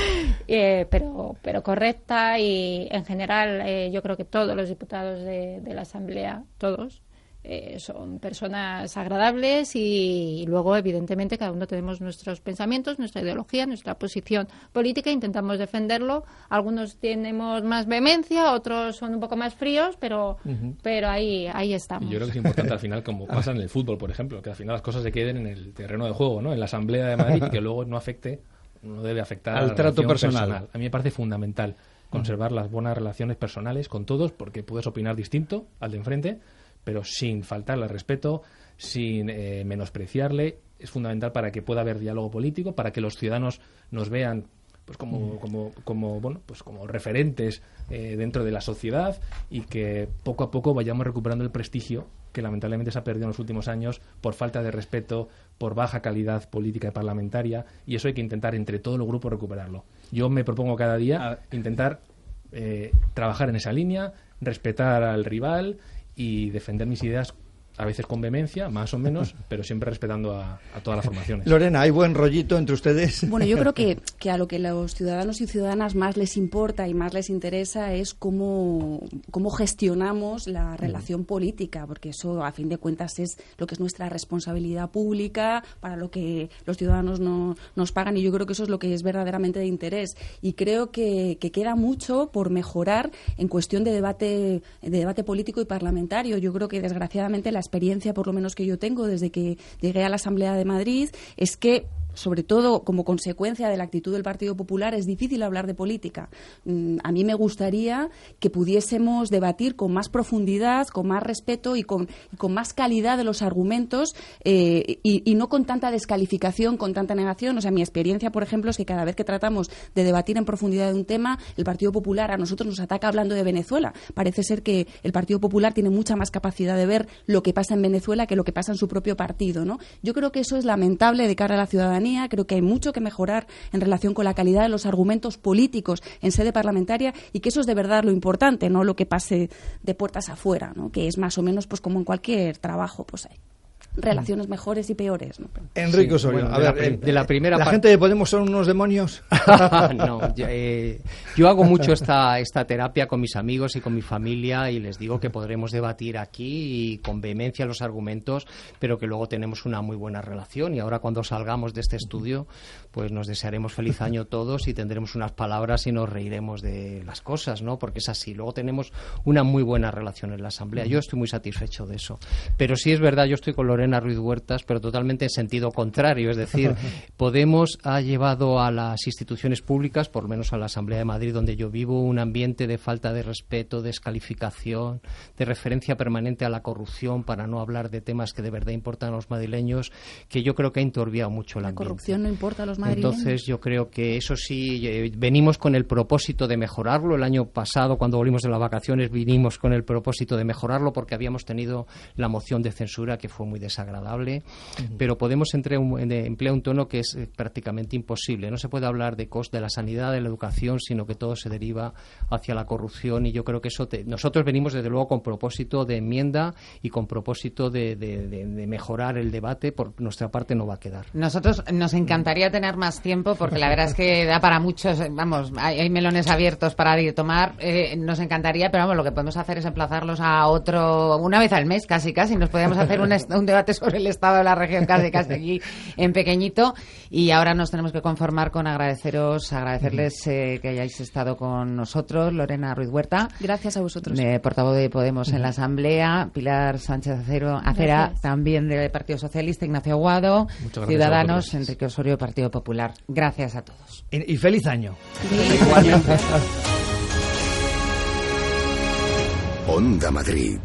eh, pero pero correcta y en general eh, yo creo que todos los diputados de, de la Asamblea, todos, Eh, son personas agradables y, y luego evidentemente cada uno tenemos nuestros pensamientos, nuestra ideología, nuestra posición política, intentamos defenderlo, algunos tenemos más vehemencia, otros son un poco más fríos, pero uh-huh. pero ahí ahí estamos. Y yo creo que es importante al final, como pasa en el fútbol, por ejemplo, que al final las cosas se queden en el terreno de juego, ¿no? En la Asamblea de Madrid y que luego no afecte, no debe afectar al trato personal. personal. A mí me parece fundamental conservar uh-huh. las buenas relaciones personales con todos, porque puedes opinar distinto al de enfrente, pero sin faltarle al respeto, sin eh, menospreciarle. Es fundamental para que pueda haber diálogo político, para que los ciudadanos nos vean pues como como como bueno pues como referentes eh, dentro de la sociedad y que poco a poco vayamos recuperando el prestigio que lamentablemente se ha perdido en los últimos años por falta de respeto, por baja calidad política y parlamentaria, y eso hay que intentar entre todos los grupos recuperarlo. Yo me propongo cada día intentar eh, trabajar en esa línea, respetar al rival y defender mis ideas a veces con vehemencia, más o menos, pero siempre respetando a, a todas las formaciones. Lorena, ¿hay buen rollito entre ustedes? Bueno, yo creo que, que a lo que los ciudadanos y ciudadanas más les importa y más les interesa es cómo, cómo gestionamos la relación política, porque eso, a fin de cuentas, es lo que es nuestra responsabilidad pública, para lo que los ciudadanos no, nos pagan, y yo creo que eso es lo que es verdaderamente de interés. Y creo que, que queda mucho por mejorar en cuestión de debate, de debate político y parlamentario. Yo creo que, desgraciadamente, la experiencia, por lo menos que yo tengo desde que llegué a la Asamblea de Madrid, es que, sobre todo como consecuencia de la actitud del Partido Popular, es difícil hablar de política. A mí me gustaría que pudiésemos debatir con más profundidad, con más respeto y con, y con más calidad de los argumentos eh, y, y no con tanta descalificación, con tanta negación. O sea, mi experiencia, por ejemplo, es que cada vez que tratamos de debatir en profundidad de un tema, el Partido Popular a nosotros nos ataca hablando de Venezuela. Parece ser que el Partido Popular tiene mucha más capacidad de ver lo que pasa en Venezuela que lo que pasa en su propio partido, ¿no? Yo creo que eso es lamentable de cara a la ciudadanía. Creo que hay mucho que mejorar en relación con la calidad de los argumentos políticos en sede parlamentaria, y que eso es de verdad lo importante, no lo que pase de puertas afuera, ¿no? Que es más o menos pues como en cualquier trabajo, pues hay relaciones mejores y peores, ¿no? Enrique Osorio, sí, bueno, a de ver, la, eh, de la primera ¿la parte... gente de Podemos son unos demonios? No, yo, eh, yo hago mucho esta, esta terapia con mis amigos y con mi familia, y les digo que podremos debatir aquí y con vehemencia los argumentos, pero que luego tenemos una muy buena relación, y ahora cuando salgamos de este estudio pues nos desearemos feliz año todos y tendremos unas palabras y nos reiremos de las cosas, ¿no? Porque es así. Luego tenemos una muy buena relación en la Asamblea. Yo estoy muy satisfecho de eso. Pero sí es verdad, yo estoy con Lorena Ruiz Huertas, pero totalmente en sentido contrario. Es decir, Podemos ha llevado a las instituciones públicas, por lo menos a la Asamblea de Madrid, donde yo vivo, un ambiente de falta de respeto, descalificación, de referencia permanente a la corrupción, para no hablar de temas que de verdad importan a los madrileños, que yo creo que ha enturbiado mucho el ambiente. La corrupción no importa a los madrileños. Entonces yo creo que eso sí, eh, venimos con el propósito de mejorarlo. El año pasado, cuando volvimos de las vacaciones, vinimos con el propósito de mejorarlo, porque habíamos tenido la moción de censura que fue muy desagradable, uh-huh. pero Podemos entre un, emplea un tono que es eh, prácticamente imposible. No se puede hablar de coste de la sanidad, de la educación, sino que todo se deriva hacia la corrupción, y yo creo que eso te, nosotros venimos desde luego con propósito de enmienda y con propósito de, de, de, de mejorar el debate. Por nuestra parte no va a quedar. Nosotros nos encantaría tener más tiempo, porque la verdad es que da para muchos, vamos, hay, hay melones abiertos para ir a tomar, eh, nos encantaría, pero vamos, lo que podemos hacer es emplazarlos a otro, una vez al mes casi casi, nos podríamos hacer un, un debate sobre el estado de la región casi casi aquí en pequeñito, y ahora nos tenemos que conformar con agradeceros, agradecerles eh, que hayáis estado con nosotros. Lorena Ruiz Huerta. Gracias a vosotros. Eh, portavoz de Podemos en la Asamblea. Pilar Sánchez Acero, Acera, gracias. También del Partido Socialista. Ignacio Aguado. Ciudadanos. Enrique Osorio, Partido Popular. Gracias a todos. Y, y feliz año. Igualmente. Onda Madrid.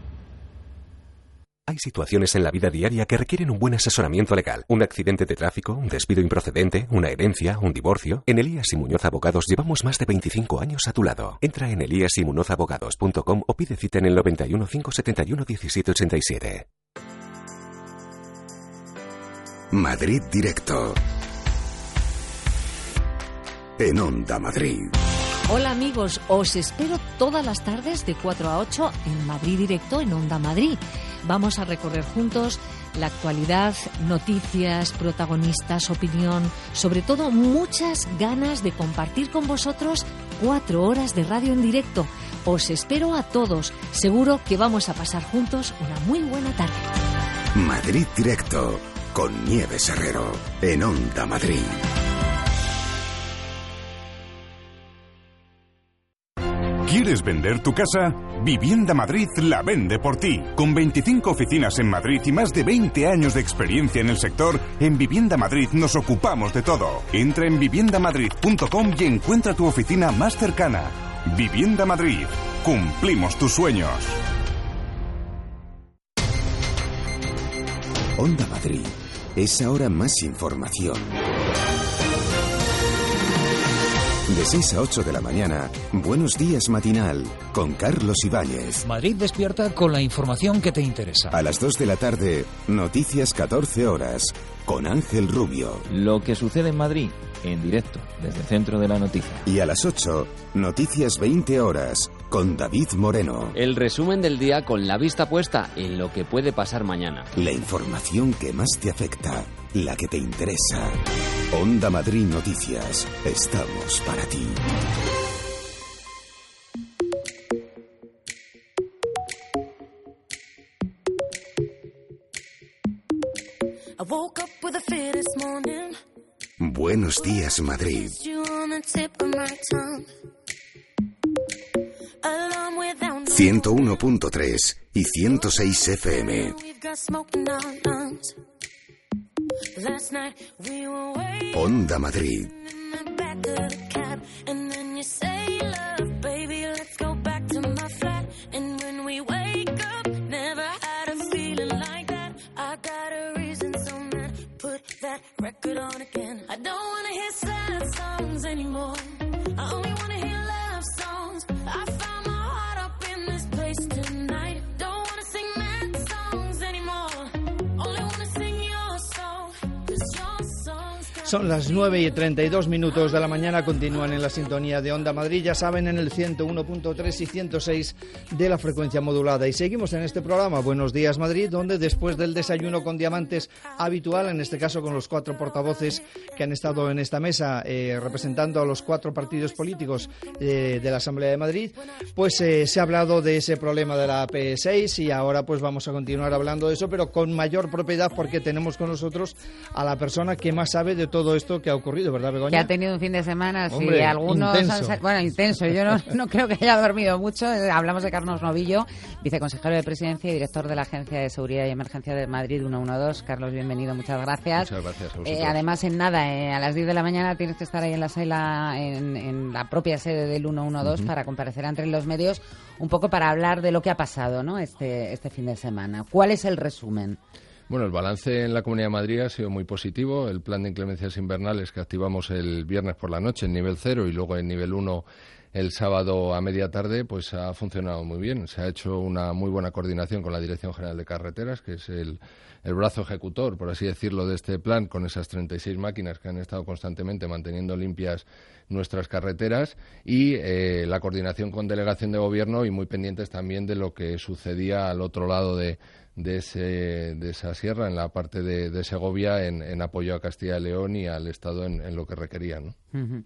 Hay situaciones en la vida diaria que requieren un buen asesoramiento legal. Un accidente de tráfico, un despido improcedente, una herencia, un divorcio. En Elías y Muñoz Abogados llevamos más de veinticinco años a tu lado. Entra en elías y muñoz abogados punto com o pide cita en el noventa y uno, cinco setenta y uno, diecisiete ochenta y siete. Madrid Directo. En Onda Madrid. Hola amigos, os espero todas las tardes de cuatro a ocho en Madrid Directo en Onda Madrid. Vamos a recorrer juntos la actualidad, noticias, protagonistas, opinión, sobre todo muchas ganas de compartir con vosotros cuatro horas de radio en directo. Os espero a todos, seguro que vamos a pasar juntos una muy buena tarde. Madrid Directo con Nieves Herrero en Onda Madrid. ¿Quieres vender tu casa? Vivienda Madrid la vende por ti. Con veinticinco oficinas en Madrid y más de veinte años de experiencia en el sector, en Vivienda Madrid nos ocupamos de todo. Entra en vivienda madrid punto com y encuentra tu oficina más cercana. Vivienda Madrid. Cumplimos tus sueños. Onda Madrid. Es ahora más información. De seis a ocho de la mañana, Buenos Días Matinal, con Carlos Ibáñez. Madrid despierta con la información que te interesa. A las dos de la tarde, Noticias catorce horas, con Ángel Rubio. Lo que sucede en Madrid, en directo, desde el centro de la noticia. Y a las ocho, Noticias veinte horas, con David Moreno. El resumen del día con la vista puesta en lo que puede pasar mañana. La información que más te afecta, la que te interesa. Onda Madrid Noticias. Estamos para ti. Buenos días, Madrid. ciento uno punto tres y ciento seis F M. Onda Madrid. Son las nueve y treinta y dos minutos de la mañana, continúan en la sintonía de Onda Madrid, ya saben, en el ciento uno punto tres y ciento seis de la frecuencia modulada. Y seguimos en este programa, Buenos Días Madrid, donde después del desayuno con diamantes habitual, en este caso con los cuatro portavoces que han estado en esta mesa eh, representando a los cuatro partidos políticos eh, de la Asamblea de Madrid, pues eh, se ha hablado de ese problema de la A P seis y ahora pues vamos a continuar hablando de eso, pero con mayor propiedad, porque tenemos con nosotros a la persona que más sabe de todo esto que ha ocurrido, ¿verdad, Begoña? Que ha tenido un fin de semana, Hombre, sí, algunos intenso. Han, bueno, intenso, yo no, no creo que haya dormido mucho. Hablamos de Carlos Novillo, viceconsejero de Presidencia y director de la Agencia de Seguridad y Emergencia de Madrid ciento doce. Carlos, bienvenido, muchas gracias. Muchas gracias a vosotros. Eh, además, en nada, eh, a las diez de la mañana tienes que estar ahí en la sala, en, en la propia sede del ciento doce uh-huh. para comparecer ante los medios, un poco para hablar de lo que ha pasado, ¿no? este, este fin de semana. ¿Cuál es el resumen? Bueno, el balance en la Comunidad de Madrid ha sido muy positivo. El plan de inclemencias invernales que activamos el viernes por la noche en nivel cero y luego en nivel uno el sábado a media tarde, pues ha funcionado muy bien. Se ha hecho una muy buena coordinación con la Dirección General de Carreteras, que es el, el brazo ejecutor, por así decirlo, de este plan, con esas treinta y seis máquinas que han estado constantemente manteniendo limpias nuestras carreteras, y eh, la coordinación con Delegación de Gobierno, y muy pendientes también de lo que sucedía al otro lado de de, ese, de esa sierra, en la parte de, de Segovia, en, en apoyo a Castilla y León y al Estado en, en lo que requerían, ¿no? Uh-huh.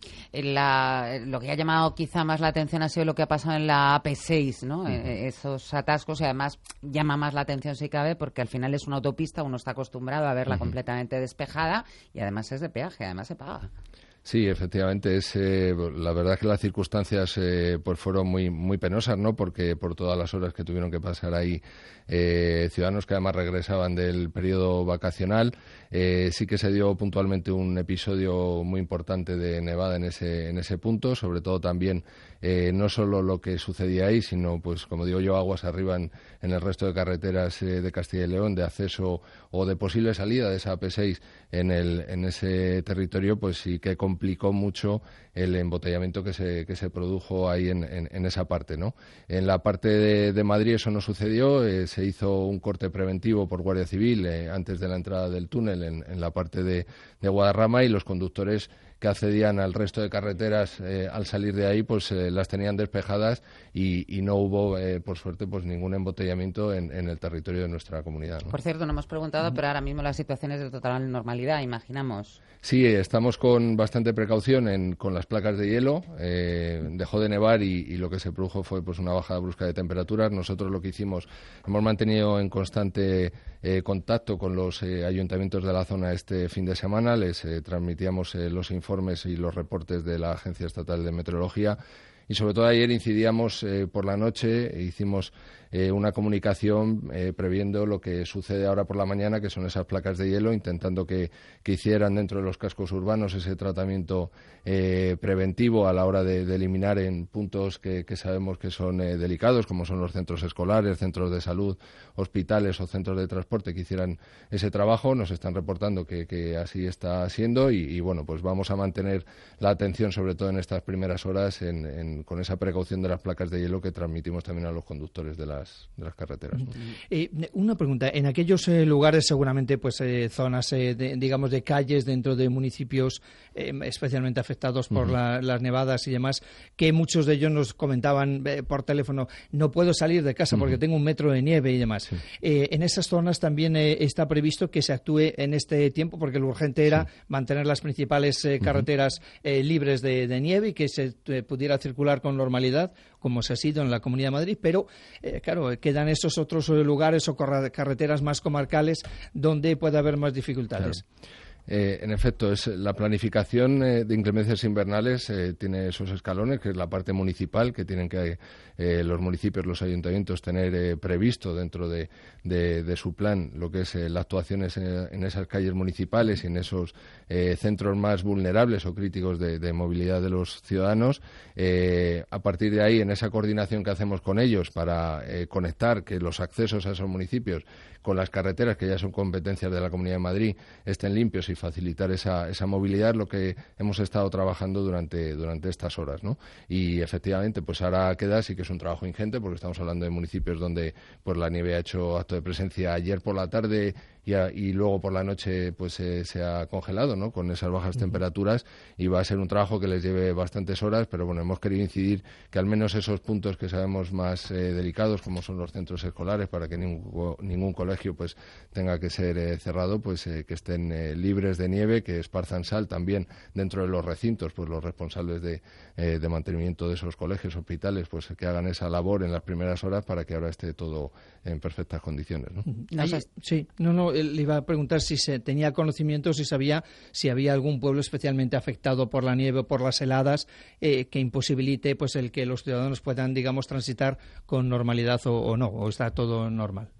La, lo que ha llamado quizá más la atención ha sido lo que ha pasado en la A P seis, ¿no? Uh-huh. Eh, esos atascos, y además llama más la atención si cabe, porque al final es una autopista, uno está acostumbrado a verla uh-huh. completamente despejada, y además es de peaje, además se paga. Sí, efectivamente, es eh, la verdad que las circunstancias eh, pues fueron muy muy penosas, ¿no? Porque por todas las horas que tuvieron que pasar ahí eh, ciudadanos que además regresaban del periodo vacacional, eh, sí que se dio puntualmente un episodio muy importante de nevada en ese en ese punto, sobre todo también eh, no solo lo que sucedía ahí, sino, pues como digo yo, aguas arriba en, en el resto de carreteras eh, de Castilla y León, de acceso o de posible salida de esa A P seis en el en ese territorio, pues sí que complicó mucho el embotellamiento que se que se produjo ahí en, en, en esa parte, ¿no? En la parte de, de Madrid eso no sucedió, eh, se hizo un corte preventivo por Guardia Civil eh, antes de la entrada del túnel en, en la parte de, de Guadarrama, y los conductores que accedían al resto de carreteras eh, al salir de ahí, pues eh, las tenían despejadas, y, y no hubo, eh, por suerte, pues ningún embotellamiento en, en el territorio de nuestra comunidad, ¿no? Por cierto, no hemos preguntado, pero ahora mismo la situación es de total normalidad, imaginamos. Sí, estamos con bastante precaución en, con las placas de hielo. Eh, dejó de nevar y, y lo que se produjo fue pues una bajada brusca de temperaturas. Nosotros lo que hicimos, hemos mantenido en constante eh, contacto con los eh, ayuntamientos de la zona este fin de semana. Les eh, transmitíamos eh, los informes y los reportes de la Agencia Estatal de Meteorología. Y sobre todo ayer incidíamos eh, por la noche, e hicimos eh, una comunicación eh, previendo lo que sucede ahora por la mañana, que son esas placas de hielo, intentando que, que hicieran dentro de los cascos urbanos ese tratamiento eh, preventivo a la hora de, de eliminar en puntos que, que sabemos que son eh, delicados, como son los centros escolares, centros de salud, hospitales o centros de transporte, que hicieran ese trabajo. Nos están reportando que, que así está siendo, y, y bueno, pues vamos a mantener la atención, sobre todo en estas primeras horas, en, en con esa precaución de las placas de hielo que transmitimos también a los conductores de las, de las carreteras, ¿no? Eh, una pregunta, en aquellos eh, lugares seguramente pues eh, zonas eh, de, digamos de calles dentro de municipios eh, especialmente afectados por uh-huh. la, las nevadas y demás, que muchos de ellos nos comentaban eh, por teléfono, no puedo salir de casa uh-huh. porque tengo un metro de nieve y demás. Sí. Eh, en esas zonas también eh, está previsto que se actúe en este tiempo, porque lo urgente era sí. mantener las principales eh, carreteras uh-huh. eh, libres de, de nieve, y que se eh, pudiera circular con normalidad, como se ha sido en la Comunidad de Madrid, pero eh, claro, quedan esos otros lugares o carreteras más comarcales donde puede haber más dificultades. Claro. Eh, en efecto, es la planificación eh, de inclemencias invernales eh, tiene esos escalones, que es la parte municipal, que tienen que eh, los municipios, los ayuntamientos tener eh, previsto dentro de, de, de su plan lo que es eh, las actuaciones en, en esas calles municipales y en esos eh, centros más vulnerables o críticos de, de movilidad de los ciudadanos. Eh, a partir de ahí, en esa coordinación que hacemos con ellos para eh, conectar que los accesos a esos municipios con las carreteras, que ya son competencias de la Comunidad de Madrid, estén limpios y facilitar esa, esa movilidad, lo que hemos estado trabajando durante, durante estas horas, ¿no? Y efectivamente, pues ahora queda, sí que es un trabajo ingente, porque estamos hablando de municipios donde pues la nieve ha hecho acto de presencia ayer por la tarde y, a, y luego por la noche pues eh, se ha congelado, ¿no? Con esas bajas uh-huh. temperaturas, y va a ser un trabajo que les lleve bastantes horas, pero bueno, hemos querido incidir que al menos esos puntos que sabemos más eh, delicados, como son los centros escolares, para que ningún, ningún colegio pues tenga que ser eh, cerrado, pues eh, que estén eh, libres de nieve, que esparzan sal también dentro de los recintos, pues los responsables de, eh, de mantenimiento de esos colegios, hospitales, pues que hagan esa labor en las primeras horas para que ahora esté todo en perfectas condiciones, ¿no? No sé. Sí, no, no, le iba a preguntar si se tenía conocimiento, si sabía si había algún pueblo especialmente afectado por la nieve o por las heladas eh, que imposibilite pues el que los ciudadanos puedan, digamos, transitar con normalidad o, o no, o está todo normal.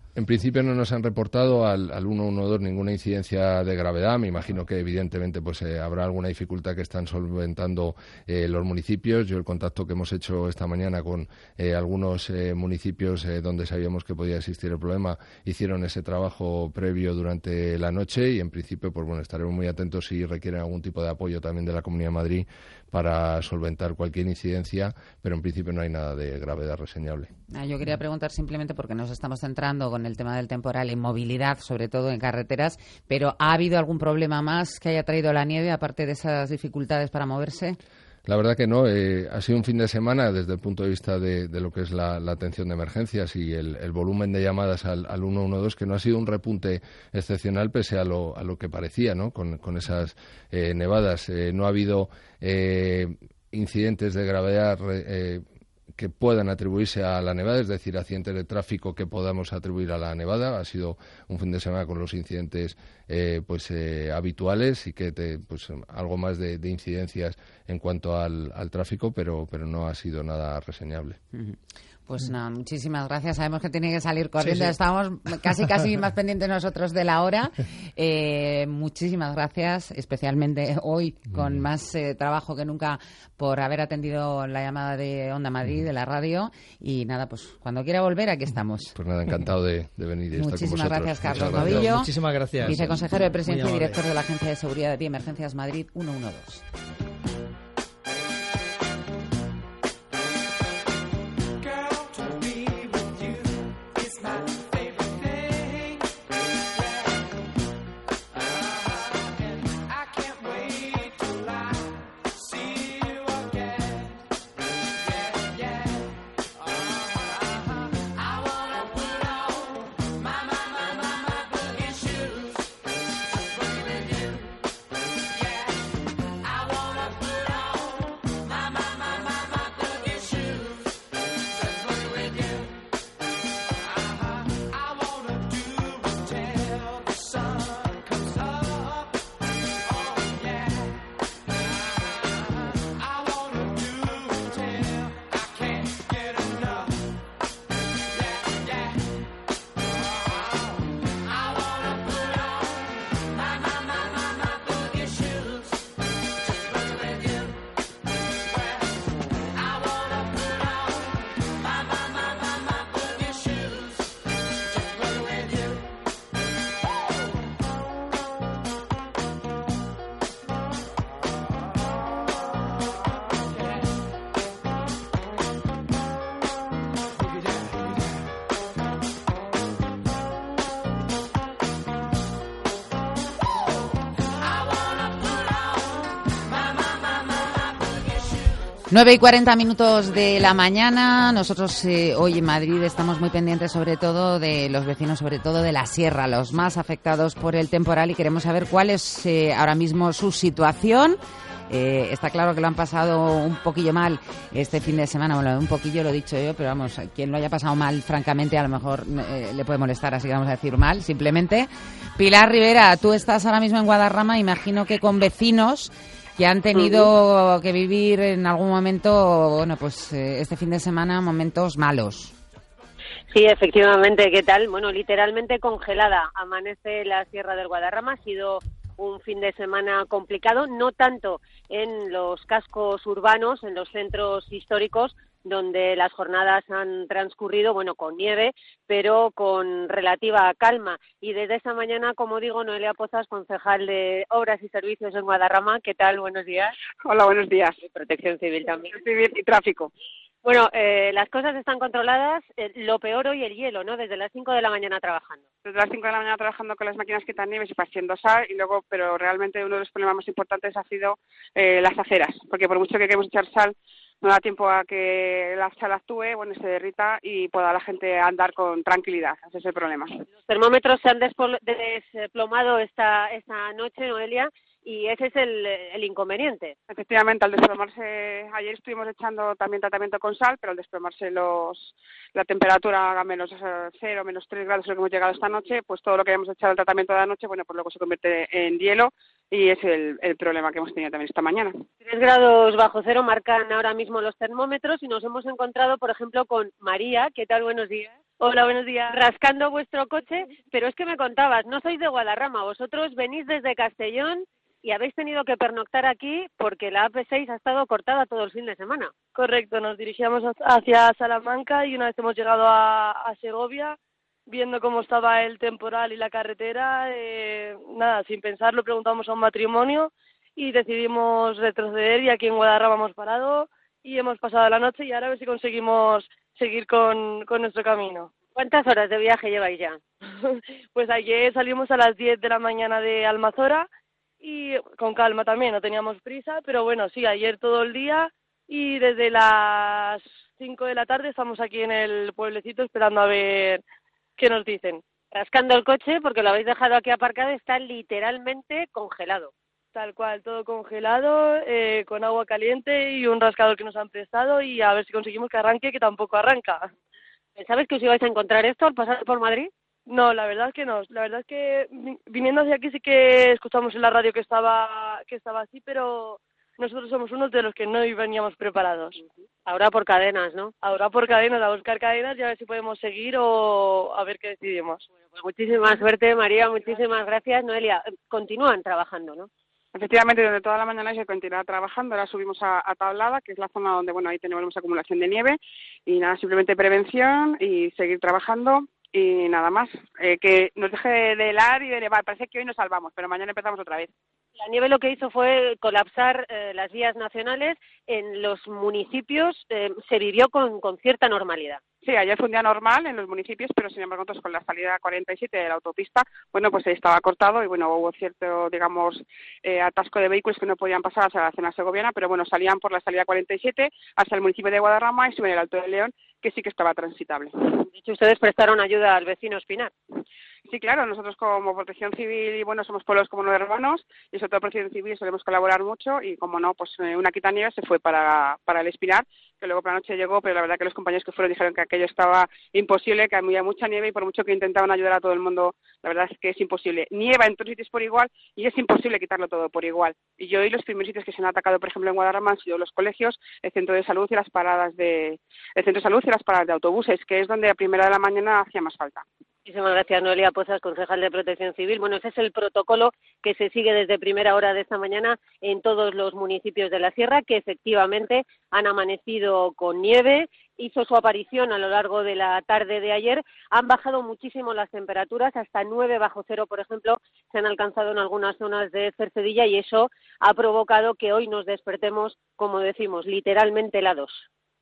En principio no nos han reportado al, al ciento doce ninguna incidencia de gravedad. Me imagino que evidentemente pues eh, habrá alguna dificultad que están solventando eh, los municipios. Yo el contacto que hemos hecho esta mañana con eh, algunos eh, municipios eh, donde sabíamos que podía existir el problema, hicieron ese trabajo previo durante la noche y en principio pues bueno, estaremos muy atentos si requieren algún tipo de apoyo también de la Comunidad de Madrid para solventar cualquier incidencia, pero en principio no hay nada de gravedad reseñable. Ah, yo quería preguntar simplemente porque nos estamos centrando con el tema del temporal en movilidad, sobre todo en carreteras, pero ¿ha habido algún problema más que haya traído la nieve, aparte de esas dificultades para moverse? La verdad que no. Eh, ha sido un fin de semana desde el punto de vista de, de lo que es la, la atención de emergencias y el, el volumen de llamadas al, al ciento doce, que no ha sido un repunte excepcional pese a lo, a lo que parecía, ¿no? Con, con esas eh, nevadas. Eh, no ha habido eh, incidentes de gravedad eh, que puedan atribuirse a la nevada, es decir, accidentes de tráfico que podamos atribuir a la nevada. Ha sido un fin de semana con los incidentes eh, pues eh, habituales y que te, pues algo más de, de incidencias en cuanto al, al tráfico, pero pero no ha sido nada reseñable. Uh-huh. Pues nada, muchísimas gracias. Sabemos que tiene que salir corriendo. Sí, sí. Estamos casi casi más pendientes nosotros de la hora. Eh, muchísimas gracias, especialmente hoy con mm. más eh, trabajo que nunca por haber atendido la llamada de Onda Madrid, de la radio. Y nada, pues cuando quiera volver, aquí estamos. Pues nada, encantado de, de venir y estar con vosotros. Muchísimas gracias, Carlos gracias. Novillo. Muchísimas gracias. Viceconsejero de Presidencia y director de la Agencia de Seguridad y Emergencias Madrid ciento doce. nueve y cuarenta minutos de la mañana. Nosotros eh, hoy en Madrid estamos muy pendientes sobre todo de los vecinos, sobre todo de la sierra, los más afectados por el temporal, y queremos saber cuál es eh, ahora mismo su situación. Eh, está claro que lo han pasado un poquillo mal este fin de semana. Bueno, un poquillo lo he dicho yo, pero vamos, quien lo haya pasado mal, francamente, a lo mejor eh, le puede molestar, así que vamos a decir mal, simplemente. Pilar Rivera, tú estás ahora mismo en Guadarrama, imagino que con vecinos que han tenido que vivir en algún momento, bueno, pues eh, este fin de semana, momentos malos. Sí, efectivamente. ¿Qué tal? Bueno, literalmente congelada. Amanece la Sierra del Guadarrama. Ha sido un fin de semana complicado, no tanto en los cascos urbanos, en los centros históricos, donde las jornadas han transcurrido, bueno, con nieve, pero con relativa calma. Y desde esta mañana, como digo, Noelia Pozas, concejal de Obras y Servicios en Guadarrama. ¿Qué tal? Buenos días. Hola, buenos días. Y Protección Civil también. Civil y tráfico. Bueno, eh, las cosas están controladas. Eh, lo peor hoy el hielo, ¿no? Desde las cinco de la mañana trabajando. Desde las cinco de la mañana trabajando con las máquinas quitan-nieves y partiendo sal, y luego, pero realmente uno de los problemas más importantes ha sido eh, las aceras, porque por mucho que queremos echar sal, no da tiempo a que la sal actúe, bueno, se derrita y pueda la gente andar con tranquilidad. Ese es el problema. Los termómetros se han desplomado esta, esta noche, Noelia, y ese es el, el inconveniente. Efectivamente, al desplomarse, ayer estuvimos echando también tratamiento con sal, pero al desplomarse los, la temperatura a menos cero, menos tres grados, lo que hemos llegado esta noche, pues todo lo que hemos echado el tratamiento de la noche, bueno, pues luego se convierte en hielo, y es el, el problema que hemos tenido también esta mañana. Tres grados bajo cero marcan ahora mismo los termómetros, y nos hemos encontrado, por ejemplo, con María. ¿Qué tal? Buenos días. Hola, buenos días. Rascando vuestro coche, pero es que me contabas, no sois de Guadarrama, vosotros venís desde Castellón y habéis tenido que pernoctar aquí porque la A P seis ha estado cortada todo el fin de semana. Correcto, nos dirigíamos hacia Salamanca y una vez hemos llegado a, a Segovia, viendo cómo estaba el temporal y la carretera, eh, nada, sin pensarlo preguntamos a un matrimonio y decidimos retroceder y aquí en Guadarrama hemos parado y hemos pasado la noche y ahora a ver si conseguimos seguir con, con nuestro camino. ¿Cuántas horas de viaje lleváis ya? Pues ayer salimos a las diez de la mañana de Almazora y con calma también, no teníamos prisa, pero bueno, sí, ayer todo el día y desde las cinco de la tarde estamos aquí en el pueblecito esperando a ver qué nos dicen. Rascando el coche, porque lo habéis dejado aquí aparcado, está literalmente congelado. Tal cual, todo congelado, eh, con agua caliente y un rascador que nos han prestado y a ver si conseguimos que arranque, que tampoco arranca. ¿Sabes que os ibais a encontrar esto al pasar por Madrid? No, la verdad es que no. La verdad es que viniendo hacia aquí sí que escuchamos en la radio que estaba que estaba así, pero nosotros somos unos de los que no veníamos preparados. Ahora por cadenas, ¿no? Ahora por cadenas, a buscar cadenas y a ver si podemos seguir o a ver qué decidimos. Bueno, pues muchísima suerte, María, muchísimas gracias. Noelia, continúan trabajando, ¿no? Efectivamente, durante toda la mañana se continuará trabajando. Ahora subimos a, a Tablada, que es la zona donde, bueno, ahí tenemos acumulación de nieve. Y nada, simplemente prevención y seguir trabajando y nada más. Eh, que nos deje de helar y de nevar. Parece que hoy nos salvamos, pero mañana empezamos otra vez. La nieve lo que hizo fue colapsar eh, las vías nacionales. En los municipios eh, se vivió con, con cierta normalidad. Sí, ayer fue un día normal en los municipios, pero sin embargo nosotros con la salida cuarenta y siete de la autopista, bueno, pues estaba cortado y bueno, hubo cierto, digamos, eh, atasco de vehículos que no podían pasar hacia la zona segoviana, pero bueno, salían por la salida cuarenta y siete hacia el municipio de Guadarrama y suben el Alto de León, que sí que estaba transitable. De hecho, ustedes prestaron ayuda al vecino Espinar. Sí, claro, nosotros como Protección Civil y bueno, somos pueblos como no hermanos y sobre todo Protección Civil solemos colaborar mucho y como no, pues eh, una quitanieve se fue para, para el Espinar, que luego por la noche llegó, pero la verdad que los compañeros que fueron dijeron que aquello estaba imposible, que había mucha nieve y por mucho que intentaban ayudar a todo el mundo, la verdad es que es imposible. Nieva en todos los sitios por igual y es imposible quitarlo todo por igual. Y yo hoy los primeros sitios que se han atacado, por ejemplo, en Guadarrama han sido los colegios, el centro de salud y las paradas de el centro de salud y las paradas de autobuses, que es donde a primera de la mañana hacía más falta. Muchísimas gracias, Noelia Pozas, concejal de Protección Civil. Bueno, ese es el protocolo que se sigue desde primera hora de esta mañana en todos los municipios de la Sierra, que efectivamente han amanecido con nieve. Hizo su aparición a lo largo de la tarde de ayer. Han bajado muchísimo las temperaturas, hasta nueve bajo cero, por ejemplo, se han alcanzado en algunas zonas de Cercedilla y eso ha provocado que hoy nos despertemos, como decimos, literalmente helados.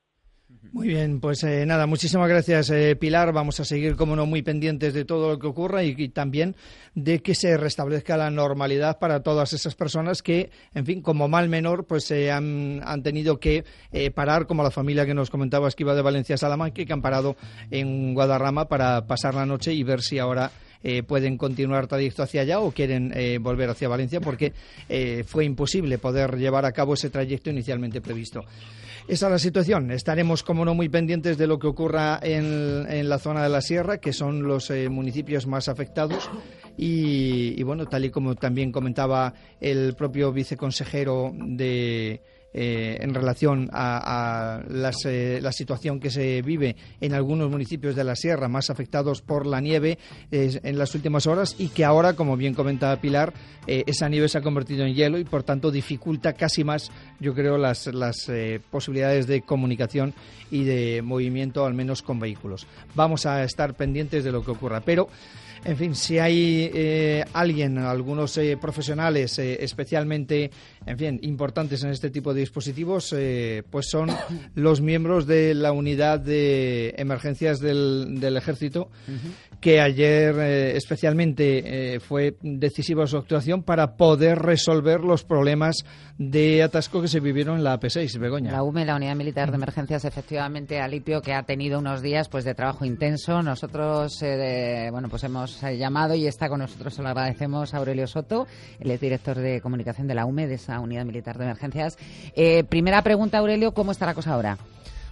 Muy bien, pues eh, nada, muchísimas gracias, eh, Pilar. Vamos a seguir, como no, muy pendientes de todo lo que ocurra y, y también de que se restablezca la normalidad para todas esas personas que, en fin, como mal menor, pues eh, han, han tenido que eh, parar, como la familia que nos comentabas que iba de Valencia a Salamanca y que han parado en Guadarrama para pasar la noche y ver si ahora Eh, pueden continuar trayecto hacia allá o quieren eh, volver hacia Valencia porque eh, fue imposible poder llevar a cabo ese trayecto inicialmente previsto. Esa es la situación. Estaremos, como no, muy pendientes de lo que ocurra en, en la zona de la Sierra, que son los eh, municipios más afectados. Y, y bueno, tal y como también comentaba el propio viceconsejero de Eh, en relación a, a las, eh, la situación que se vive en algunos municipios de la Sierra más afectados por la nieve eh, en las últimas horas y que ahora, como bien comentaba Pilar, eh, esa nieve se ha convertido en hielo y por tanto dificulta casi más, yo creo, las, las eh, posibilidades de comunicación y de movimiento, al menos con vehículos. Vamos a estar pendientes de lo que ocurra, pero en fin, si hay eh, alguien, algunos eh, profesionales eh, especialmente, en fin, importantes en este tipo de dispositivos, eh, pues son los miembros de la unidad de emergencias del, del Ejército, uh-huh. que ayer eh, especialmente eh, fue decisiva su actuación para poder resolver los problemas de atasco que se vivieron en la A P seis, Begoña. La U M E, la Unidad Militar de Emergencias, efectivamente, Alipio, que ha tenido unos días pues de trabajo intenso. Nosotros, eh, de, bueno, pues hemos llamado y está con nosotros, se lo agradecemos, a Aurelio Soto, él es director de comunicación de la U M E, de esa Unidad Militar de Emergencias. Eh, primera pregunta, Aurelio, ¿cómo está la cosa ahora?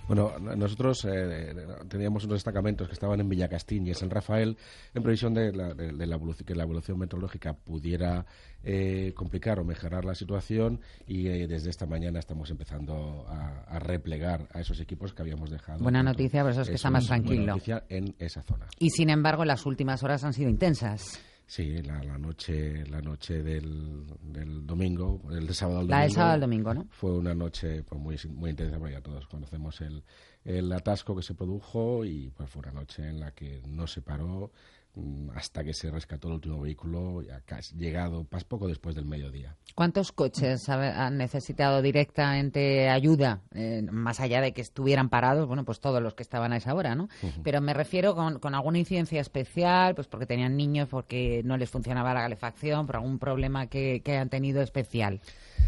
Bueno, nosotros eh, teníamos unos destacamentos que estaban en Villacastín y en San Rafael en previsión de, la, de, de la evolución, que la evolución meteorológica pudiera eh, complicar o mejorar la situación y eh, desde esta mañana estamos empezando a, a replegar a esos equipos que habíamos dejado. Buena noticia, por eso es que está más tranquilo. Buena noticia en esa zona. Y sin embargo, las últimas horas han sido intensas. Sí, la, la noche la noche del, del domingo, el de sábado al domingo. La del sábado al domingo, ¿no? Fue una noche pues, muy muy intensa, porque ya todos conocemos el, el atasco que se produjo y pues fue una noche en la que no se paró hasta que se rescató el último vehículo, ya casi llegado pas poco después del mediodía. ¿Cuántos coches han necesitado directamente ayuda, eh, más allá de que estuvieran parados? Bueno, pues todos los que estaban a esa hora, ¿no? Uh-huh. Pero me refiero con, con alguna incidencia especial, pues porque tenían niños, porque no les funcionaba la calefacción, por algún problema que, que han tenido especial.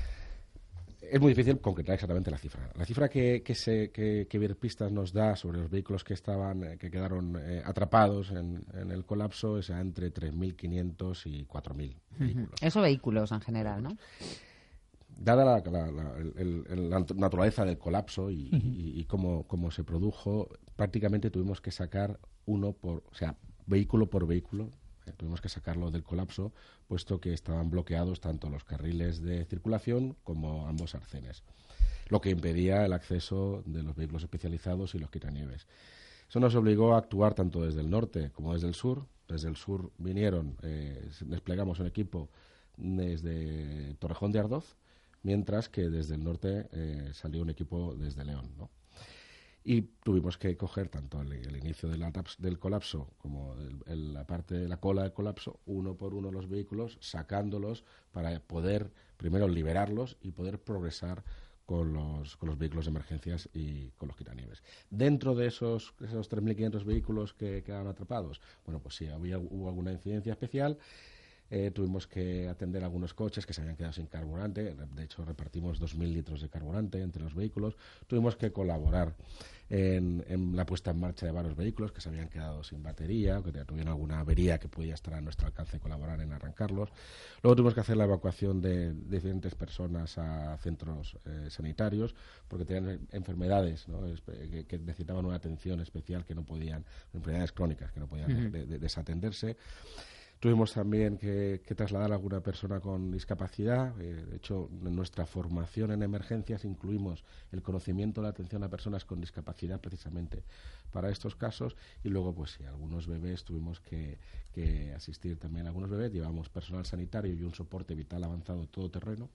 Es muy difícil concretar exactamente la cifra. La cifra que, que, se, que, que Virpistas nos da sobre los vehículos que estaban, que quedaron eh, atrapados en, en el colapso es entre tres mil quinientos y cuatro mil uh-huh. vehículos. Eso vehículos en general, ¿no? Dada la, la, la, el, el, la naturaleza del colapso y, uh-huh. y, y cómo, cómo se produjo, prácticamente tuvimos que sacar uno por, o sea, vehículo por vehículo. Tuvimos que sacarlo del colapso, puesto que estaban bloqueados tanto los carriles de circulación como ambos arcenes, lo que impedía el acceso de los vehículos especializados y los quitanieves. Eso nos obligó a actuar tanto desde el norte como desde el sur. Desde el sur vinieron, eh, desplegamos un equipo desde Torrejón de Ardoz, mientras que desde el norte eh, salió un equipo desde León, ¿no? Y tuvimos que coger tanto el, el inicio del, del colapso como el, el, la parte de la cola del colapso, uno por uno los vehículos, sacándolos para poder primero liberarlos y poder progresar con los, con los vehículos de emergencias y con los quitanieves. Dentro de esos, esos tres mil quinientos vehículos que quedaron atrapados, bueno, pues sí, había, hubo alguna incidencia especial. Eh, tuvimos que atender algunos coches que se habían quedado sin carburante. De hecho, repartimos dos mil litros de carburante entre los vehículos. Tuvimos que colaborar en, en la puesta en marcha de varios vehículos que se habían quedado sin batería o que tuvieron alguna avería que podía estar a nuestro alcance colaborar en arrancarlos. Luego tuvimos que hacer la evacuación de, de diferentes personas a centros eh, sanitarios porque tenían enfermedades, ¿no? que, que necesitaban una atención especial, que no podían, enfermedades crónicas que no podían uh-huh. de, de, desatenderse. Tuvimos también que, que trasladar a alguna persona con discapacidad. Eh, de hecho, en nuestra formación en emergencias incluimos el conocimiento de la atención a personas con discapacidad precisamente para estos casos. Y luego, pues sí, algunos bebés tuvimos que, que asistir también a algunos bebés. Llevamos personal sanitario y un soporte vital avanzado todoterreno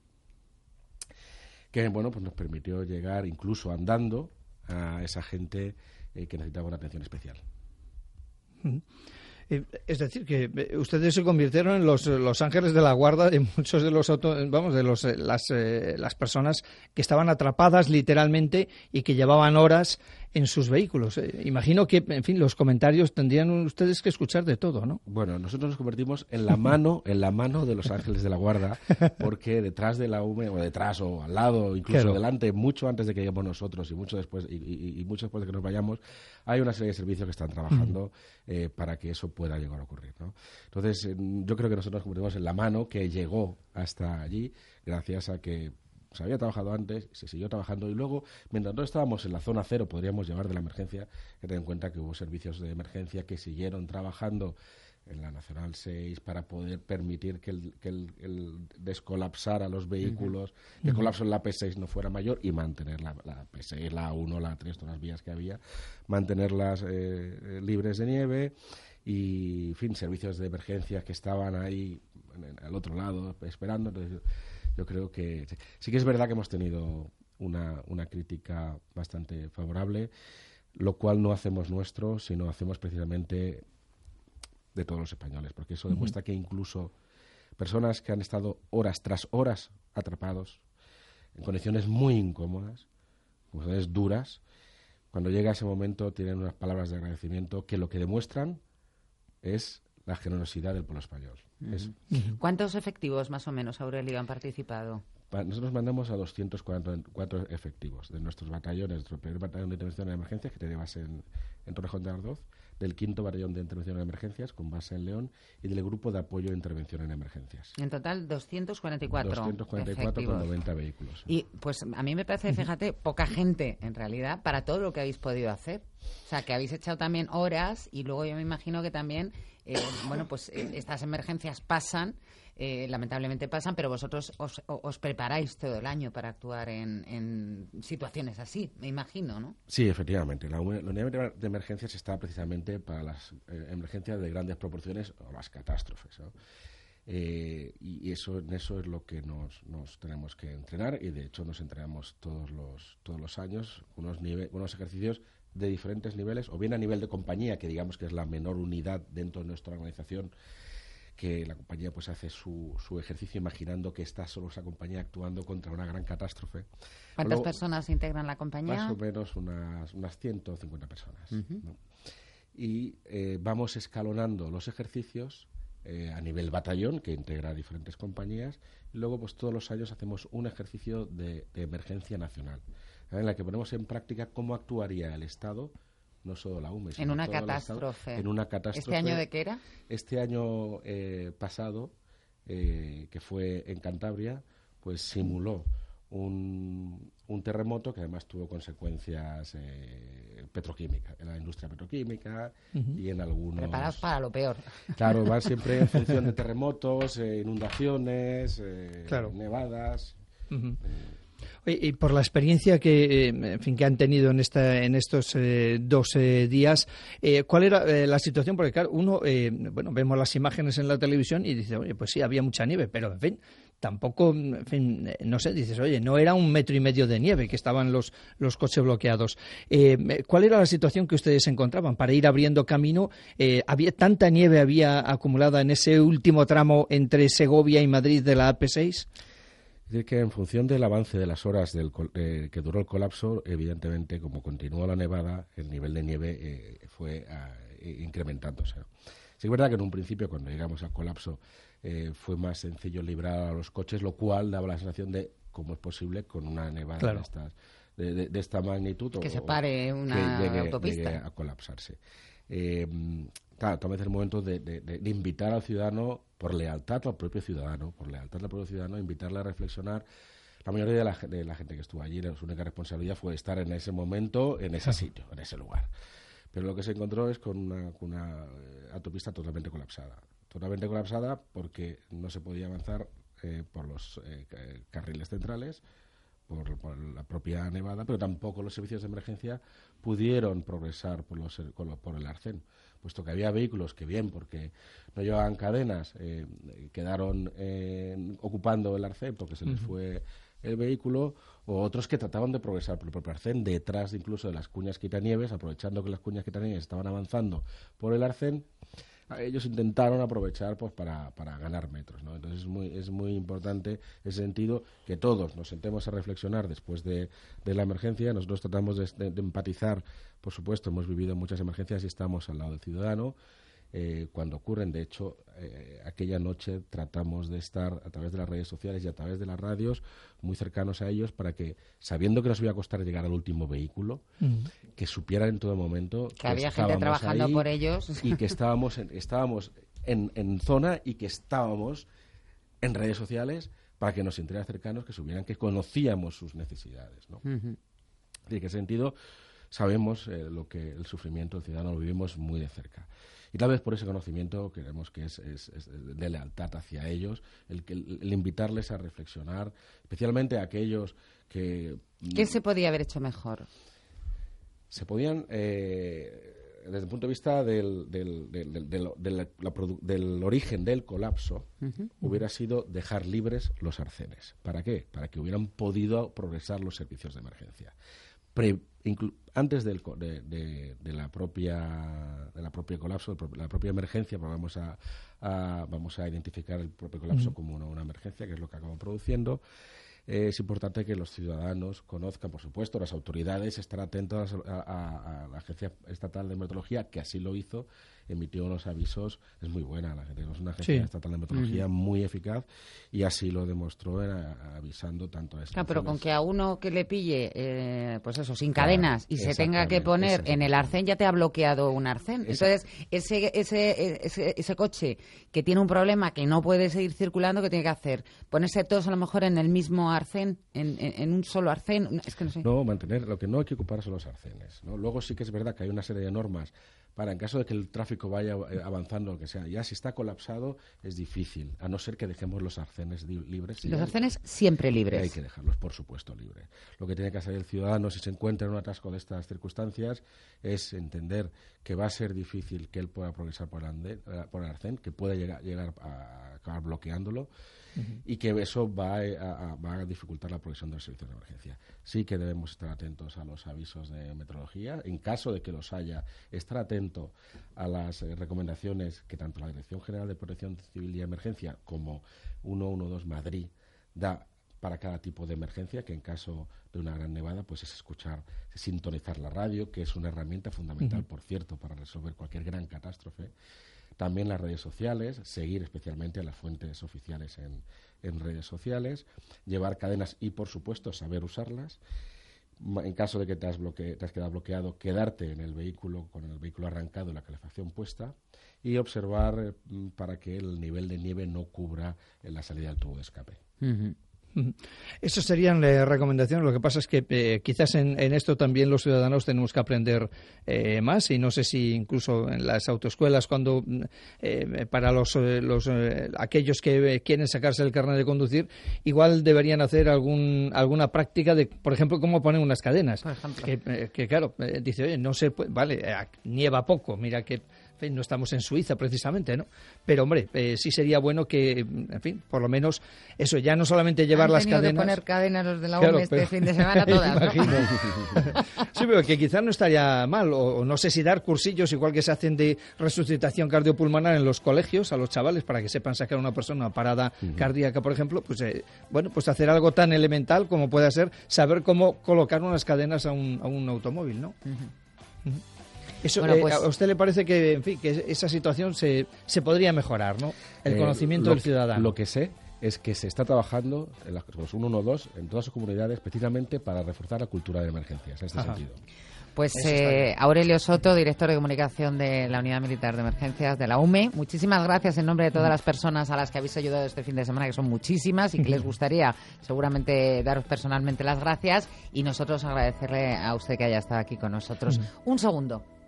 que, bueno, pues nos permitió llegar incluso andando a esa gente eh, que necesitaba una atención especial. Mm. Es decir, que ustedes se convirtieron en los, los ángeles de la guarda de muchos de los auto, vamos, de los, las, eh, las personas que estaban atrapadas literalmente y que llevaban horas en sus vehículos. Eh, imagino que, en fin, los comentarios tendrían ustedes que escuchar de todo, ¿no? Bueno, nosotros nos convertimos en la mano, en la mano de los ángeles de la guarda, porque detrás de la U M E, o detrás o al lado, incluso claro. delante, mucho antes de que lleguemos nosotros y mucho después y, y, y mucho después de que nos vayamos, hay una serie de servicios que están trabajando eh, para que eso pueda llegar a ocurrir, ¿no? Entonces, eh, yo creo que nosotros nos convertimos en la mano que llegó hasta allí gracias a que se había trabajado antes, se siguió trabajando y luego, mientras no estábamos en la zona cero, podríamos llevar de la emergencia, que tener en cuenta que hubo servicios de emergencia que siguieron trabajando en la Nacional seis para poder permitir que el, que el, el descolapsar a los vehículos, uh-huh. que el colapso en la P seis no fuera mayor y mantener la, la P seis, la A uno, la A tres, todas las vías que había, mantenerlas eh, libres de nieve y, en fin, servicios de emergencia que estaban ahí al otro lado esperando. Entonces, yo creo que sí que es verdad que hemos tenido una, una crítica bastante favorable, lo cual no hacemos nuestro, sino hacemos precisamente de todos los españoles, porque eso demuestra uh-huh. que incluso personas que han estado horas tras horas atrapados, en condiciones muy incómodas, condiciones duras, cuando llega ese momento tienen unas palabras de agradecimiento que lo que demuestran es la generosidad del pueblo español. Uh-huh. Es, ¿Cuántos efectivos más o menos, Aurelio, han participado? Nosotros mandamos a doscientos cuarenta y cuatro efectivos de nuestros batallones, nuestro primer batallón de intervención en emergencias, que tiene base en, en Torrejón de Ardoz, del quinto Batallón de Intervención en Emergencias, con base en León, y del Grupo de Apoyo e Intervención en Emergencias. En total, doscientos cuarenta y cuatro doscientos cuarenta y cuatro con noventa vehículos. Y pues a mí me parece, fíjate, poca gente en realidad para todo lo que habéis podido hacer. O sea, que habéis echado también horas y luego yo me imagino que también, eh, bueno, pues eh, estas emergencias pasan, eh, lamentablemente pasan, pero vosotros os, os preparáis todo el año para actuar en, en situaciones así, me imagino, ¿no? Sí, efectivamente. La, la unidad de emergencias está precisamente para las eh, emergencias de grandes proporciones o las catástrofes, ¿no? Eh, y eso, en eso es lo que nos, nos tenemos que entrenar, y de hecho nos entrenamos todos los, todos los años unos, nive- unos ejercicios de diferentes niveles, o bien a nivel de compañía, que digamos que es la menor unidad dentro de nuestra organización, que la compañía pues hace su, su ejercicio imaginando que está solo esa compañía actuando contra una gran catástrofe. ¿Cuántas Luego, personas integran la compañía? Más o menos unas, unas ciento cincuenta personas. Uh-huh. ¿no? Y eh, vamos escalonando los ejercicios eh, a nivel batallón, que integra diferentes compañías, y luego pues todos los años hacemos un ejercicio de, de emergencia nacional, ¿eh? en la que ponemos en práctica cómo actuaría el Estado, no solo la U M E, sino en una todo el catástrofe. Estado, en una catástrofe. ¿Este año de qué era? Este año eh, pasado, eh, que fue en Cantabria, pues simuló un, un terremoto que además tuvo consecuencias eh, petroquímicas, en la industria petroquímica uh-huh. y en algunos... Preparados para lo peor. Claro, van siempre en función de terremotos, eh, inundaciones, eh, claro. nevadas... Uh-huh. eh, Y por la experiencia que, en fin, que han tenido en esta, en estos eh, dos eh, días, eh, ¿cuál era eh, la situación? Porque claro, uno, eh, bueno, vemos las imágenes en la televisión y dice, oye, pues sí, había mucha nieve, pero en fin, tampoco, en fin, no sé, dices, oye, no era un metro y medio de nieve que estaban los, los coches bloqueados. Eh, ¿Cuál era la situación que ustedes encontraban para ir abriendo camino? Eh, ¿había tanta nieve había acumulada en ese último tramo entre Segovia y Madrid de la A P seis? Es decir, que en función del avance de las horas del, eh, que duró el colapso, evidentemente, como continuó la nevada, el nivel de nieve eh, fue uh, incrementándose. Sí es verdad que en un principio, cuando llegamos al colapso, eh, fue más sencillo librar a los coches, lo cual daba la sensación de cómo es posible con una nevada claro. de, estas, de, de, de esta magnitud que o, se pare una que llegue, autopista llegue a colapsarse. Eh, claro, también es el momento de, de, de, de invitar al ciudadano, por lealtad al propio ciudadano, por lealtad al propio ciudadano, invitarle a reflexionar. La mayoría de la, de la gente que estuvo allí, su única responsabilidad fue estar en ese momento, en ese sitio, en ese lugar. Pero lo que se encontró es con una, con una autopista totalmente colapsada. Totalmente colapsada porque no se podía avanzar eh, por los eh, carriles centrales, Por, por la propia nevada, pero tampoco los servicios de emergencia pudieron progresar por, los, por el arcén, puesto que había vehículos que bien, porque no llevaban cadenas, eh, quedaron eh, ocupando el arcén porque se les uh-huh. fue el vehículo, o otros que trataban de progresar por el propio arcén, detrás incluso de las cuñas quitanieves, aprovechando que las cuñas quitanieves estaban avanzando por el arcén. Ellos intentaron aprovechar pues para, para ganar metros, ¿no? Entonces es muy es muy importante ese sentido, que todos nos sentemos a reflexionar después de, de la emergencia. Nosotros tratamos de, de, de empatizar, por supuesto, hemos vivido muchas emergencias y estamos al lado del ciudadano eh, cuando ocurren. De hecho, eh, aquella noche tratamos de estar a través de las redes sociales y a través de las radios muy cercanos a ellos para que, sabiendo que nos iba a costar llegar al último vehículo, uh-huh. que supieran en todo momento que, que había gente trabajando por ellos y que estábamos en, estábamos en, en zona y que estábamos en redes sociales para que nos sintieran cercanos, que supieran que conocíamos sus necesidades, ¿no? Uh-huh. Y en qué sentido sabemos eh, lo que el sufrimiento del ciudadano lo vivimos muy de cerca. Y tal vez por ese conocimiento creemos que es, es, es de lealtad hacia ellos, el, el, el invitarles a reflexionar, especialmente a aquellos que... ¿Qué se podía haber hecho mejor? Se podían, eh, desde el punto de vista del, del, del, del, del, del, la, la produ- del origen del colapso, uh-huh. hubiera sido dejar libres los arcenes. ¿Para qué? Para que hubieran podido progresar los servicios de emergencia. Pre, inclu, antes del, de, de, de la propia de la propia colapso, de la propia emergencia, pues vamos a, a vamos a identificar el propio colapso uh-huh. como una, una emergencia, que es lo que acaba produciendo. Eh, es importante que los ciudadanos conozcan, por supuesto, las autoridades, estar atentos a, a, a la Agencia Estatal de Meteorología, que así lo hizo, emitió unos avisos, es muy buena, la, tenemos una agencia Sí. estatal de meteorología Uh-huh. muy eficaz y así lo demostró en, a, avisando tanto a Claro, pero con que a uno que le pille, eh, pues eso, sin Claro, cadenas y se tenga que exactamente, poner ese es en el arcén, ya te ha bloqueado un arcén. Esa- Entonces, ese, ese, ese, ese coche que tiene un problema, que no puede seguir circulando, ¿qué tiene que hacer? ¿Ponerse todos a lo mejor en el mismo arcén, en, en, en un solo arcén? Es que no sé. No, mantener, lo que no hay que ocupar son los arcenes, ¿no? Luego sí que es verdad que hay una serie de normas para, en caso de que el tráfico vaya eh, avanzando, lo que sea, ya si está colapsado es difícil, a no ser que dejemos los arcenes li- libres. Los Y- arcenes siempre libres. Hay que dejarlos, por supuesto, libres. Lo que tiene que hacer el ciudadano, si se encuentra en un atasco de estas circunstancias, es entender que va a ser difícil que él pueda progresar por el, andén, eh, por el arcén, que puede llegar, llegar a acabar bloqueándolo, uh-huh. y que eso va a, a, va a dificultar la progresión de los servicios de emergencia. Sí que debemos estar atentos a los avisos de meteorología. En caso de que los haya, estar atento a las eh, recomendaciones que tanto la Dirección General de Protección Civil y Emergencia como ciento doce Madrid da para cada tipo de emergencia, que en caso de una gran nevada pues es escuchar, sintonizar la radio, que es una herramienta fundamental, uh-huh. por cierto, para resolver cualquier gran catástrofe. También las redes sociales, seguir especialmente a las fuentes oficiales en, en redes sociales, llevar cadenas y, por supuesto, saber usarlas. En caso de que te has, bloque- te has quedado bloqueado, quedarte en el vehículo con el vehículo arrancado y la calefacción puesta y observar eh, para que el nivel de nieve no cubra en la salida del tubo de escape. Uh-huh. Eso serían eh, recomendaciones. Lo que pasa es que eh, quizás en, en esto también los ciudadanos tenemos que aprender eh, más, y no sé si incluso en las autoescuelas, cuando eh, para los, eh, los eh, aquellos que eh, quieren sacarse el carnet de conducir, igual deberían hacer algún alguna práctica de, por ejemplo, cómo poner unas cadenas. Por ejemplo. Que, eh, que claro, eh, dice, oye, no se puede, vale, eh, nieva poco, mira que en fin, no estamos en Suiza precisamente, ¿no? Pero hombre, eh, sí sería bueno que, en fin, por lo menos eso, ya no solamente llevar las cadenas. Han tenido que poner cadenas los de la Claro, U M E este pero- fin de semana todas, ¿no? Imagino. Sí, pero que quizás no estaría mal, o, o no sé si dar cursillos igual que se hacen de resucitación cardiopulmonar en los colegios a los chavales para que sepan sacar a una persona una parada uh-huh. cardíaca, por ejemplo, pues eh, bueno, pues hacer algo tan elemental como puede ser saber cómo colocar unas cadenas a un, a un automóvil, ¿no? Uh-huh. Uh-huh. Eso, Bueno, pues- eh, ¿a usted le parece que, en fin, que esa situación se, se podría mejorar, ¿no? El Eh, conocimiento lo del que- ciudadano. Lo que sé es que se está trabajando en las, los ciento doce en todas sus comunidades precisamente para reforzar la cultura de emergencias en este Ajá. sentido. Pues Eso está eh, bien. Aurelio Soto, director de comunicación de la Unidad Militar de Emergencias de la U M E, muchísimas gracias en nombre de todas las personas a las que habéis ayudado este fin de semana, que son muchísimas y que les gustaría seguramente daros personalmente las gracias, y nosotros agradecerle a usted que haya estado aquí con nosotros. Un segundo.